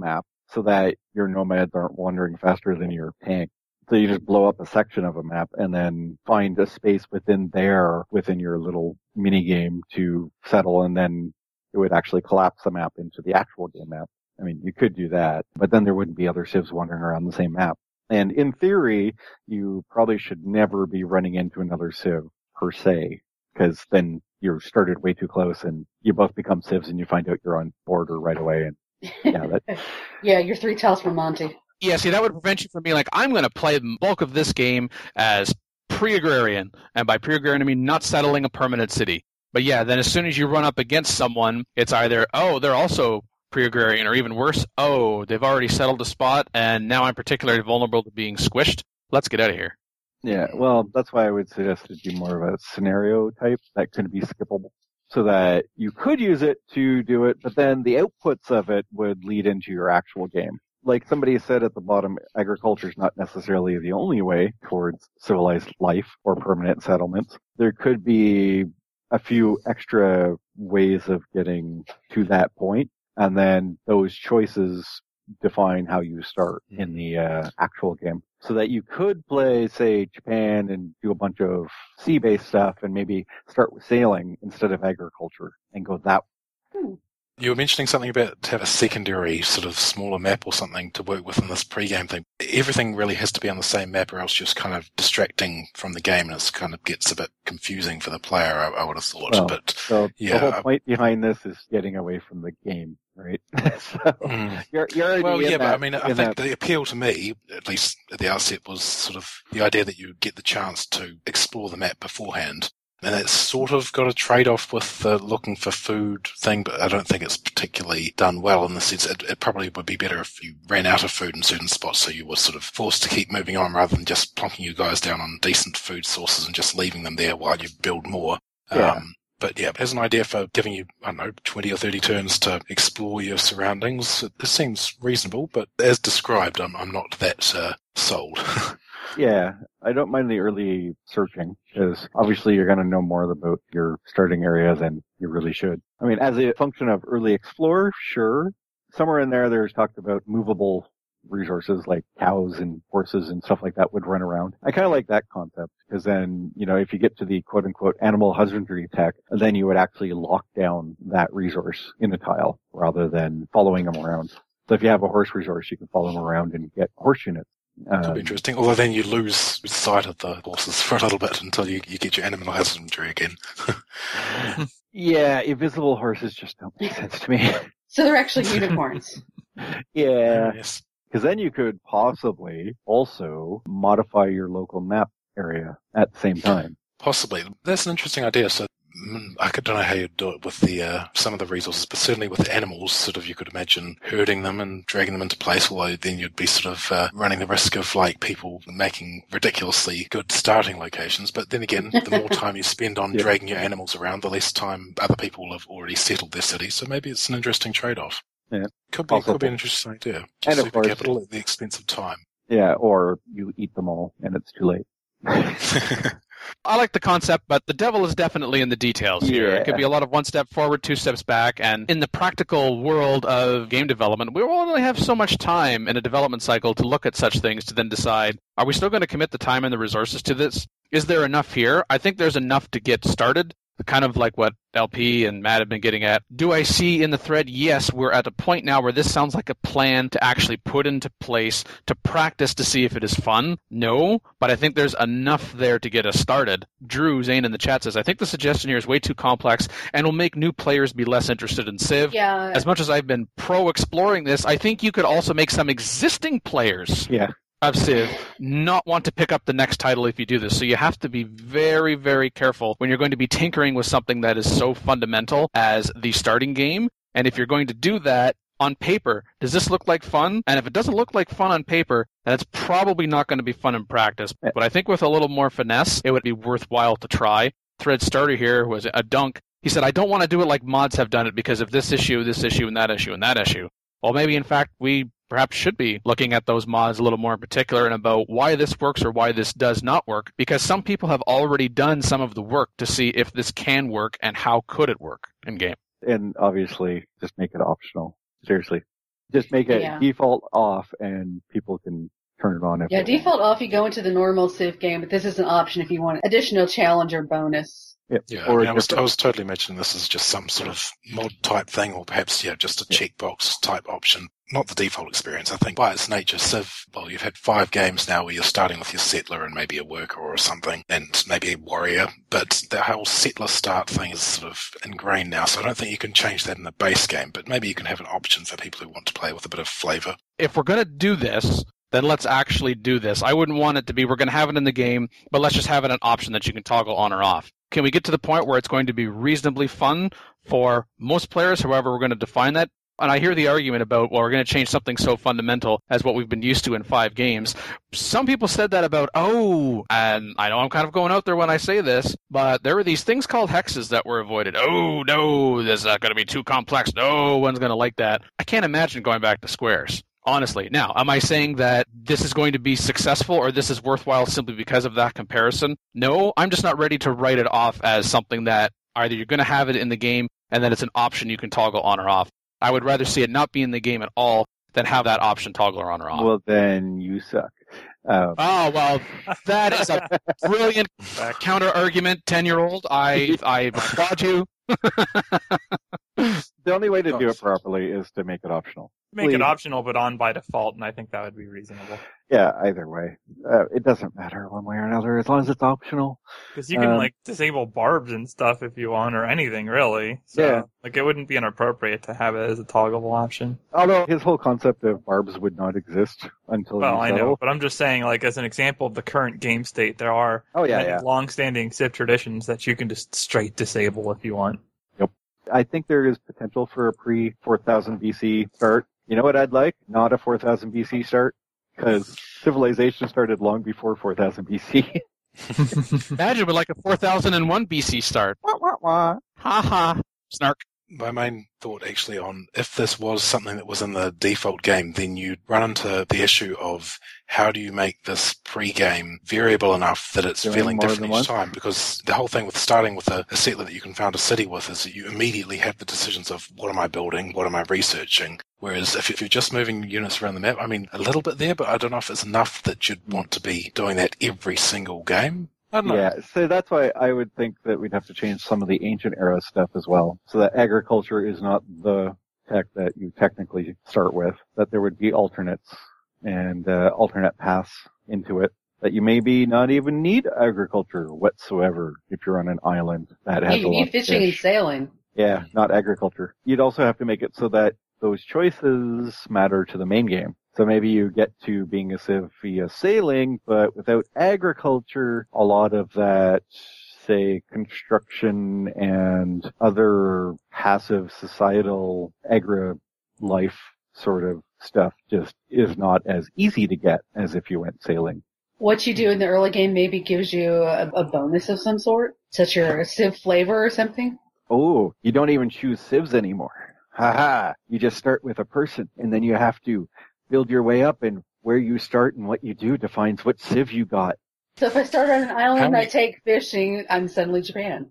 so that your nomads aren't wandering faster than your tank. So you just blow up a section of a map and then find a space within there, within your little mini game to settle, and then it would actually collapse the map into the actual game map. I mean, you could do that, but then there wouldn't be other civs wandering around the same map. And in theory, you probably should never be running into another civ per se, because then you're started way too close and you both become civs and you find out you're on border right away. And yeah, that, Yeah, you're three tiles from Monty. Yeah, see, that would prevent you from being like, I'm going to play the bulk of this game as pre-agrarian. And by pre-agrarian, I mean not settling a permanent city. But yeah, then as soon as you run up against someone, it's either, oh, they're also pre-agrarian, or even worse, oh, they've already settled a spot, and now I'm particularly vulnerable to being squished. Let's get out of here. yeah, well, that's why I would suggest it be more of a scenario type that could be skippable, so that you could use it to do it, but then the outputs of it would lead into your actual game. Like somebody said at the bottom, agriculture is not necessarily the only way towards civilized life or permanent settlements. There could be a few extra ways of getting to that point, and then those choices define how you start in the uh, actual game. So that you could play, say, Japan and do a bunch of sea-based stuff and maybe start with sailing instead of agriculture and go that way. You were mentioning something about to have a secondary sort of smaller map or something to work within this pre-game thing. Everything really has to be on the same map or else just kind of distracting from the game, and it kind of gets a bit confusing for the player, I, I would have thought. Well, but so yeah, the whole point behind this is getting away from the game, right? so Mm. you're, you're already Well, in yeah, that, but I mean, I in think that- the appeal to me, at least at the outset, was sort of the idea that you get the chance to explore the map beforehand. And it's sort of got a trade-off with the looking for food thing, but I don't think it's particularly done well in the sense it, it probably would be better if you ran out of food in certain spots, so you were sort of forced to keep moving on rather than just plonking you guys down on decent food sources and just leaving them there while you build more. Yeah. Um, but yeah, as an idea for giving you, I don't know, twenty or thirty turns to explore your surroundings, it, it seems reasonable, but as described, I'm, I'm not that uh, sold. Yeah, I don't mind the early searching, because obviously you're going to know more about your starting area than you really should. I mean, as a function of early explorer, sure. Somewhere in there, there's talked about movable resources like cows and horses and stuff like that would run around. I kind of like that concept, because then, you know, if you get to the quote-unquote animal husbandry tech, then you would actually lock down that resource in a tile rather than following them around. So if you have a horse resource, you can follow them around and get horse units. Could Um, be interesting, although then you lose sight of the horses for a little bit until you, you get your animal husbandry again. Yeah, invisible horses just don't make sense to me. So they're actually unicorns. Yeah. Yes. Because then you could possibly also modify your local map area at the same time. Possibly. That's an interesting idea. So mm, I don't know how you'd do it with the uh, some of the resources, but certainly with the animals, sort of you could imagine herding them and dragging them into place, although then you'd be sort of uh, running the risk of like people making ridiculously good starting locations. But then again, the more time you spend on Yeah. dragging your animals around, the less time other people have already settled their city. So maybe it's an interesting trade-off. Yeah. Could be, Also- could be an interesting idea. And Just of super course- capital at the expense of time. Yeah, or you eat them all and it's too late. I like the concept, but the devil is definitely in the details here. Yeah. It could be a lot of one step forward, two steps back, and in the practical world of game development, we only have so much time in a development cycle to look at such things to then decide, are we still going to commit the time and the resources to this? Is there enough here? I think there's enough to get started. Kind of like what L P and Matt have been getting at. Do I see in the thread, yes, we're at a point now where this sounds like a plan to actually put into place, to practice to see if it is fun? No, but I think there's enough there to get us started. Drew Zane in the chat says, I think the suggestion here is way too complex and will make new players be less interested in Civ. Yeah. As much as I've been pro exploring this, I think you could also make some existing players Yeah. of Civ not want to pick up the next title if you do this. So you have to be very, very careful when you're going to be tinkering with something that is so fundamental as the starting game. And if you're going to do that on paper, does this look like fun? And if it doesn't look like fun on paper, then it's probably not going to be fun in practice. But I think with a little more finesse, it would be worthwhile to try. Thread starter here was a dunk. He said, I don't want to do it like mods have done it because of this issue, this issue, and that issue, and that issue. Well, maybe, in fact, we perhaps should be looking at those mods a little more in particular and about why this works or why this does not work, because some people have already done some of the work to see if this can work and how could it work in game. And obviously, just make it optional. Seriously. Just make it Yeah. default off, and people can turn it on. If Yeah, they want. default off, you go into the normal Civ game, but this is an option if you want additional challenge or bonus. Yep. Yeah, Or I, mean, I, was, different- I was totally imagining this as just some sort of mod type thing, or perhaps yeah, just a checkbox type option. Not the default experience. I think by its nature, Civ, well, you've had five games now where you're starting with your settler and maybe a worker or something, and maybe a warrior, but the whole settler start thing is sort of ingrained now, so I don't think you can change that in the base game, but maybe you can have an option for people who want to play with a bit of flavour. If we're going to do this, then let's actually do this. I wouldn't want it to be, we're going to have it in the game, but let's just have it an option that you can toggle on or off. Can we get to the point where it's going to be reasonably fun for most players, however we're going to define that? And I hear the argument about, well, we're going to change something so fundamental as what we've been used to in five games. Some people said that about, oh, and I know I'm kind of going out there when I say this, but there were these things called hexes that were avoided. Oh, no, this is not going to be too complex. No one's going to like that. I can't imagine going back to squares. Honestly. Now, am I saying that this is going to be successful or this is worthwhile simply because of that comparison? No, I'm just not ready to write it off as something that either you're going to have it in the game and then it's an option you can toggle on or off. I would rather see it not be in the game at all than have that option toggle on or off. Well, then you suck. Um, oh, well, that is a brilliant counter argument, ten-year-old. I, I applaud you. The only way to do it properly is to make it optional. Make Please. it optional, but on by default, and I think that would be reasonable. Yeah, either way. Uh, it doesn't matter one way or another as long as it's optional. Because you can, Um, like, disable barbs and stuff if you want, or anything, really. So, Yeah. like, it wouldn't be inappropriate to have it as a toggleable option. Although his whole concept of barbs would not exist until Well, you I settle. know, but I'm just saying, like, as an example of the current game state, there are Oh, yeah, many yeah. long-standing Civ traditions that you can just straight disable if you want. Yep. I think there is potential for a pre four thousand B C start. You know what I'd like? Not a four thousand B C start, because civilization started long before four thousand B C. Imagine with like a four thousand one B C start. Wah, wah, wah. Ha ha. Snark. My main thought actually on if this was something that was in the default game, then you'd run into the issue of how do you make this pre-game variable enough that it's Doing feeling more different than each once? time? Because the whole thing with starting with a, a settler that you can found a city with is that you immediately have the decisions of what am I building, what am I researching. Whereas if, if you're just moving units around the map, I mean, a little bit there, but I don't know if it's enough that you'd want to be doing that every single game. I don't know. Yeah, so that's why I would think that we'd have to change some of the ancient era stuff as well, so that agriculture is not the tech that you technically start with, that there would be alternates and uh, alternate paths into it, that you maybe not even need agriculture whatsoever if you're on an island that has Yeah, a you lot need of fishing and fish. sailing. Yeah, not agriculture. You'd also have to make it so that those choices matter to the main game. So maybe you get to being a civ via sailing, but without agriculture, a lot of that, say, construction and other passive societal agri-life sort of stuff just is not as easy to get as if you went sailing. What you do in the early game maybe gives you a, a bonus of some sort, such your Civ flavor or something. Oh, you don't even choose civs anymore. Haha, you just start with a person, and then you have to build your way up, and where you start and what you do defines what civ you got. So if I start on an island How and I many- take fishing, I'm suddenly Japan.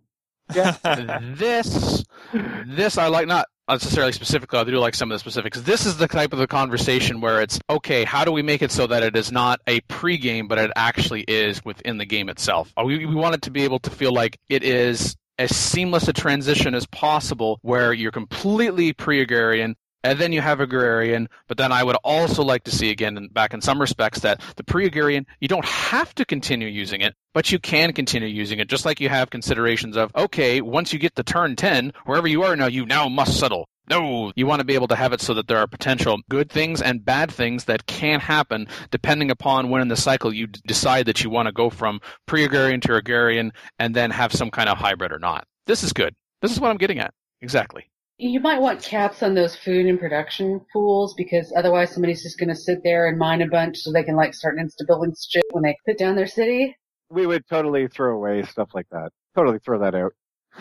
this, this I like, not necessarily specifically, I do like some of the specifics. This is the type of the conversation where it's, okay, how do we make it so that it is not a pre-game, but it actually is within the game itself? We, we want it to be able to feel like it is as seamless a transition as possible where you're completely pre-agrarian, and then you have agrarian, but then I would also like to see, again, in, back in some respects, that the pre-agrarian, you don't have to continue using it, but you can continue using it, just like you have considerations of, okay, once you get to turn ten, wherever you are now, you now must settle. No, you want to be able to have it so that there are potential good things and bad things that can happen depending upon when in the cycle you d- decide that you want to go from pre-agrarian to agrarian and then have some kind of hybrid or not. This is good. This is what I'm getting at. Exactly. You might want caps on those food and production pools because otherwise somebody's just going to sit there and mine a bunch so they can like start insta-building shit when they put down their city. We would totally throw away stuff like that. Totally throw that out.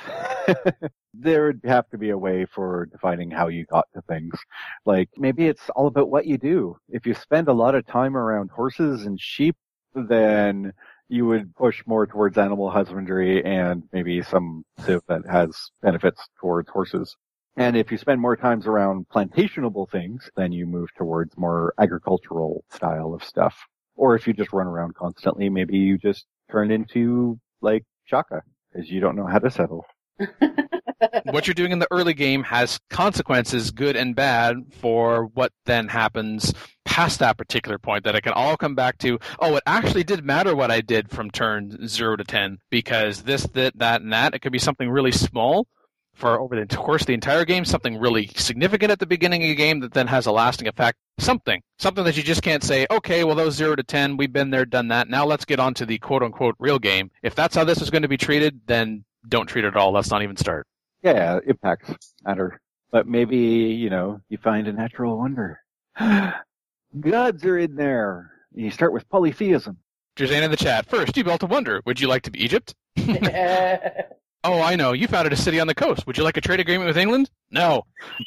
There would have to be a way for defining how you got to things. Like, maybe it's all about what you do. If you spend a lot of time around horses and sheep, then you would push more towards animal husbandry and maybe some civ that has benefits towards horses. And if you spend more times around plantationable things, then you move towards more agricultural style of stuff. Or if you just run around constantly, maybe you just turn into, like, Shaka, because you don't know how to settle. What you're doing in the early game has consequences, good and bad, for what then happens past that particular point, that it can all come back to, oh, it actually did matter what I did from turn zero to ten, because this, that, that, and that. It could be something really small for over the course of the entire game, something really significant at the beginning of the game that then has a lasting effect. Something. Something that you just can't say, okay, well, those zero to ten, we've been there, done that. Now let's get on to the quote-unquote real game. If that's how this is going to be treated, then don't treat it at all. Let's not even start. Yeah, impacts matter. But maybe, you know, you find a natural wonder. Gods are in there. You start with polytheism. Jazane in the chat. First, you built a wonder. Would you like to be Egypt? Oh, I know. You founded a city on the coast. Would you like a trade agreement with England? No.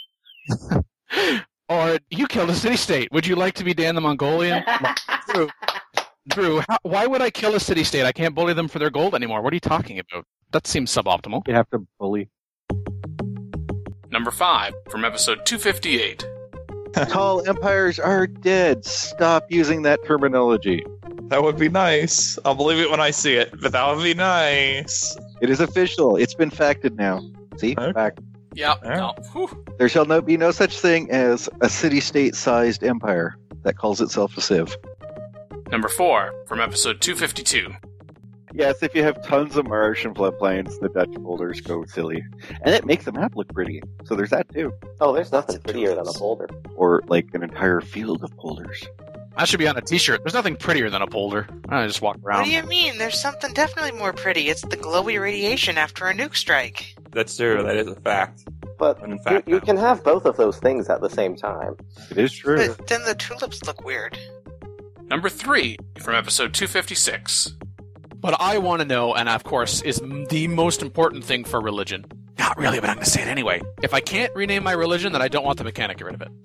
Or you killed a city-state. Would you like to be Dan the Mongolian? Drew, Drew how, why would I kill a city-state? I can't bully them for their gold anymore. What are you talking about? That seems suboptimal. You have to bully. Number five, from episode two fifty-eight. Tall empires are dead. Stop using that terminology. That would be nice. I'll believe it when I see it, but that would be nice. It is official. It's been facted now. See? Okay. Fact. Yeah. Yeah. No. There shall no be no such thing as a city-state-sized empire that calls itself a civ. Number four, from episode two fifty-two. Yes, if you have tons of Martian floodplains, the Dutch boulders go silly. And it makes the map look pretty. So there's that too. Oh, there's nothing prettier than a boulder. Or like an entire field of boulders. That should be on a t-shirt. There's nothing prettier than a boulder. I just walk around. What do you mean? There's something definitely more pretty. It's the glowy radiation after a nuke strike. That's true. That is a fact. But in fact, you, you can have both of those things at the same time. It is true. But then the tulips look weird. Number three, from episode two fifty-six. What I want to know, and of course, is the most important thing for religion. Not really, but I'm going to say it anyway. If I can't rename my religion, then I don't want the mechanic. Get rid of it.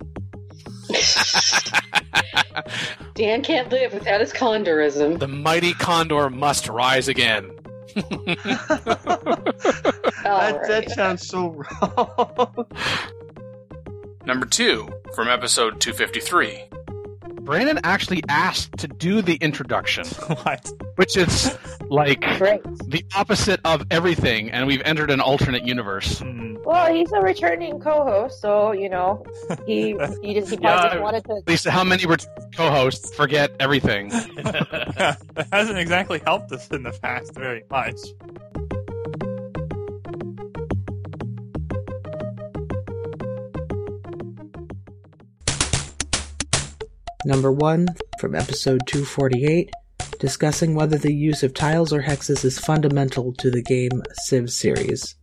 Dan can't live without his condorism. The mighty condor must rise again. that, right. that sounds so wrong. Number two, from episode two fifty-three. Brandon actually asked to do the introduction. What? Which is like Great. the opposite of everything, and we've entered an alternate universe. Well, he's a returning co-host, so, you know, he he just, he probably Yeah, just wanted to... Lisa, how many were co-hosts? Forget everything. That hasn't exactly helped us in the past very much. Number one, from episode two forty-eight, discussing whether the use of tiles or hexes is fundamental to the game Civ series.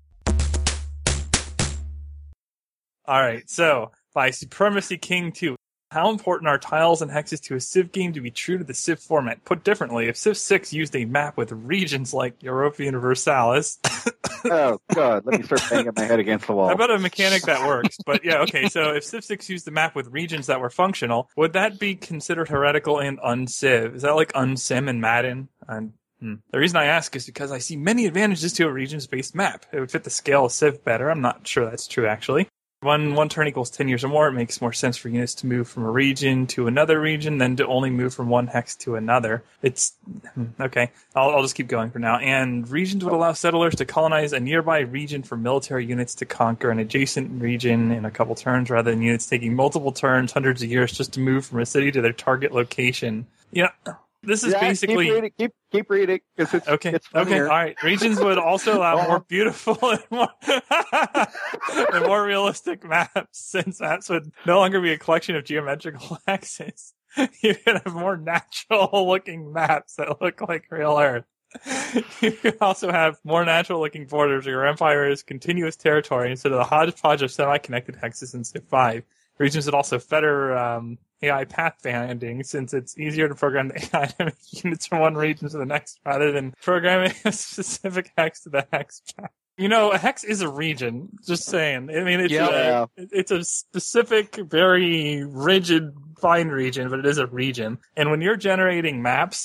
Alright, so, by Supremacy King two, how important are tiles and hexes to a Civ game to be true to the Civ format? Put differently, if Civ six used a map with regions like Europa Universalis... Oh, God, let me start banging my head against the wall. How about a mechanic that works? But yeah, okay, so if Civ six used the map with regions that were functional, would that be considered heretical and un-Civ? Is that like un-Sim and Madden? And hmm. The reason I ask is because I see many advantages to a regions-based map. It would fit the scale of Civ better. I'm not sure that's true, actually. When one turn equals ten years or more, it makes more sense for units to move from a region to another region than to only move from one hex to another. It's... okay, I'll, I'll just keep going for now. And regions would allow settlers to colonize a nearby region for military units to conquer an adjacent region in a couple turns, rather than units taking multiple turns, hundreds of years, just to move from a city to their target location. Yeah, this is yeah, basically... Keep reading, keep, keep reading, because it's, okay. it's Okay, funnier. all right. Regions would also allow more beautiful and more, and more realistic maps, since maps would no longer be a collection of geometrical hexes. You could have more natural-looking maps that look like real Earth. You could also have more natural-looking borders where your empire is continuous territory instead of the hodgepodge of semi-connected hexes in Civ five. Regions would also fetter um, A I pathfinding, since it's easier to program the A I to make units from one region to the next rather than programming a specific hex to the hex path. You know, a hex is a region. Just saying. I mean, it's Yeah. a, it's a specific, very rigid, fine region, but it is a region. And when you're generating maps,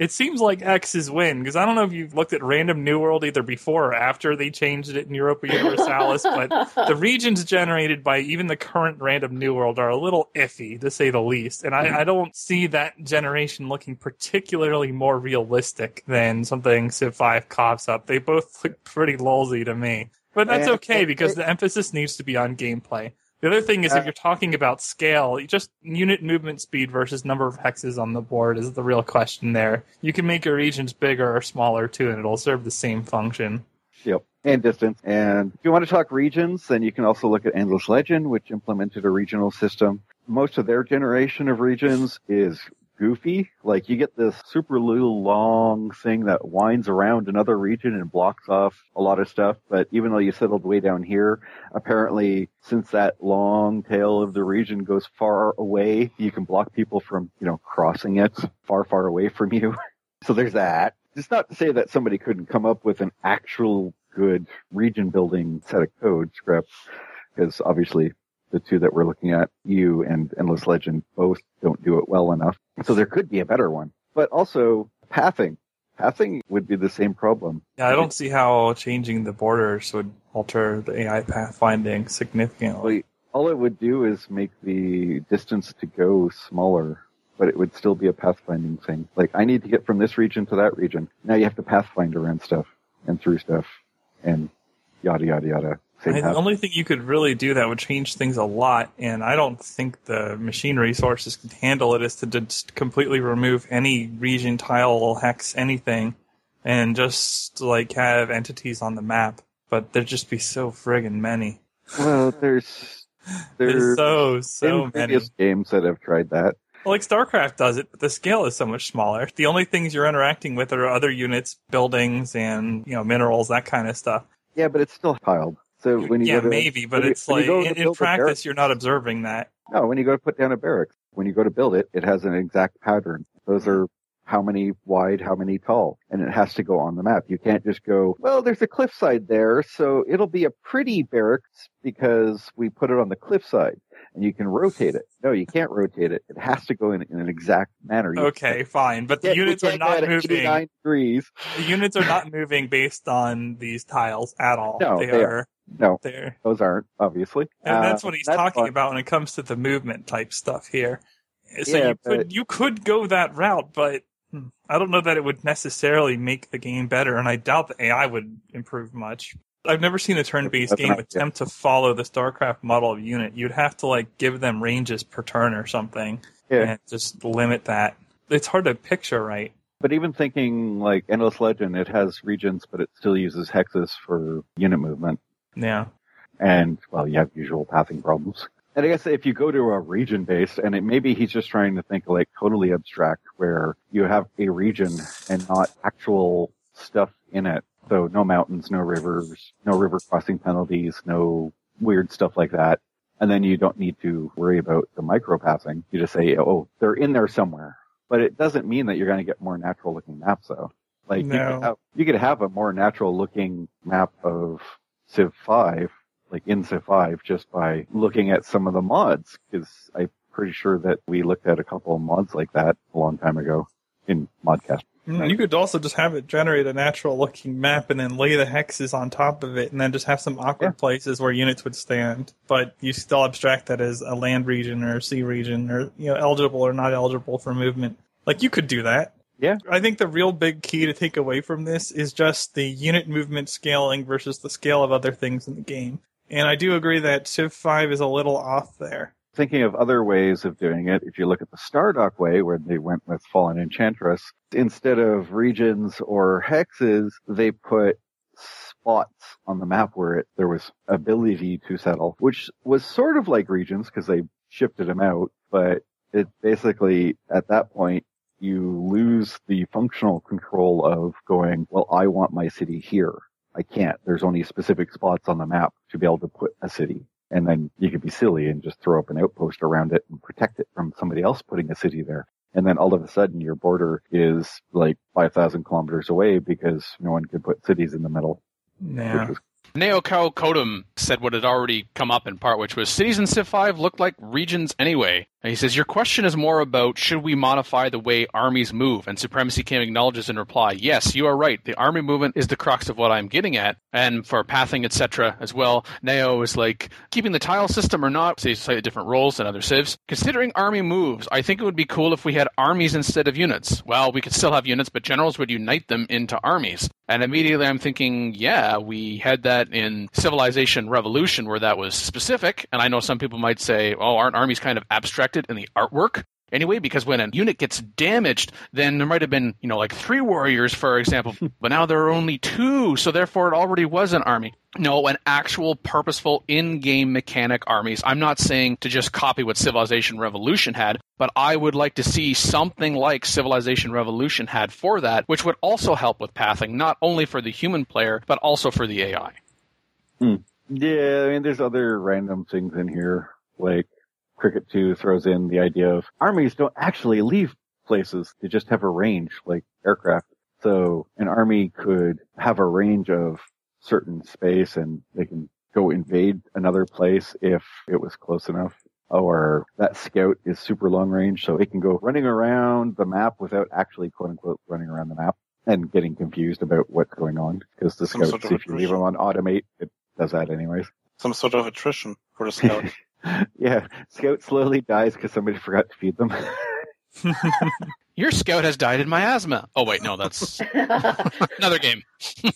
It seems like X's win, because I don't know if you've looked at Random New World either before or after they changed it in Europa Universalis, but the regions generated by even the current Random New World are a little iffy, to say the least. And I, I don't see that generation looking particularly more realistic than something Civ five coughs up. They both look pretty lolsy to me. But that's okay, because the emphasis needs to be on gameplay. The other thing is, if you're talking about scale, just unit movement speed versus number of hexes on the board is the real question there. You can make your regions bigger or smaller, too, and it'll serve the same function. Yep, and distance. And if you want to talk regions, then you can also look at Endless Legend, which implemented a regional system. Most of their generation of regions is goofy. Like, you get this super little long thing that winds around another region and blocks off a lot of stuff. But even though you settled way down here, apparently, since that long tail of the region goes far away, you can block people from, you know, crossing it far, far away from you. So there's that. It's not to say that somebody couldn't come up with an actual good region building set of code scripts, because obviously the two that we're looking at, you and Endless Legend, both don't do it well enough. So there could be a better one. But also, pathing. Pathing would be the same problem. Yeah, I don't see how changing the borders would alter the A I pathfinding significantly. All it would do is make the distance to go smaller, but it would still be a pathfinding thing. Like, I need to get from this region to that region. Now you have to pathfind around stuff and through stuff and yada, yada, yada. I, the only thing you could really do that would change things a lot, and I don't think the machine resources can handle it, is to just completely remove any region, tile, hex, anything, and just like have entities on the map. But there'd just be so friggin' many. Well, there's there's, there's so so many games that have tried that. Well, like StarCraft does it, but the scale is so much smaller. The only things you're interacting with are other units, buildings, and you know minerals, that kind of stuff. Yeah, but it's still tiled. So when you yeah, go to, maybe, but you, it's like, you in, in practice, you're not observing that. No, when you go to put down a barracks, when you go to build it, it has an exact pattern. Those are how many wide, how many tall, and it has to go on the map. You can't just go, well, there's a cliffside there, so it'll be a pretty barracks because we put it on the cliffside, and you can rotate it. No, you can't rotate it. It has to go in, in an exact manner. You okay, can't, fine, but the yeah, units are not moving. eighty-nine degrees. The units are not moving based on these tiles at all. No, they, they are. are. No, there. Those aren't, obviously. And that's uh, what he's that's talking fun. about when it comes to the movement type stuff here. So Yeah, you but- could you could go that route, but hmm, I don't know that it would necessarily make the game better, and I doubt the A I would improve much. I've never seen a turn-based That's game not- attempt to follow the StarCraft model of unit. You'd have to like give them ranges per turn or something, Yeah. and just limit that. It's hard to picture right. But even thinking like Endless Legend, it has regions, but it still uses hexes for unit movement. Yeah. And, well, you have usual pathing problems. And I guess if you go to a region-based, and it, maybe he's just trying to think like totally abstract, where you have a region and not actual stuff in it. So no mountains, no rivers, no river crossing penalties, no weird stuff like that. And then you don't need to worry about the micro-pathing. You just say, oh, they're in there somewhere. But it doesn't mean that you're going to get more natural-looking maps, though. Like, No. you, could have, you could have a more natural-looking map of Civ five, like in Civ five, just by looking at some of the mods, because I'm pretty sure that we looked at a couple of mods like that a long time ago in Modcast. Mm, You could also just have it generate a natural looking map and then lay the hexes on top of it and then just have some awkward places where units would stand. But you still abstract that as a land region or a sea region or, you know, eligible or not eligible for movement. Like, you could do that. Yeah. I think the real big key to take away from this is just the unit movement scaling versus the scale of other things in the game. And I do agree that Civ five is a little off there. Thinking of other ways of doing it, if you look at the Stardock way, where they went with Fallen Enchantress, instead of regions or hexes, they put spots on the map where it, there was ability to settle, which was sort of like regions because they shifted them out, but it basically, at that point, you lose the functional control of going, well, I want my city here. I can't. There's only specific spots on the map to be able to put a city. And then you could be silly and just throw up an outpost around it and protect it from somebody else putting a city there. And then all of a sudden your border is like five thousand kilometers away because no one could put cities in the middle. Yeah. Which Neokao Kodum said what had already come up in part, which was cities in Civ five looked like regions anyway. And he says, your question is more about should we modify the way armies move? And Supremacy King acknowledges in reply, yes, you are right. The army movement is the crux of what I'm getting at. And for pathing, et cetera as well, Neo is like, keeping the tile system or not, say slightly different roles than other civs. Considering army moves, I think it would be cool if we had armies instead of units. Well, we could still have units, but generals would unite them into armies. And immediately I'm thinking, yeah, we had that in Civilization Revolution where that was specific. And I know some people might say, oh, aren't armies kind of abstracted in the artwork? Anyway, because when a unit gets damaged, then there might have been, you know, like three warriors, for example, but now there are only two, so therefore it already was an army. No, an actual purposeful in-game mechanic armies. I'm not saying to just copy what Civilization Revolution had, but I would like to see something like Civilization Revolution had for that, which would also help with pathing, not only for the human player, but also for the A I. Hmm. Yeah, I mean, there's other random things in here, like Cricket two throws in the idea of armies don't actually leave places. They just have a range, like aircraft. So an army could have a range of certain space and they can go invade another place if it was close enough. Or that scout is super long range, so it can go running around the map without actually, quote unquote, running around the map and getting confused about what's going on. Because the scouts, sort of if you leave them on automate, it does that anyways. Some sort of attrition for the scout. Yeah, scout slowly dies because somebody forgot to feed them. Your scout has died in miasma. Oh, wait, no, that's another game.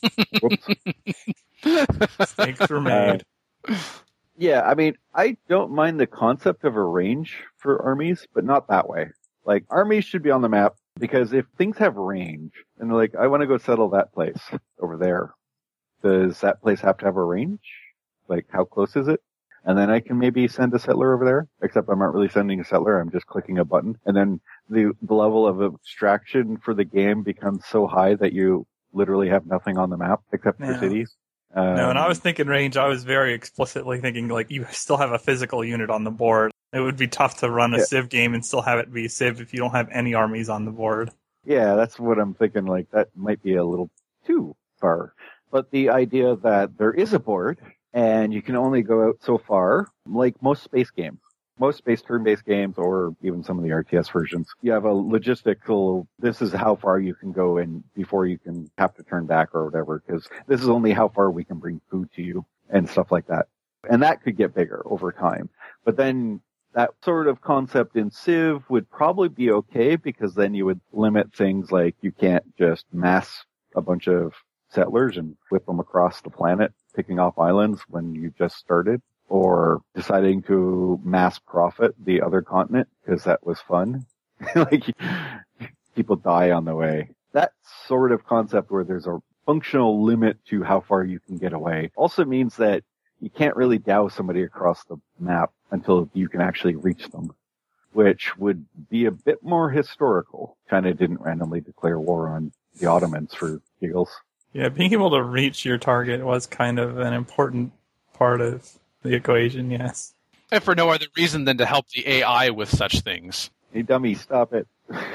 Mistakes were made. Uh, yeah, I mean, I don't mind the concept of a range for armies, but not that way. Like, armies should be on the map because if things have range, and like, I want to go settle that place over there, does that place have to have a range? Like, how close is it? And then I can maybe send a settler over there, except I'm not really sending a settler. I'm just clicking a button. And then the, the level of abstraction for the game becomes so high that you literally have nothing on the map except for No. cities. Um, No, when I was thinking range, I was very explicitly thinking, like, you still have a physical unit on the board. It would be tough to run a Yeah. Civ game and still have it be a Civ if you don't have any armies on the board. Yeah, that's what I'm thinking. Like, that might be a little too far. But the idea that there is a board and you can only go out so far, like most space games, most space turn-based games, or even some of the R T S versions, you have a logistical, this is how far you can go in before you can have to turn back or whatever, because this is only how far we can bring food to you and stuff like that. And that could get bigger over time. But then that sort of concept in Civ would probably be okay, because then you would limit things like you can't just mass a bunch of settlers and whip them across the planet, picking off islands when you just started, or deciding to mass profit the other continent because that was fun. Like, people die on the way. That sort of concept where there's a functional limit to how far you can get away also means that you can't really douse somebody across the map until you can actually reach them, which would be a bit more historical. China didn't randomly declare war on the Ottomans for giggles. Yeah, being able to reach your target was kind of an important part of the equation, yes. And for no other reason than to help the A I with such things. Hey, dummy, stop it.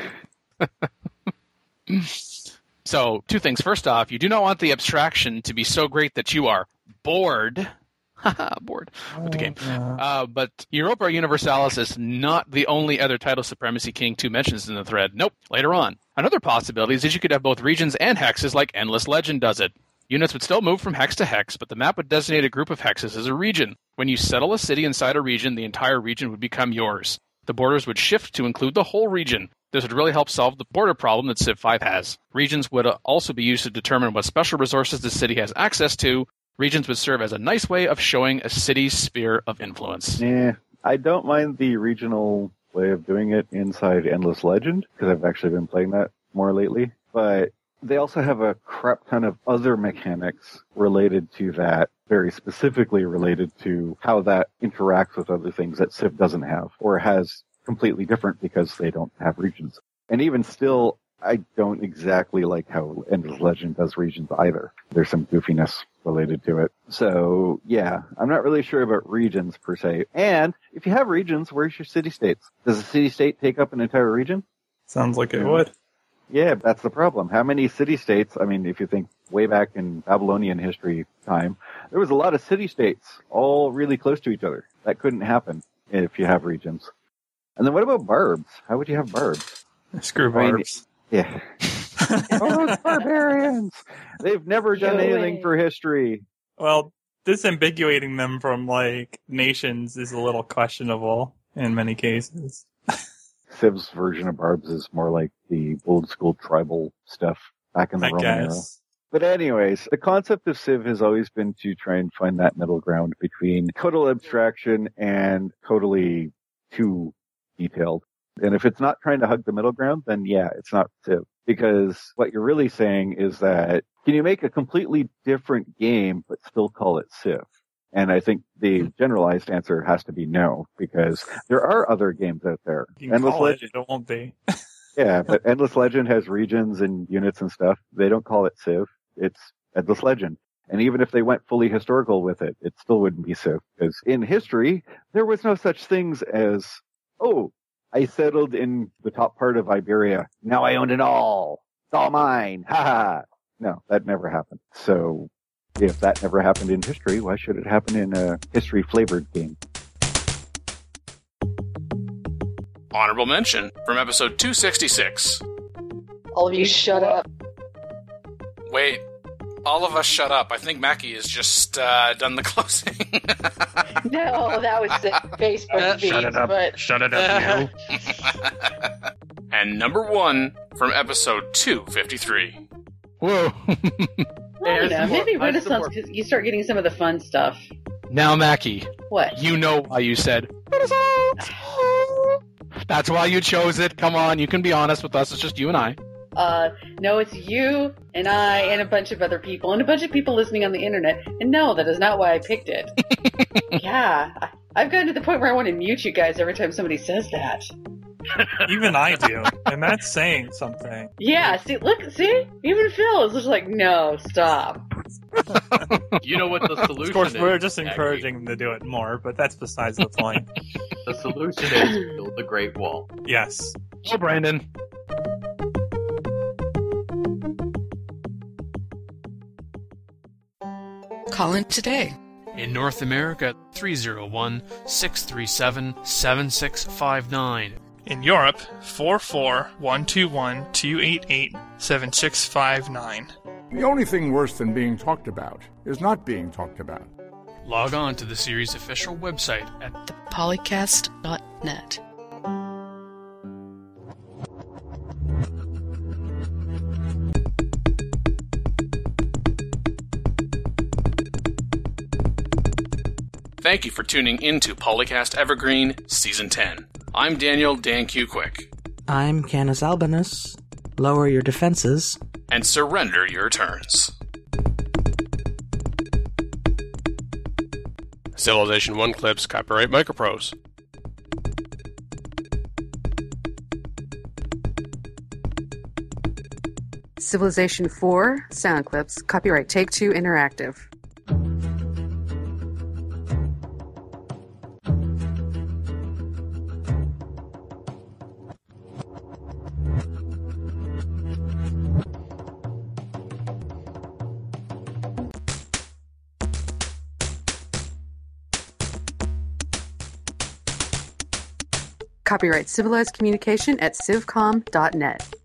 So, two things. First off, you do not want the abstraction to be so great that you are bored. Haha, bored with the game. Uh, but Europa Universalis is not the only other title Supremacy King two mentions in the thread. Nope, later on. Another possibility is that you could have both regions and hexes like Endless Legend does it. Units would still move from hex to hex, but the map would designate a group of hexes as a region. When you settle a city inside a region, the entire region would become yours. The borders would shift to include the whole region. This would really help solve the border problem that Civ five has. Regions would also be used to determine what special resources the city has access to. Regions would serve as a nice way of showing a city's sphere of influence. Yeah, I don't mind the regional way of doing it inside Endless Legend, because I've actually been playing that more lately. But they also have a crap ton of other mechanics related to that, very specifically related to how that interacts with other things that Civ doesn't have, or has completely different because they don't have regions. And even still, I don't exactly like how Endless Legend does regions either. There's some goofiness related to it. So, yeah, I'm not really sure about regions per se. And if you have regions, where's your city-states? Does a city-state take up an entire region? Sounds like it would. Yeah, that's the problem. How many city-states, I mean, if you think way back in Babylonian history time, there was a lot of city-states all really close to each other. That couldn't happen if you have regions. And then what about barbs? How would you have barbs? Screw I mean, barbs. yeah. Oh, those barbarians! They've never done Go anything away. for history. Well, disambiguating them from, like, nations is a little questionable in many cases. Civ's version of barbs is more like the old school tribal stuff back in the I Roman era. guess. But anyways, the concept of Civ has always been to try and find that middle ground between total abstraction and totally too detailed. And if it's not trying to hug the middle ground, then yeah, it's not Civ. Because what you're really saying is that, can you make a completely different game but still call it Civ? And I think the generalized answer has to be no, because there are other games out there. You can Endless call it, Legend, it won't be. yeah, but Endless Legend has regions and units and stuff. They don't call it Civ. It's Endless Legend. And even if they went fully historical with it, it still wouldn't be Civ. Because in history, there was no such things as, oh, I settled in the top part of Iberia. Now I own it all. It's all mine. Ha ha. No, that never happened. So if that never happened in history, why should it happen in a history-flavored game? Honorable mention from episode two sixty-six. All of you shut up. Wait, all of us shut up. I think Mackie has just uh, done the closing. No, that was the Facebook feed. Shut it up. But... Shut it up, you. And number one from episode two fifty-three. Whoa. Well, you know, maybe Renaissance, because you start getting some of the fun stuff. Now, Mackie. What? You know why you said that's why you chose it. Come on, you can be honest with us. It's just you and I. Uh, no, it's you and I and a bunch of other people and a bunch of people listening on the internet. And no, that is not why I picked it. Yeah, I, I've gotten to the point where I want to mute you guys every time somebody says that. Even I do, and that's saying something. Yeah, see, look, see? Even Phil is just like, no, stop. You know what the solution is? Of course, we're just Maggie. encouraging them to do it more, but that's besides the point. The solution is build the Great Wall. Yes. Oh, Brandon. Call in today. In North America, three oh one, six three seven, seven six five nine. In Europe, four four one two one two eight eight seven six five nine. The only thing worse than being talked about is not being talked about. Log on to the series' official website at the polycast dot net. Thank you for tuning into Polycast Evergreen Season ten. I'm Daniel Dan Q Quick. I'm Canis Albinus. Lower your defenses. And surrender your turns. Civilization one clips, copyright Microprose. Civilization four, sound clips, copyright Take-Two Interactive. Copyright Civilized Communication at civcom dot net.